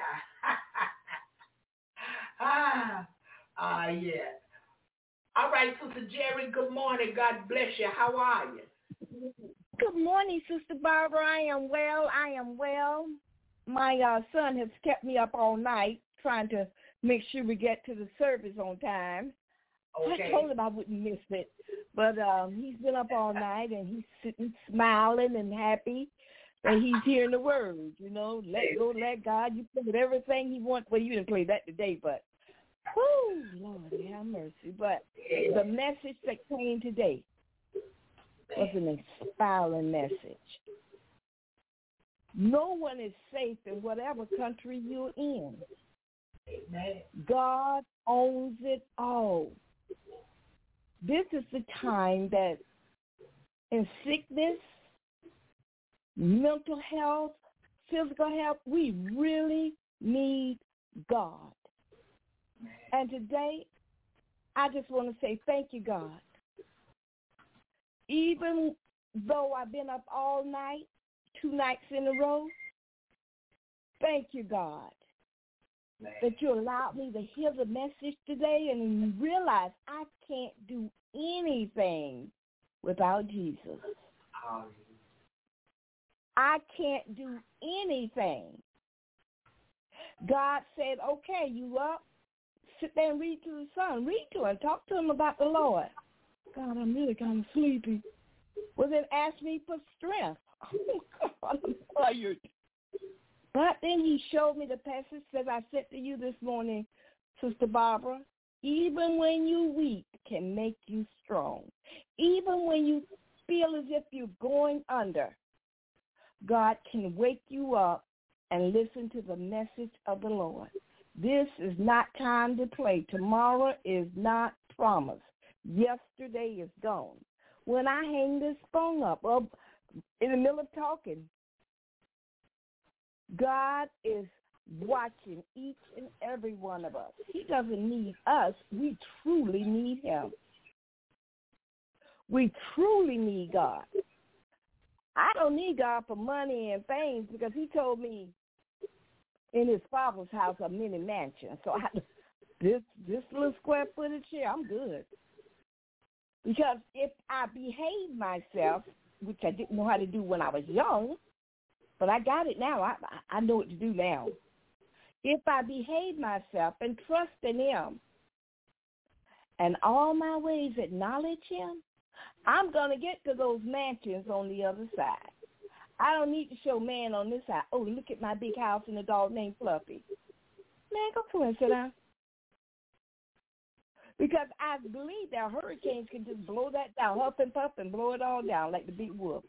now. Yeah. All right, Sister Jerry, good morning. God bless you. How are you?
Good morning, Sister Barbara. I am well. My son has kept me up all night trying to make sure we get to the service on time.
Okay.
I told him I wouldn't miss it, but he's been up all night, and he's sitting smiling and happy that he's hearing the word, let go, let God. You put everything he wants. Well, you didn't play that today, but whoo, Lord, have mercy. But the message that came today was an inspiring message. No one is safe in whatever country you're in.
Amen.
God owns it all. This is the time that in sickness, mental health, physical health, we really need God. And today, I just want to say thank you, God. Even though I've been up all night, 2 nights in a row, thank you, God, that you allowed me to hear the message today and realize I can't do anything without Jesus. I can't do anything. God said, okay, you up? Sit there and read to the son. Read to him. Talk to him about the Lord. God, I'm really kind of sleepy. Well, then ask me for strength. Oh, God, I'm tired. But then he showed me the passage that I said to you this morning, Sister Barbara. Even when you're weak can make you strong. Even when you feel as if you're going under, God can wake you up and listen to the message of the Lord. This is not time to play. Tomorrow is not promised. Yesterday is gone. When I hang this phone up, in the middle of talking, God is watching each and every one of us. He doesn't need us. We truly need him. We truly need God. I don't need God for money and things because he told me in his Father's house are many mansions. So this little square footage here, I'm good. Because if I behave myself, which I didn't know how to do when I was young, but I got it now. I know what to do now. If I behave myself and trust in him and all my ways acknowledge him, I'm going to get to those mansions on the other side. I don't need to show man on this side, oh, look at my big house and a dog named Fluffy. Man, go come and sit down. Because I believe that hurricanes can just blow that down, huff and puff and blow it all down like the big wolf.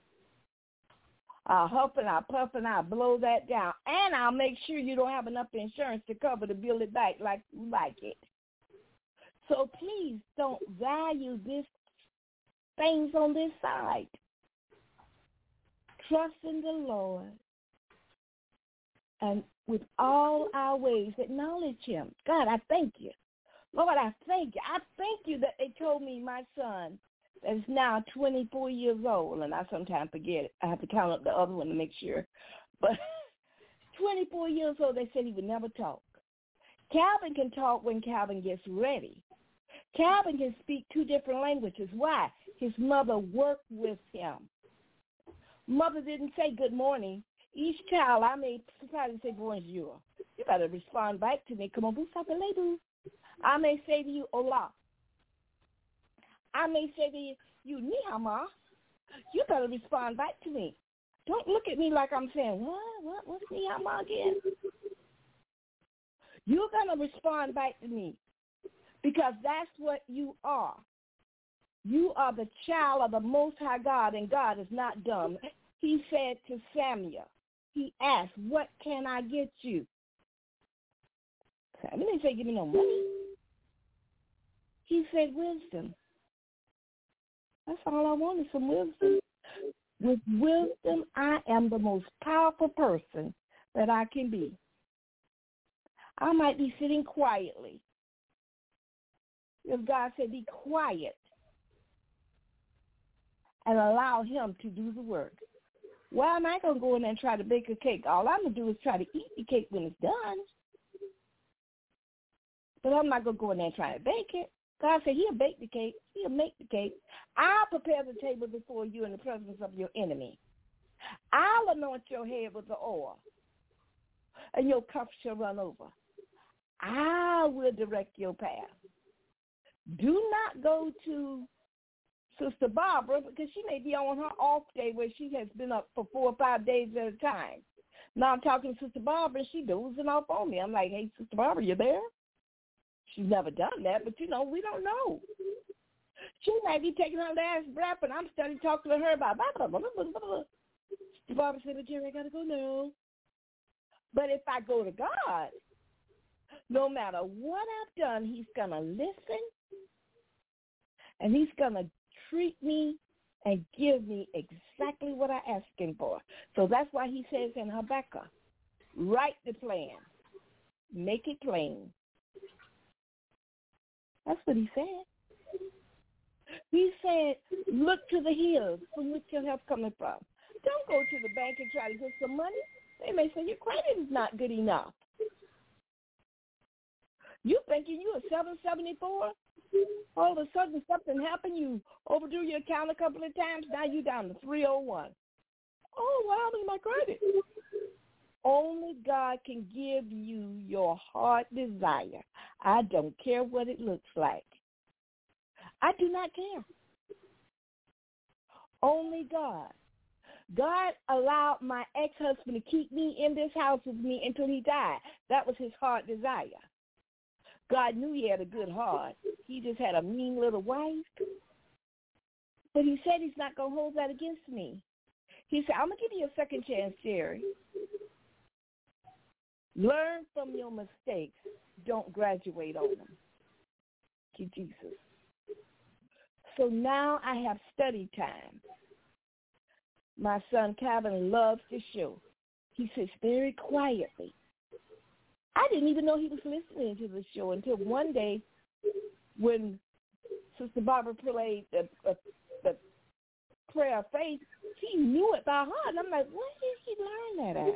I'll huff and I'll puff and I'll blow that down. And I'll make sure you don't have enough insurance to cover to build it back like you like it. So please don't value these things on this side. Trust in the Lord. And with all our ways, acknowledge him. God, I thank you. Lord, I thank you. I thank you that they told me my son that is now 24 years old, and I sometimes forget it. I have to count up the other one to make sure. But 24 years old, they said he would never talk. Calvin can talk when Calvin gets ready. Calvin can speak 2 different languages. Why? His mother worked with him. Mother didn't say good morning. Each child, I may probably say bonjour. You better respond back to me. Come on, boo, boo. I may say to you, hola. I may say to you, ni hao ma. You better respond back to me. Don't look at me like I'm saying, what's ni hao ma again? You're going to respond back to me because that's what you are. You are the child of the Most High God, and God is not dumb. He said to Samuel, he asked, what can I get you? Samuel didn't say, give me no money. He said, wisdom. That's all I want is some wisdom. With wisdom, I am the most powerful person that I can be. I might be sitting quietly. If God said, be quiet and allow him to do the work. Why am I going to go in there and try to bake a cake? All I'm going to do is try to eat the cake when it's done. But I'm not going to go in there and try to bake it. God said he'll bake the cake. He'll make the cake. I'll prepare the table before you in the presence of your enemy. I'll anoint your head with the oil, and your cup shall run over. I will direct your path. Do not go to Sister Barbara because she may be on her off day where she has been up for 4 or 5 days at a time. Now I'm talking to Sister Barbara and she dozing off on me. I'm like, hey, Sister Barbara, you there? She's never done that, but, we don't know. She might be taking her last breath, and I'm starting talking to her about blah, blah, blah, blah, blah, blah. Sister Barbara said, but Jerry, I got to go now. But if I go to God, no matter what I've done, he's going to listen, and he's going to treat me and give me exactly what I asked him for. So that's why he says in Habakkuk, write the plan, make it plain. That's what he said. He said, look to the hills from which your help coming from. Don't go to the bank and try to get some money. They may say your credit is not good enough. You thinking you a 774? All of a sudden something happened, you overdrew your account a couple of times, now you down to 301. Oh, what happened to my credit? Only God can give you your heart desire. I don't care what it looks like. I do not care. Only God. God allowed my ex-husband to keep me in this house with me until he died. That was his heart desire. God knew he had a good heart. He just had a mean little wife. But he said he's not going to hold that against me. He said, I'm going to give you a second chance, Jerry. Learn from your mistakes. Don't graduate on them. Thank you, Jesus. So now I have study time. My son Calvin loves the show. He sits very quietly. I didn't even know he was listening to the show until one day when Sister Barbara played the prayer of faith. He knew it by heart. And I'm like, where did he learn that at?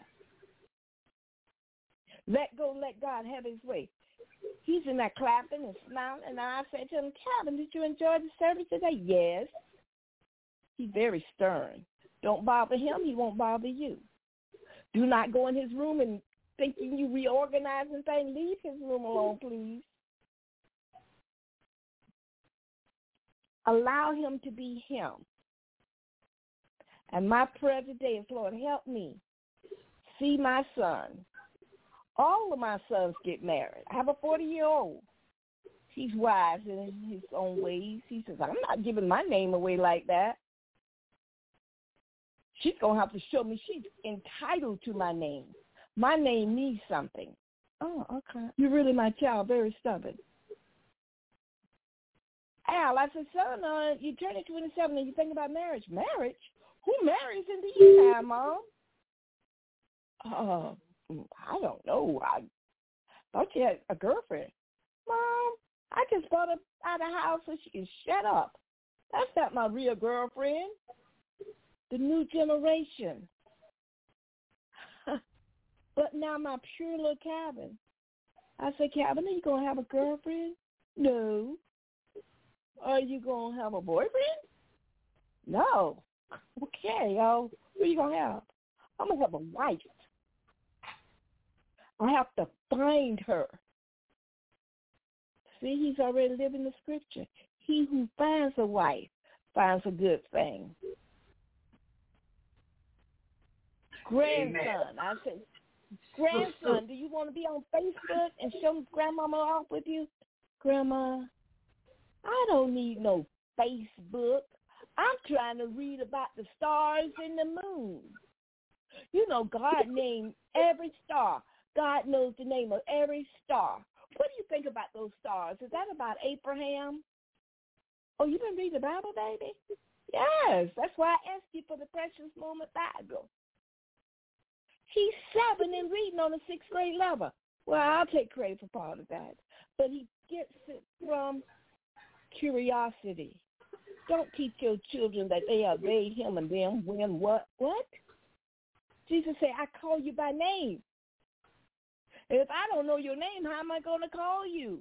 Let go, let God have his way. He's in there clapping and smiling. And I said to him, Calvin, did you enjoy the service today? Yes. He's very stern. Don't bother him. He won't bother you. Do not go in his room and thinking you reorganizing things. Leave his room alone, please. Allow him to be him. And my prayer today is, Lord, help me see my son. All of my sons get married. I have a 40-year-old. He's wise in his own ways. He says, I'm not giving my name away like that. She's going to have to show me she's entitled to my name. My name means something. Oh, okay. You're really my child, very stubborn. Al, I said, son, you're turning 27 and you think about marriage. Marriage? Who marries in these time, Mom? I don't know. I thought you had a girlfriend. Mom, I just bought her out of the house so she can shut up. That's not my real girlfriend. The new generation. But now my pure little Calvin. I said, Calvin, are you going to have a girlfriend? No. Are you going to have a boyfriend? No. Okay, who are you going to have? I'm going to have a wife. I have to find her. See, he's already living the scripture. He who finds a wife finds a good thing. Grandson, Amen. I said, grandson, do you want to be on Facebook and show grandmama off with you? Grandma, I don't need no Facebook. I'm trying to read about the stars and the moon. You know, God named every star. God knows the name of every star. What do you think about those stars? Is that about Abraham? Oh, you been reading the Bible, baby? Yes, that's why I asked you for the Precious Moment Bible. He's 7 and reading on a 6th grade level. Well, I'll take credit for part of that. But he gets it from curiosity. Don't teach your children that they obey him and them when what? What? Jesus said, I call you by name. If I don't know your name, how am I going to call you?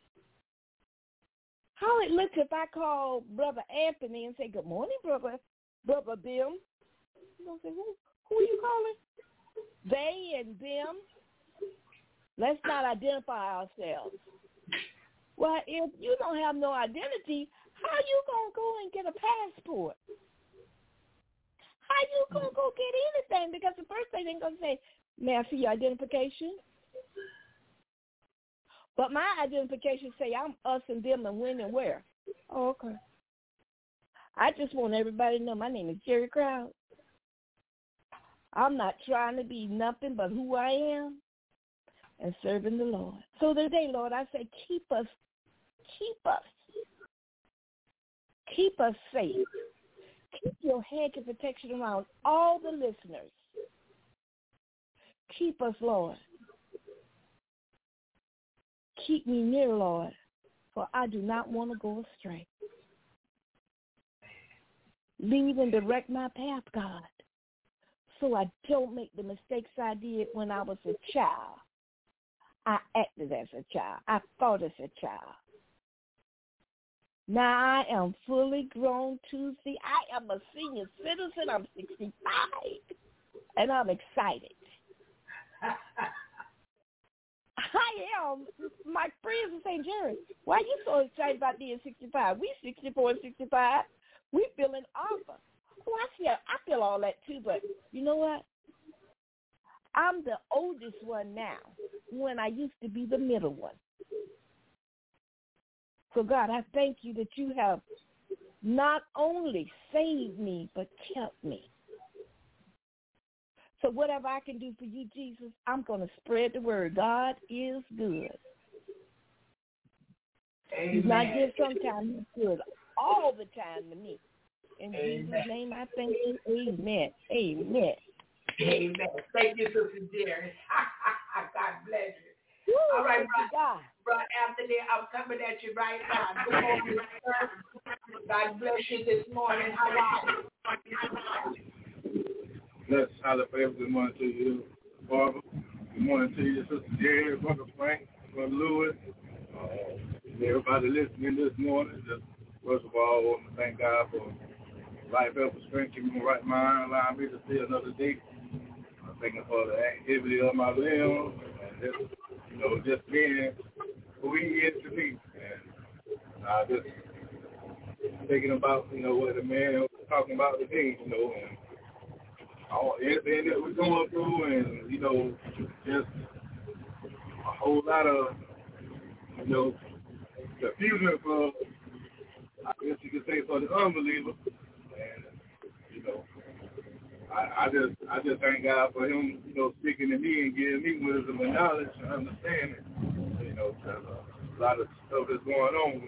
How it looks if I call Brother Anthony and say, good morning, Brother Bill. You're going to say, who are you calling? They and them. Let's not identify ourselves. Well, if you don't have no identity, how you going to go and get a passport? How you going to go get anything? Because the first thing they're going to say, may I see your identification? But my identification say I'm us and them and when and where. Oh, okay. I just want everybody to know my name is Jerry Crowd. I'm not trying to be nothing but who I am and serving the Lord. So today, Lord, I say keep us safe. Keep your hedge of protection around all the listeners. Keep us, Lord. Keep me near, Lord, for I do not want to go astray. Lead and direct my path, God, so I don't make the mistakes I did when I was a child. I acted as a child. I thought as a child. Now I am fully grown Tuesday. I am a senior citizen. I'm 65, and I'm excited. I am. My friends are saying, Jerry, why are you so excited about being 65? We 64 and 65. We feeling awful. Oh, I feel all that too, but you know what? I'm the oldest one now when I used to be the middle one. So, God, I thank you that you have not only saved me, but kept me. So whatever I can do for you, Jesus, I'm going to spread the word. God is good. Amen. He's not good sometimes. He's good all the time to me. In Jesus' name, I thank you. Amen. Amen.
Amen. Thank you, Sister Jerry. God bless you. Woo, all right, Brother Anthony, I'm coming at you right now. Good morning, sir. God bless you this morning. How are you?
Bless, hallelujah. Good morning to you, Barbara. Good morning to you, Sister Jerry, Brother Frank, Brother Lewis, everybody listening this morning. Just first of all, I want to thank God for life, health, and strength, keeping me right mind, allowing me to see another day. I'm thanking for the activity of my limbs and just being who He is to me. And I just thinking about what the man was talking about today, and everything that we're going through, and just a whole lot of confusion for, I guess you could say, for the unbeliever. And I just thank God for Him, speaking to me and giving me wisdom and knowledge and understanding. Because a lot of stuff that's going on.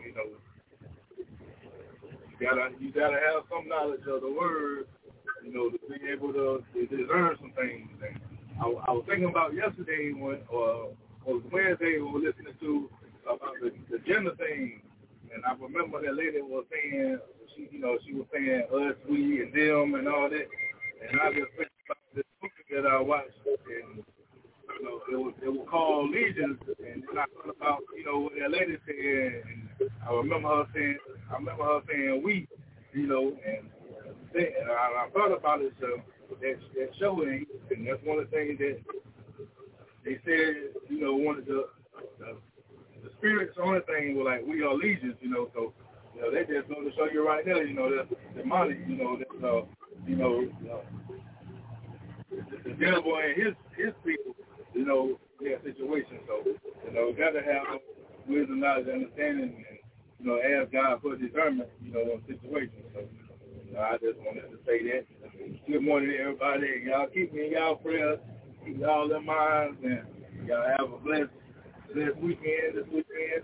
You gotta have some knowledge of the word, to be able to discern some things. And I was thinking about yesterday or Wednesday we were listening to about the gender thing, and I remember that lady was saying she was saying us, we, and them, and all that. And I just think about this movie that I watched, and it was called Legion, and then I thought about what that lady said, and I remember her saying we, and I thought about it. So that show, and And that's one of the things that they said, you know, one of the spirit's only thing was like, we are legions, you know, so, you know, they just want to show you right there, you know, that's demonic, you know, that's, the devil and his people, you know, their situation. So, you know, got to have wisdom, knowledge, understanding, and, you know, ask God for discernment, you know, on situations. So, you know, I just wanted to say that. Good morning, everybody. Y'all keep me in y'all prayers, keep y'all in minds, and y'all have a blessed weekend this weekend.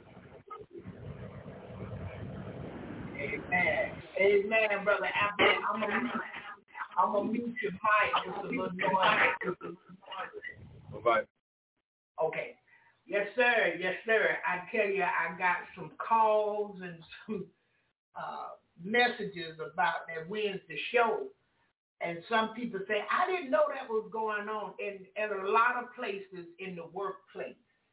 Amen. Amen, Brother Apple. I'm going to mute your mic just a little noise.
Bye-bye.
Okay. Yes, sir. Yes, sir. I tell you, I got some calls and some messages about that Wednesday show. And some people say, I didn't know that was going on in a lot of places in the workplace.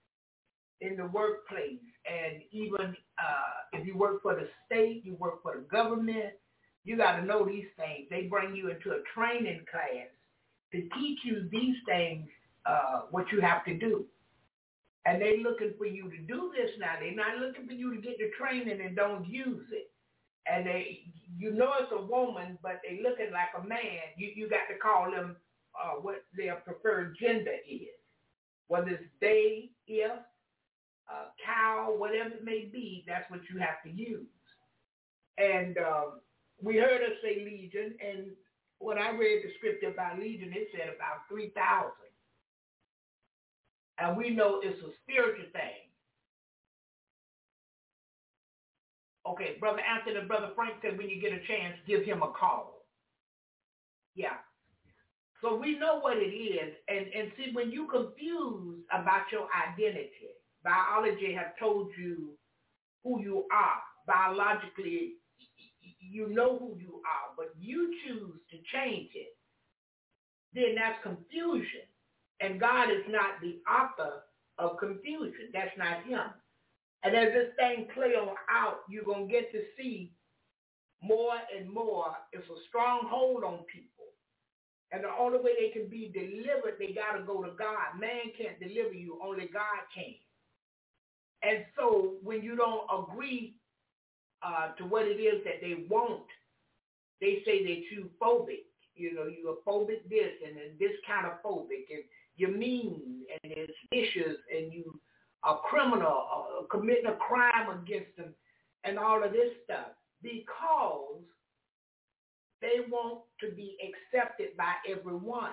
And even if you work for the state, you work for the government, you got to know these things. They bring you into a training class to teach you these things, what you have to do. And they're looking for you to do this now. They're not looking for you to get the training and don't use it. And you know it's a woman, but they looking like a man. You got to call them what their preferred gender is. Whether it's they, if, cow, whatever it may be, that's what you have to use. And we heard her say legion, and when I read the scripture about legion, it said about 3,000. And we know it's a spiritual thing. Okay, Brother Anthony and Brother Frank said when you get a chance, give him a call. Yeah. So we know what it is. And see, when you confused about your identity, biology have told you who you are. Biologically, you know who you are, but you choose to change it. Then that's confusion. And God is not the author of confusion. That's not him. And as this thing play on out, you're going to get to see more and more. It's a strong hold on people. And the only way they can be delivered, they got to go to God. Man can't deliver you. Only God can. And so when you don't agree to what it is that they want, they say that you phobic. You know, you're phobic this and this kind of phobic. And you're mean and it's vicious and you are criminal, committing a crime against them and all of this stuff because they want to be accepted by everyone.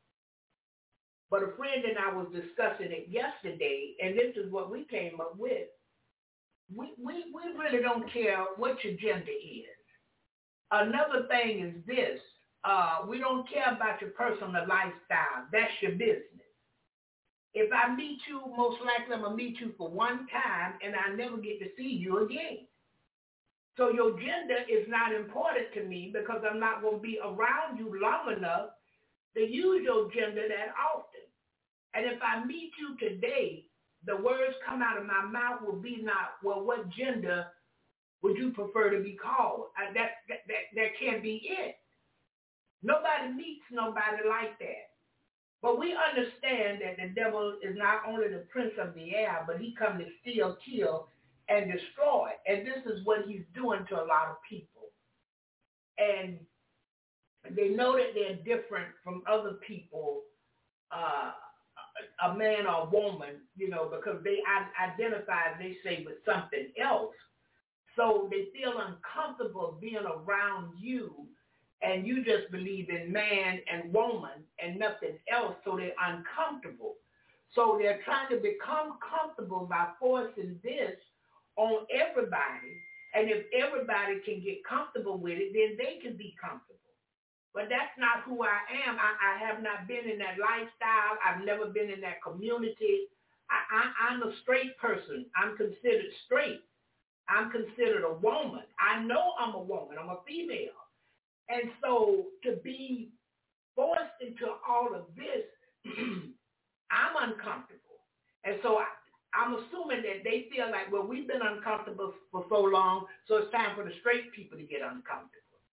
But a friend and I was discussing it yesterday, and this is what we came up with. We really don't care what your gender is. Another thing is this. We don't care about your personal lifestyle. That's your business. If I meet you, most likely I'm going to meet you for one time, and I never get to see you again. So your gender is not important to me because I'm not going to be around you long enough to use your gender that often. And if I meet you today, the words come out of my mouth will be not, well, what gender would you prefer to be called? That can't be it. Nobody meets nobody like that. But we understand that the devil is not only the prince of the air, but he comes to steal, kill, and destroy. And this is what he's doing to a lot of people. And they know that they're different from other people, a man or a woman, you know, because they identify, they say, with something else. So they feel uncomfortable being around you, and you just believe in man and woman and nothing else, so they're uncomfortable. So they're trying to become comfortable by forcing this on everybody. And if everybody can get comfortable with it, then they can be comfortable. But that's not who I am. I have not been in that lifestyle. I've never been in that community. I'm a straight person. I'm considered straight. I'm considered a woman. I know I'm a woman. I'm a female. And so to be forced into all of this, I'm uncomfortable. And so I'm assuming that they feel like, well, we've been uncomfortable for so long, so it's time for the straight people to get uncomfortable.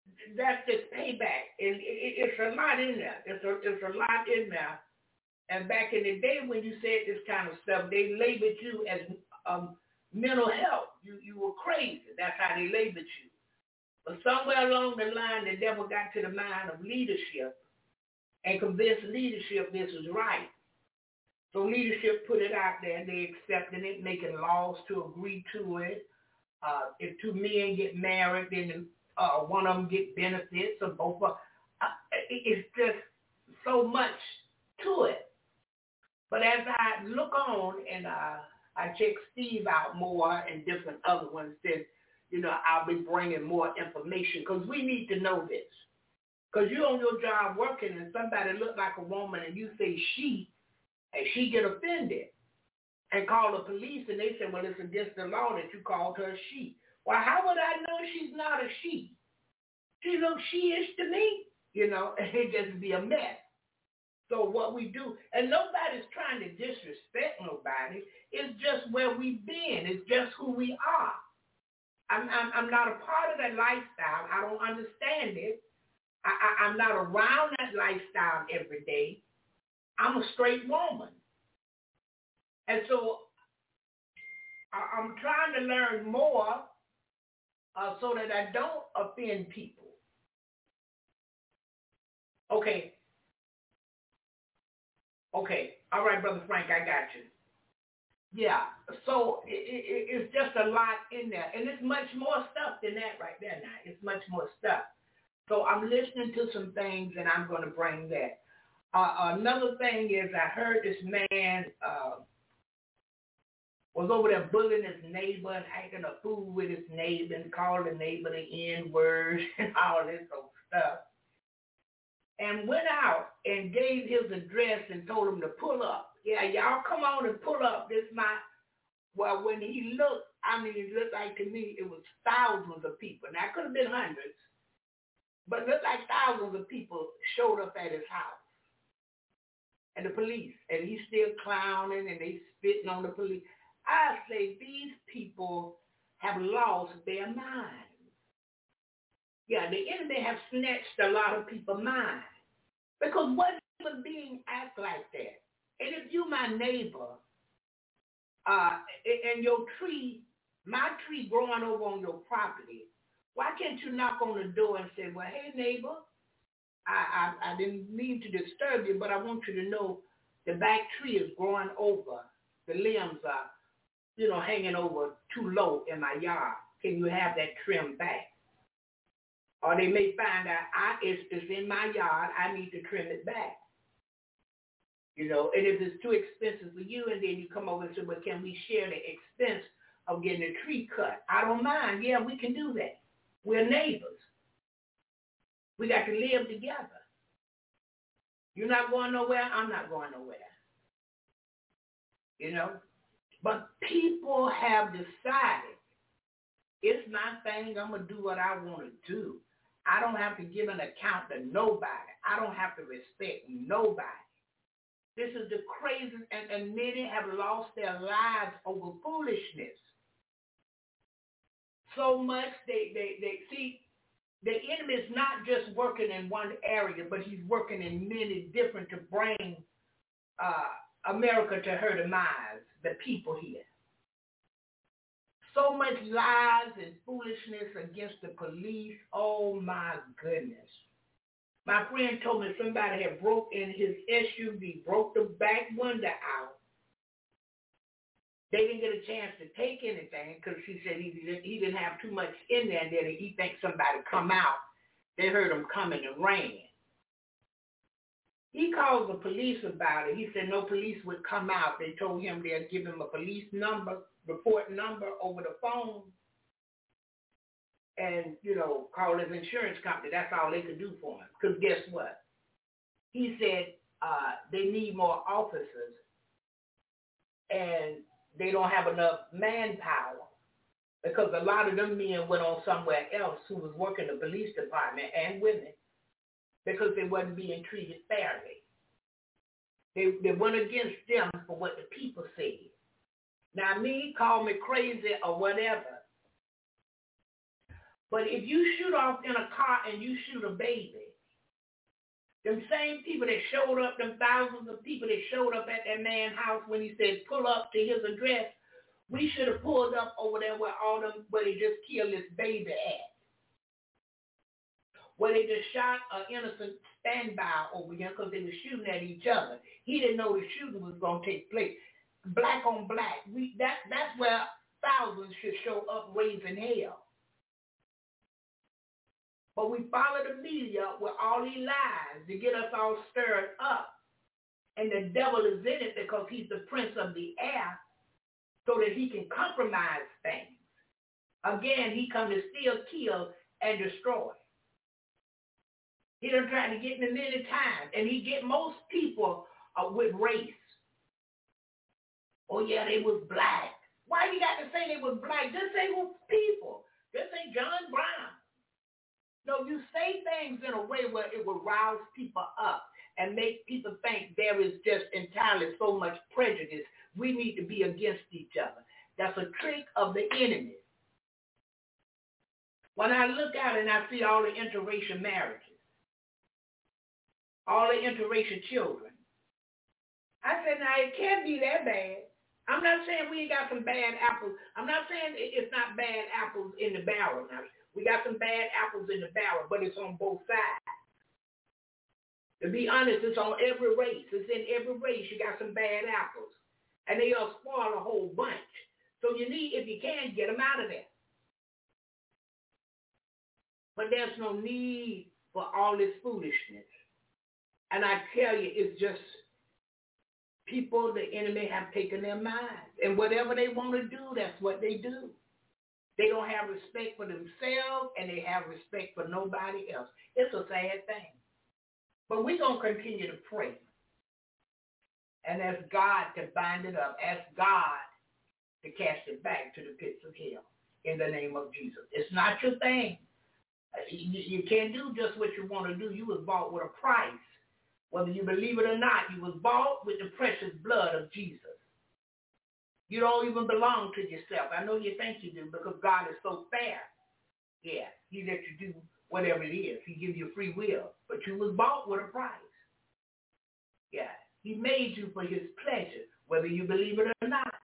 that's just payback. And it's a lot in there. It's a lot in there. And back in the day when you said this kind of stuff, they labeled you as mental health. You were crazy. That's how they labeled you. But somewhere along the line, the devil got to the mind of leadership and convinced leadership this is right. So leadership put it out there. They accepted it, making laws to agree to it. If two men get married, then one of them get benefits or both. It's just so much to it. But as I look on and I check Steve out more and different other ones, then, I'll be bringing more information because we need to know this. Because you're on your job working and somebody look like a woman and you say she, and she get offended and call the police and they say, well, it's against the law that you called her a she. Well, how would I know she's not a she? She looks she-ish to me, and it just be a mess. So what we do, and nobody's trying to disrespect nobody. It's just where we've been. It's just who we are. I'm not a part of that lifestyle. I don't understand it. I'm not around that lifestyle every day. I'm a straight woman. And so I'm trying to learn more so that I don't offend people. Okay. All right, Brother Frank, I got you. Yeah. So it's just a lot in there. And it's much more stuff than that right there now. It's much more stuff. So I'm listening to some things, and I'm going to bring that. Another thing is I heard this man was over there bullying his neighbor and acting a fool with his neighbor and called the neighbor the N-word and all this old stuff. And went out and gave his address and told him to pull up. Yeah, y'all come on and pull up. Well, when he looked, it looked like to me it was thousands of people. Now, it could have been hundreds, but it looked like thousands of people showed up at his house. And the police, and he's still clowning and they spitting on the police. I say these people have lost their minds. Yeah, the enemy have snatched a lot of people's minds. Because what human being act like that? And if you my neighbor, and your tree, my tree growing over on your property, why can't you knock on the door and say, well, hey, neighbor, I didn't mean to disturb you, but I want you to know the back tree is growing over. The limbs are, hanging over too low in my yard. Can you have that trimmed back? Or they may find out it's in my yard, I need to trim it back. And if it's too expensive for you, and then you come over and say, well, can we share the expense of getting a tree cut? I don't mind. Yeah, we can do that. We're neighbors. We got to live together. You're not going nowhere, I'm not going nowhere. But people have decided, it's my thing, I'm going to do what I want to do. I don't have to give an account to nobody. I don't have to respect nobody. This is the craziest, and many have lost their lives over foolishness. So much they see, the enemy is not just working in one area, but he's working in many different to bring America to her demise, the people here. So much lies and foolishness against the police. Oh, my goodness. My friend told me somebody had broke in his SUV, broke the back window out. They didn't get a chance to take anything because he said he didn't have too much in there, and then he thinks somebody come out. They heard him coming and ran. He called the police about it. He said no police would come out. They told him they'd give him a police number, report number over the phone, and, call his insurance company. That's all they could do for him. Because guess what? He said they need more officers, and they don't have enough manpower because a lot of them men went on somewhere else who was working the police department and women because they wasn't being treated fairly. They went against them for what the people said. Now, call me crazy or whatever, But if you shoot off in a car and you shoot a baby, them same people that showed up, them thousands of people that showed up at that man's house when he said pull up to his address, we should have pulled up over there where they just killed this baby at. Where they just shot an innocent standby over here because they were shooting at each other. He didn't know the shooting was going to take place. Black on black. That's where thousands should show up raising hell. But we follow the media with all these lies to get us all stirred up. And the devil is in it because he's the prince of the air so that he can compromise things. Again, he comes to steal, kill, and destroy. He done tried to get me many times, and he get most people with race. Oh, yeah, they was black. Why you got to say they was black? Just say was people. Just say John Brown. No, you say things in a way where it will rouse people up and make people think there is just entirely so much prejudice. We need to be against each other. That's a trick of the enemy. When I look out and I see all the interracial marriages, all the interracial children, I said, now, it can't be that bad. I'm not saying we ain't got some bad apples. I'm not saying it's not bad apples in the barrel. Now, we got some bad apples in the barrel, but it's on both sides. To be honest, it's on every race. It's in every race. You got some bad apples. And they'll spoil a whole bunch. So you need, if you can, get them out of there. But there's no need for all this foolishness. And I tell you, it's just people, the enemy have taken their minds. And whatever they want to do, that's what they do. They don't have respect for themselves, and they have respect for nobody else. It's a sad thing. But we're going to continue to pray. And ask God to bind it up. Ask God to cast it back to the pits of hell in the name of Jesus. It's not your thing. You can't do just what you want to do. You was bought with a price. Whether you believe it or not, you was bought with the precious blood of Jesus. You don't even belong to yourself. I know you think you do because God is so fair. Yeah, he let you do whatever it is. He gives you free will. But you was bought with a price. Yeah, he made you for his pleasure, whether you believe it or not.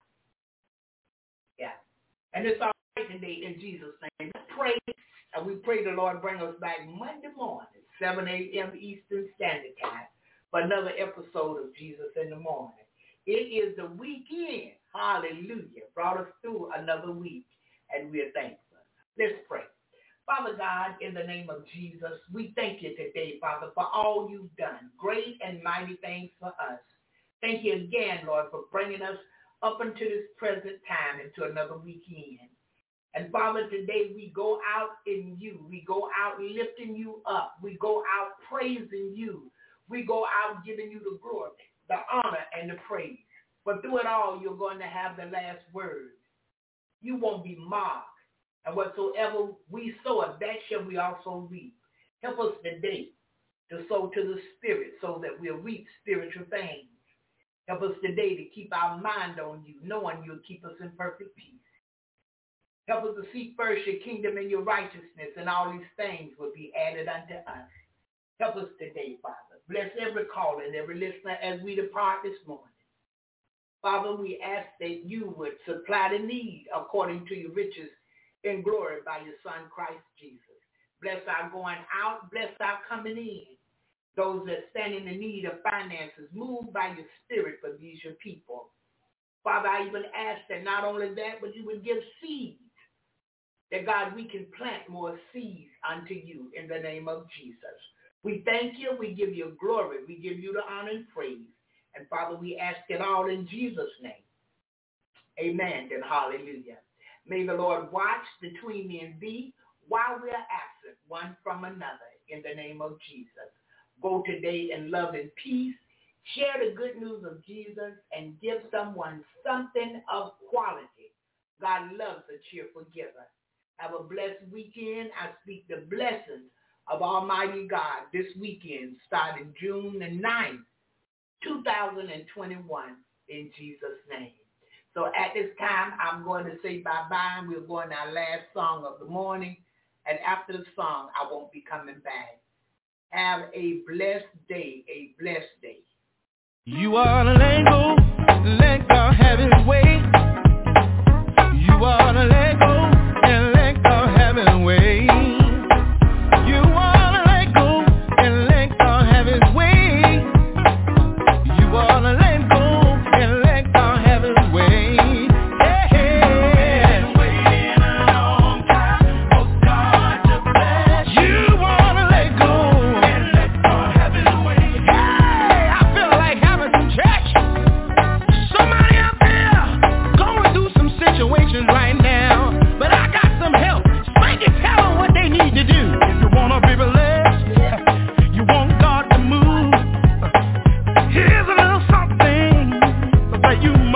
Yeah, and it's all right today in Jesus' name. Let's pray, and we pray the Lord bring us back Monday morning, 7 a.m. Eastern Standard Time, for another episode of Jesus in the Morning. It is the weekend. Hallelujah. Brought us through another week, and we're thankful. Let's pray. Father God, in the name of Jesus, we thank you today, Father, for all you've done, great and mighty things for us. Thank you again, Lord, for bringing us up until this present time into another weekend. And Father, today we go out in you. We go out lifting you up. We go out praising you. We go out giving you the glory, the honor, and the praise. But through it all, you're going to have the last word. You won't be mocked. And whatsoever we sow, that shall we also reap. Help us today to sow to the Spirit so that we'll reap spiritual things. Help us today to keep our mind on you, knowing you'll keep us in perfect peace. Help us to seek first your kingdom and your righteousness, and all these things will be added unto us. Help us today, Father. Bless every caller and every listener as we depart this morning. Father, we ask that you would supply the need according to your riches in glory by your Son, Christ Jesus. Bless our going out. Bless our coming in. Those that stand in the need of finances, move by your Spirit for these your people. Father, I even ask that not only that, but you would give seeds. That, God, we can plant more seeds unto you in the name of Jesus. We thank you. We give you glory. We give you the honor and praise. And, Father, we ask it all in Jesus' name. Amen and hallelujah. May the Lord watch between me and thee while we are absent one from another in the name of Jesus. Go today in love and peace. Share the good news of Jesus and give someone something of quality. God loves a cheerful giver. Have a blessed weekend. I speak the blessings of Almighty God this weekend starting June the 9th, 2021 in Jesus' name. So at this time, I'm going to say bye-bye. We're going to our last song of the morning. And after the song, I won't be coming back. Have a blessed day, a blessed day.
You ought to let God have his way. You ought to let go and let God have his way. You ought to let go and let God have his way. You ought to let go and let God have his way. Yeah. Been waiting a long time for God to bless you. You ought to let go and let God have his way. Hey, I feel like having some church. Somebody out there going through some situations right now, but I got some help. Spank and tell them what they need to do. If you want to be blessed, you want God to move, here's a little something that you